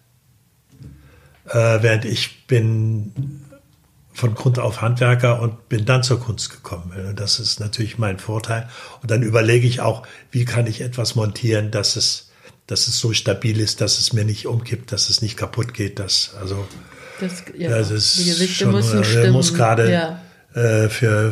Äh, während ich bin von Grund auf Handwerker und bin dann zur Kunst gekommen. Das ist natürlich mein Vorteil. Und dann überlege ich auch, wie kann ich etwas montieren, dass es, dass es so stabil ist, dass es mir nicht umkippt, dass es nicht kaputt geht. Dass, also, das, ja, das ist die Gewichte schon, müssen äh, stimmen. muss gerade ja. äh, für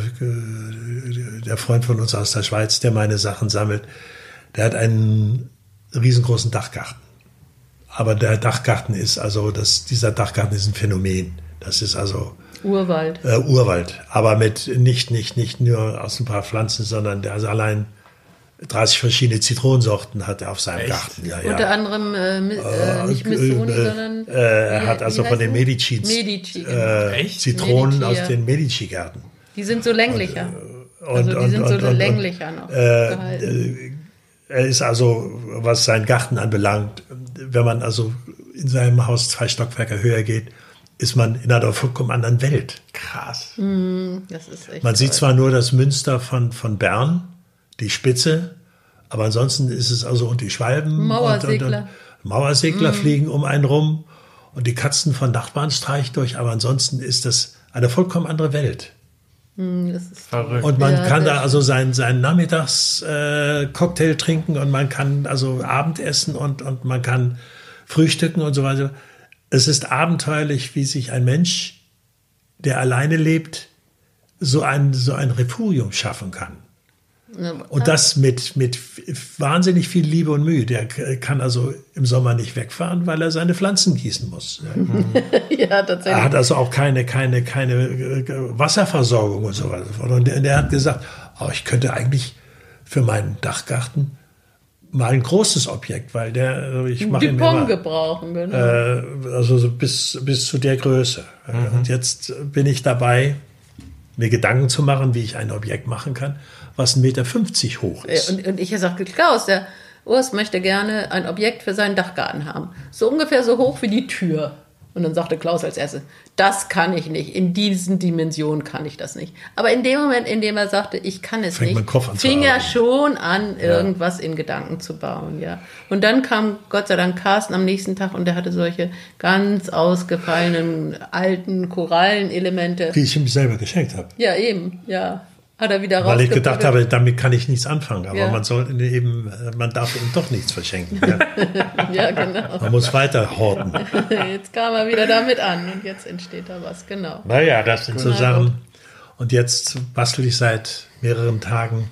äh, der Freund von uns aus der Schweiz, der meine Sachen sammelt, der hat einen riesengroßen Dachgarten. Aber der Dachgarten ist also, das, dieser Dachgarten ist ein Phänomen. Das ist also Urwald. Äh, Urwald, aber mit nicht, nicht, nicht nur aus ein paar Pflanzen, sondern der also allein dreißig verschiedene Zitronensorten hat er auf seinem Echt? Garten. Ja, ja. Unter anderem äh, äh, nicht Missoni, äh, sondern äh, er wie- hat also wie von den heißen die? Medici, Medici, genau. äh, Echt? Zitronen Medici, aus ja. den Medici-Gärten. Die sind so länglicher. Und, also die und, sind und, so und, und, länglicher noch äh, gehalten. Er ist also, was seinen Garten anbelangt, wenn man also in seinem Haus zwei Stockwerke höher geht, ist man in einer vollkommen anderen Welt. Krass. Das ist echt Man sieht toll. zwar nur das Münster von, von Bern, die Spitze, aber ansonsten ist es also und die Schwalben. Mauersegler. Und, und, und Mauersegler mm. fliegen um einen rum und die Katzen von Nachbarn streichen durch, aber ansonsten ist das eine vollkommen andere Welt. Das ist Verrückt. Und man Ja, kann sehr da also seinen, seinen Nachmittagscocktail äh, Cocktail trinken und man kann also Abendessen und, und man kann frühstücken und so weiter. Es ist abenteuerlich, wie sich ein Mensch, der alleine lebt, so ein, so ein Refugium schaffen kann. Und das mit, mit wahnsinnig viel Liebe und Mühe. Der kann also im Sommer nicht wegfahren, weil er seine Pflanzen gießen muss. ja, tatsächlich. Er hat also auch keine, keine, keine Wasserversorgung und so weiter. Und der, der hat gesagt, oh, ich könnte eigentlich für meinen Dachgarten mal ein großes Objekt, weil der, ich mache ihn Dupont immer, gebrauchen, genau. äh, also so bis, bis zu der Größe. Mhm. Und jetzt bin ich dabei, mir Gedanken zu machen, wie ich ein Objekt machen kann, was ein Meter fünfzig hoch ist. Und, und ich sagte, Klaus, der Urs möchte gerne ein Objekt für seinen Dachgarten haben. So ungefähr so hoch wie die Tür. Und dann sagte Klaus als erstes, das kann ich nicht, in diesen Dimensionen kann ich das nicht. Aber in dem Moment, in dem er sagte, ich kann es Fängt nicht, mein Kopf an zu fing er arbeiten. schon an, irgendwas in Gedanken zu bauen. Ja. Und dann kam Gott sei Dank Carsten am nächsten Tag und der hatte solche ganz ausgefallenen alten Korallenelemente. Die ich ihm selber geschenkt habe. Ja, eben, ja. Hat er wieder Weil ich gedacht rausgebuddelt. habe, damit kann ich nichts anfangen. Aber Ja. man soll eben, man darf eben doch nichts verschenken. Ja. Ja, genau. Man muss weiter horten. Jetzt kam er wieder damit an und jetzt entsteht da was, genau. Naja, das sind so Na Sachen. Und jetzt bastel ich seit mehreren Tagen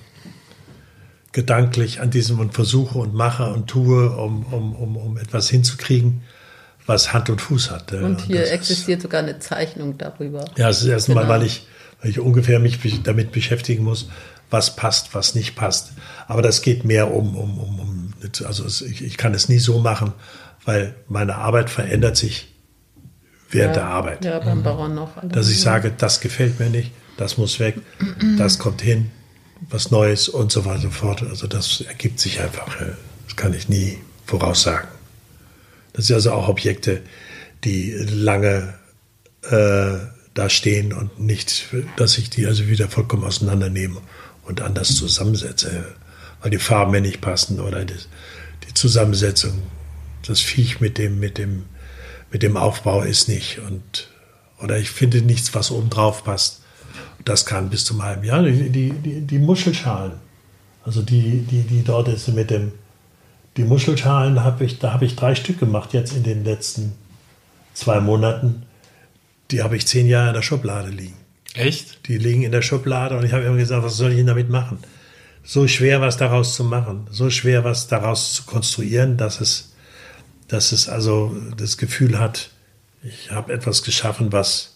gedanklich an diesem und versuche und mache und tue, um, um, um, um etwas hinzukriegen, was Hand und Fuß hat. Und hier das existiert sogar eine Zeichnung darüber. Ist, ja, es ist erstmal, Genau. weil ich, weil ich ungefähr mich be- damit beschäftigen muss, was passt, was nicht passt. Aber das geht mehr um, um, um, um also es, ich, ich kann es nie so machen, weil meine Arbeit verändert sich während ja, der Arbeit. Ja, beim Baron noch. Alles. Dass ich sage, das gefällt mir nicht, das muss weg, das kommt hin, was Neues und so weiter und so fort. Also das ergibt sich einfach. Das kann ich nie voraussagen. Das sind also auch Objekte, die lange äh, da stehen und nicht, dass ich die also wieder vollkommen auseinandernehme und anders zusammensetze, weil die Farben mir nicht passen oder das, die Zusammensetzung, das Viech mit dem, mit dem, mit dem Aufbau ist nicht. Und, oder ich finde nichts, was oben drauf passt. Das kann bis zum halben Jahr. Die, die, die, die Muschelschalen, also die, die, die dort ist mit dem, die Muschelschalen habe ich, da habe ich drei Stück gemacht jetzt in den letzten zwei Monaten. Die habe ich zehn Jahre in der Schublade liegen. Echt? Die liegen in der Schublade und ich habe immer gesagt, was soll ich denn damit machen? So schwer, was daraus zu machen, so schwer, was daraus zu konstruieren, dass es, dass es also das Gefühl hat, ich habe etwas geschaffen, was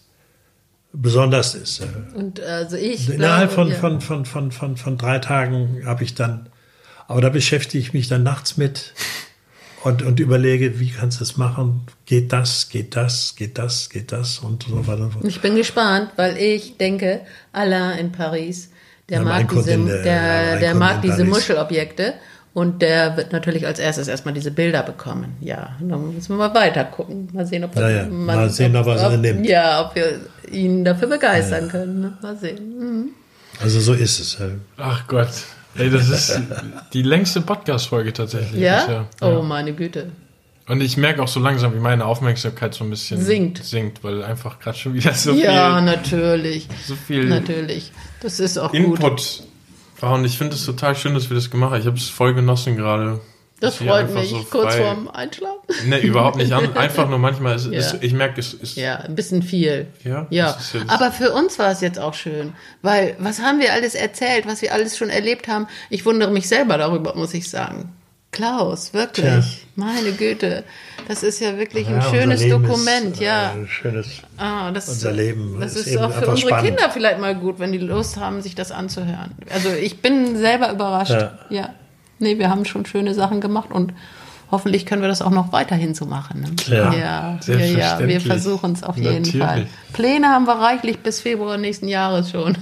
besonders ist. Und also ich Innerhalb glaube, von, ja. von, von, von, von, von drei Tagen habe ich dann, aber da beschäftige ich mich dann nachts mit und, und überlege, wie kannst du das machen? Geht das, geht das, geht das, geht das und so weiter. Ich bin gespannt, weil ich denke, Alain in Paris, der Ja, mag mein diese, Kunde in, äh, der, mein der Kunde mag in diese Paris. Muschelobjekte und der wird natürlich als erstes erstmal diese Bilder bekommen. Ja, dann müssen wir mal weiter gucken. Mal sehen, ob, Ja, ja. man, Mal sehen, ob er es nimmt. Ja, ob wir ihn dafür begeistern können. Ne? Mal sehen. Mhm. Also so ist es. Ach Gott. Ey, das ist die längste Podcast-Folge tatsächlich. Ja? bisher. Oh, meine Güte. Und ich merke auch so langsam, wie meine Aufmerksamkeit so ein bisschen Sinkt. sinkt, weil einfach gerade schon wieder so Ja, viel, natürlich. so viel Natürlich. Das ist auch gut. Input war. Und ich finde es total schön, dass wir das gemacht haben. Ich habe es voll genossen gerade. Das Hier freut einfach mich. so Kurz frei- vorm Einschlafen. Ne, überhaupt nicht an. Einfach nur manchmal, ist, Ja. ist, ich merke, es ist... Ja, ein bisschen viel. Ja, ja. das ist jetzt- Aber für uns war es jetzt auch schön, weil was haben wir alles erzählt, was wir alles schon erlebt haben? Ich wundere mich selber darüber, muss ich sagen. Klaus, wirklich, Tja. meine Güte, das ist ja wirklich Ja, ein unser schönes Leben Dokument, ist, ja. Äh, schönes. Ah, das, unser Leben Das ist ist, eben auch für einfach unsere spannend. Kinder vielleicht mal gut, wenn die Lust haben, sich das anzuhören. Also ich bin selber überrascht. Ja. Ja. Nee, wir haben schon schöne Sachen gemacht und hoffentlich können wir das auch noch weiterhin so machen. Ne? Ja, ja, ja, ja, selbstverständlich. wir versuchen es auf jeden Natürlich. Fall. Pläne haben wir reichlich bis Februar nächsten Jahres schon.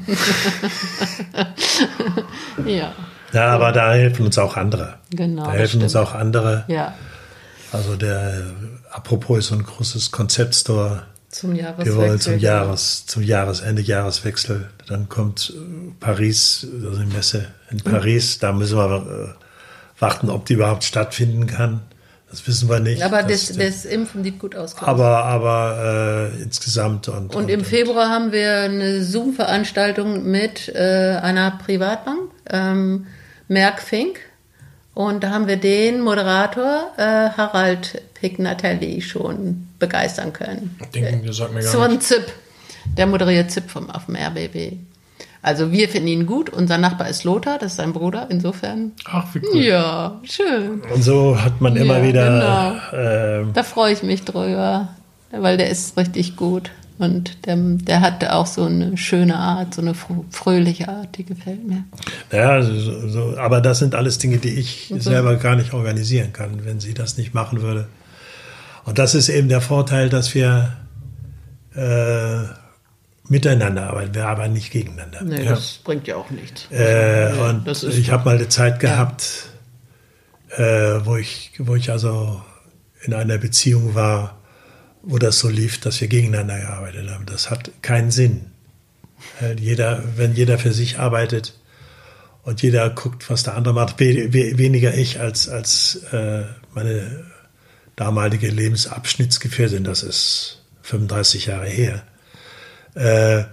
ja, Ja, aber da helfen uns auch andere. genau. Da das helfen uns stimmt. auch andere. Ja, Also der, apropos ist so ein großes Konzeptstore. zum Jahreswechsel. Wir wollen zum genau. Jahres, zum Jahresende, Jahreswechsel. Dann kommt äh, Paris, also die Messe in Paris. Da müssen wir äh, warten, ob die überhaupt stattfinden kann. Das wissen wir nicht. Aber das, das, das Impfen sieht gut aus. Klaus. aber aber äh, insgesamt und, Und im Februar haben wir eine Zoom-Veranstaltung mit äh, einer Privatbank, ähm, Merck Fink. Und da haben wir den Moderator äh, Harald Pignatelli schon begeistern können. Den, der sagt mir gar So ein nicht. Zip. Der moderiert Zip vom, auf dem R B B. Also wir finden ihn gut. Unser Nachbar ist Lothar, das ist sein Bruder. Insofern, Ach, wie cool. ja, schön. und so hat man immer Ja, wieder ähm, Da freue ich mich drüber, weil der ist richtig gut. Und der, der hatte auch so eine schöne Art, so eine fr- fröhliche Art, die gefällt mir. ja, so, so, aber das sind alles Dinge, die ich so. selber gar nicht organisieren kann, wenn sie das nicht machen würde. Und das ist eben der Vorteil, dass wir äh, miteinander arbeiten. Wir arbeiten nicht gegeneinander. Nee, Ja. das bringt ja auch nichts. Äh, Ja, und das ist ich doch- habe mal eine Zeit gehabt, äh, wo ich, wo ich also in einer Beziehung war, wo das so lief, dass wir gegeneinander gearbeitet haben. Das hat keinen Sinn. Äh, jeder, wenn jeder für sich arbeitet und jeder guckt, was der andere macht, we, we, weniger ich als, als äh, meine damalige Lebensabschnittsgefährtin, das ist fünfunddreißig Jahre her. Äh,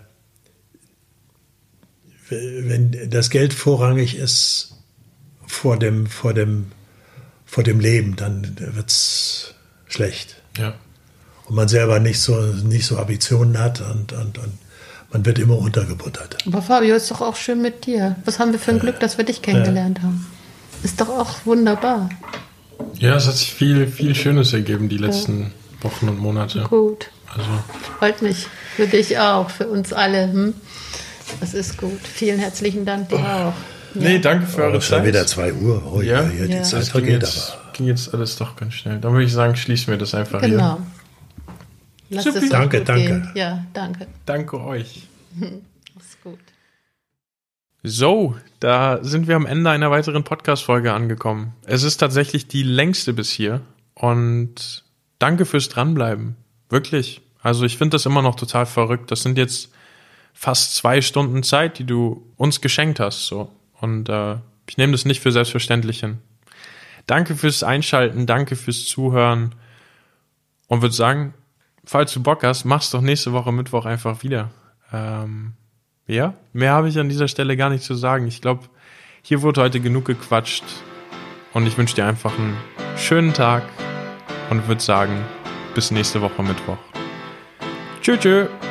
wenn das Geld vorrangig ist vor dem, vor dem, vor dem Leben, dann wird's schlecht. Ja. Und man selber nicht so, nicht so Ambitionen hat und, und, und man wird immer untergebuttert. Aber Fabio, ist doch auch schön mit dir. Was haben wir für ein Glück, dass wir dich kennengelernt haben. Ist doch auch wunderbar. Ja, es hat sich viel, viel Schönes ergeben die letzten Wochen und Monate. Gut. Also, Freut mich. Für dich auch, für uns alle. Hm? Das ist gut. Vielen herzlichen Dank dir auch. nee, danke für Oh, eure es ist schon Zeit. wieder zwei Uhr. Oh, ja, Ja? ja, die Ja. Zeit Das ging vergeht jetzt, aber. ging jetzt alles doch ganz schnell. Dann würde ich sagen, schließen wir das einfach hier. Genau. Lass Supi. es euch Danke, gut danke. Gehen. Ja, danke. Danke euch. Ist gut. So, da sind wir am Ende einer weiteren Podcast-Folge angekommen. Es ist tatsächlich die längste bis hier und danke fürs Dranbleiben. Wirklich. Also ich finde das immer noch total verrückt. Das sind jetzt fast zwei Stunden Zeit, die du uns geschenkt hast. So. Und äh, ich nehme das nicht für selbstverständlich hin. danke fürs Einschalten, danke fürs Zuhören und würde sagen, falls du Bock hast, mach's doch nächste Woche Mittwoch einfach wieder. Ähm, ja, mehr habe ich an dieser Stelle gar nicht zu sagen. Ich glaube, hier wurde heute genug gequatscht und ich wünsche dir einfach einen schönen Tag und würde sagen, bis nächste Woche Mittwoch. Tschüss, tschüss.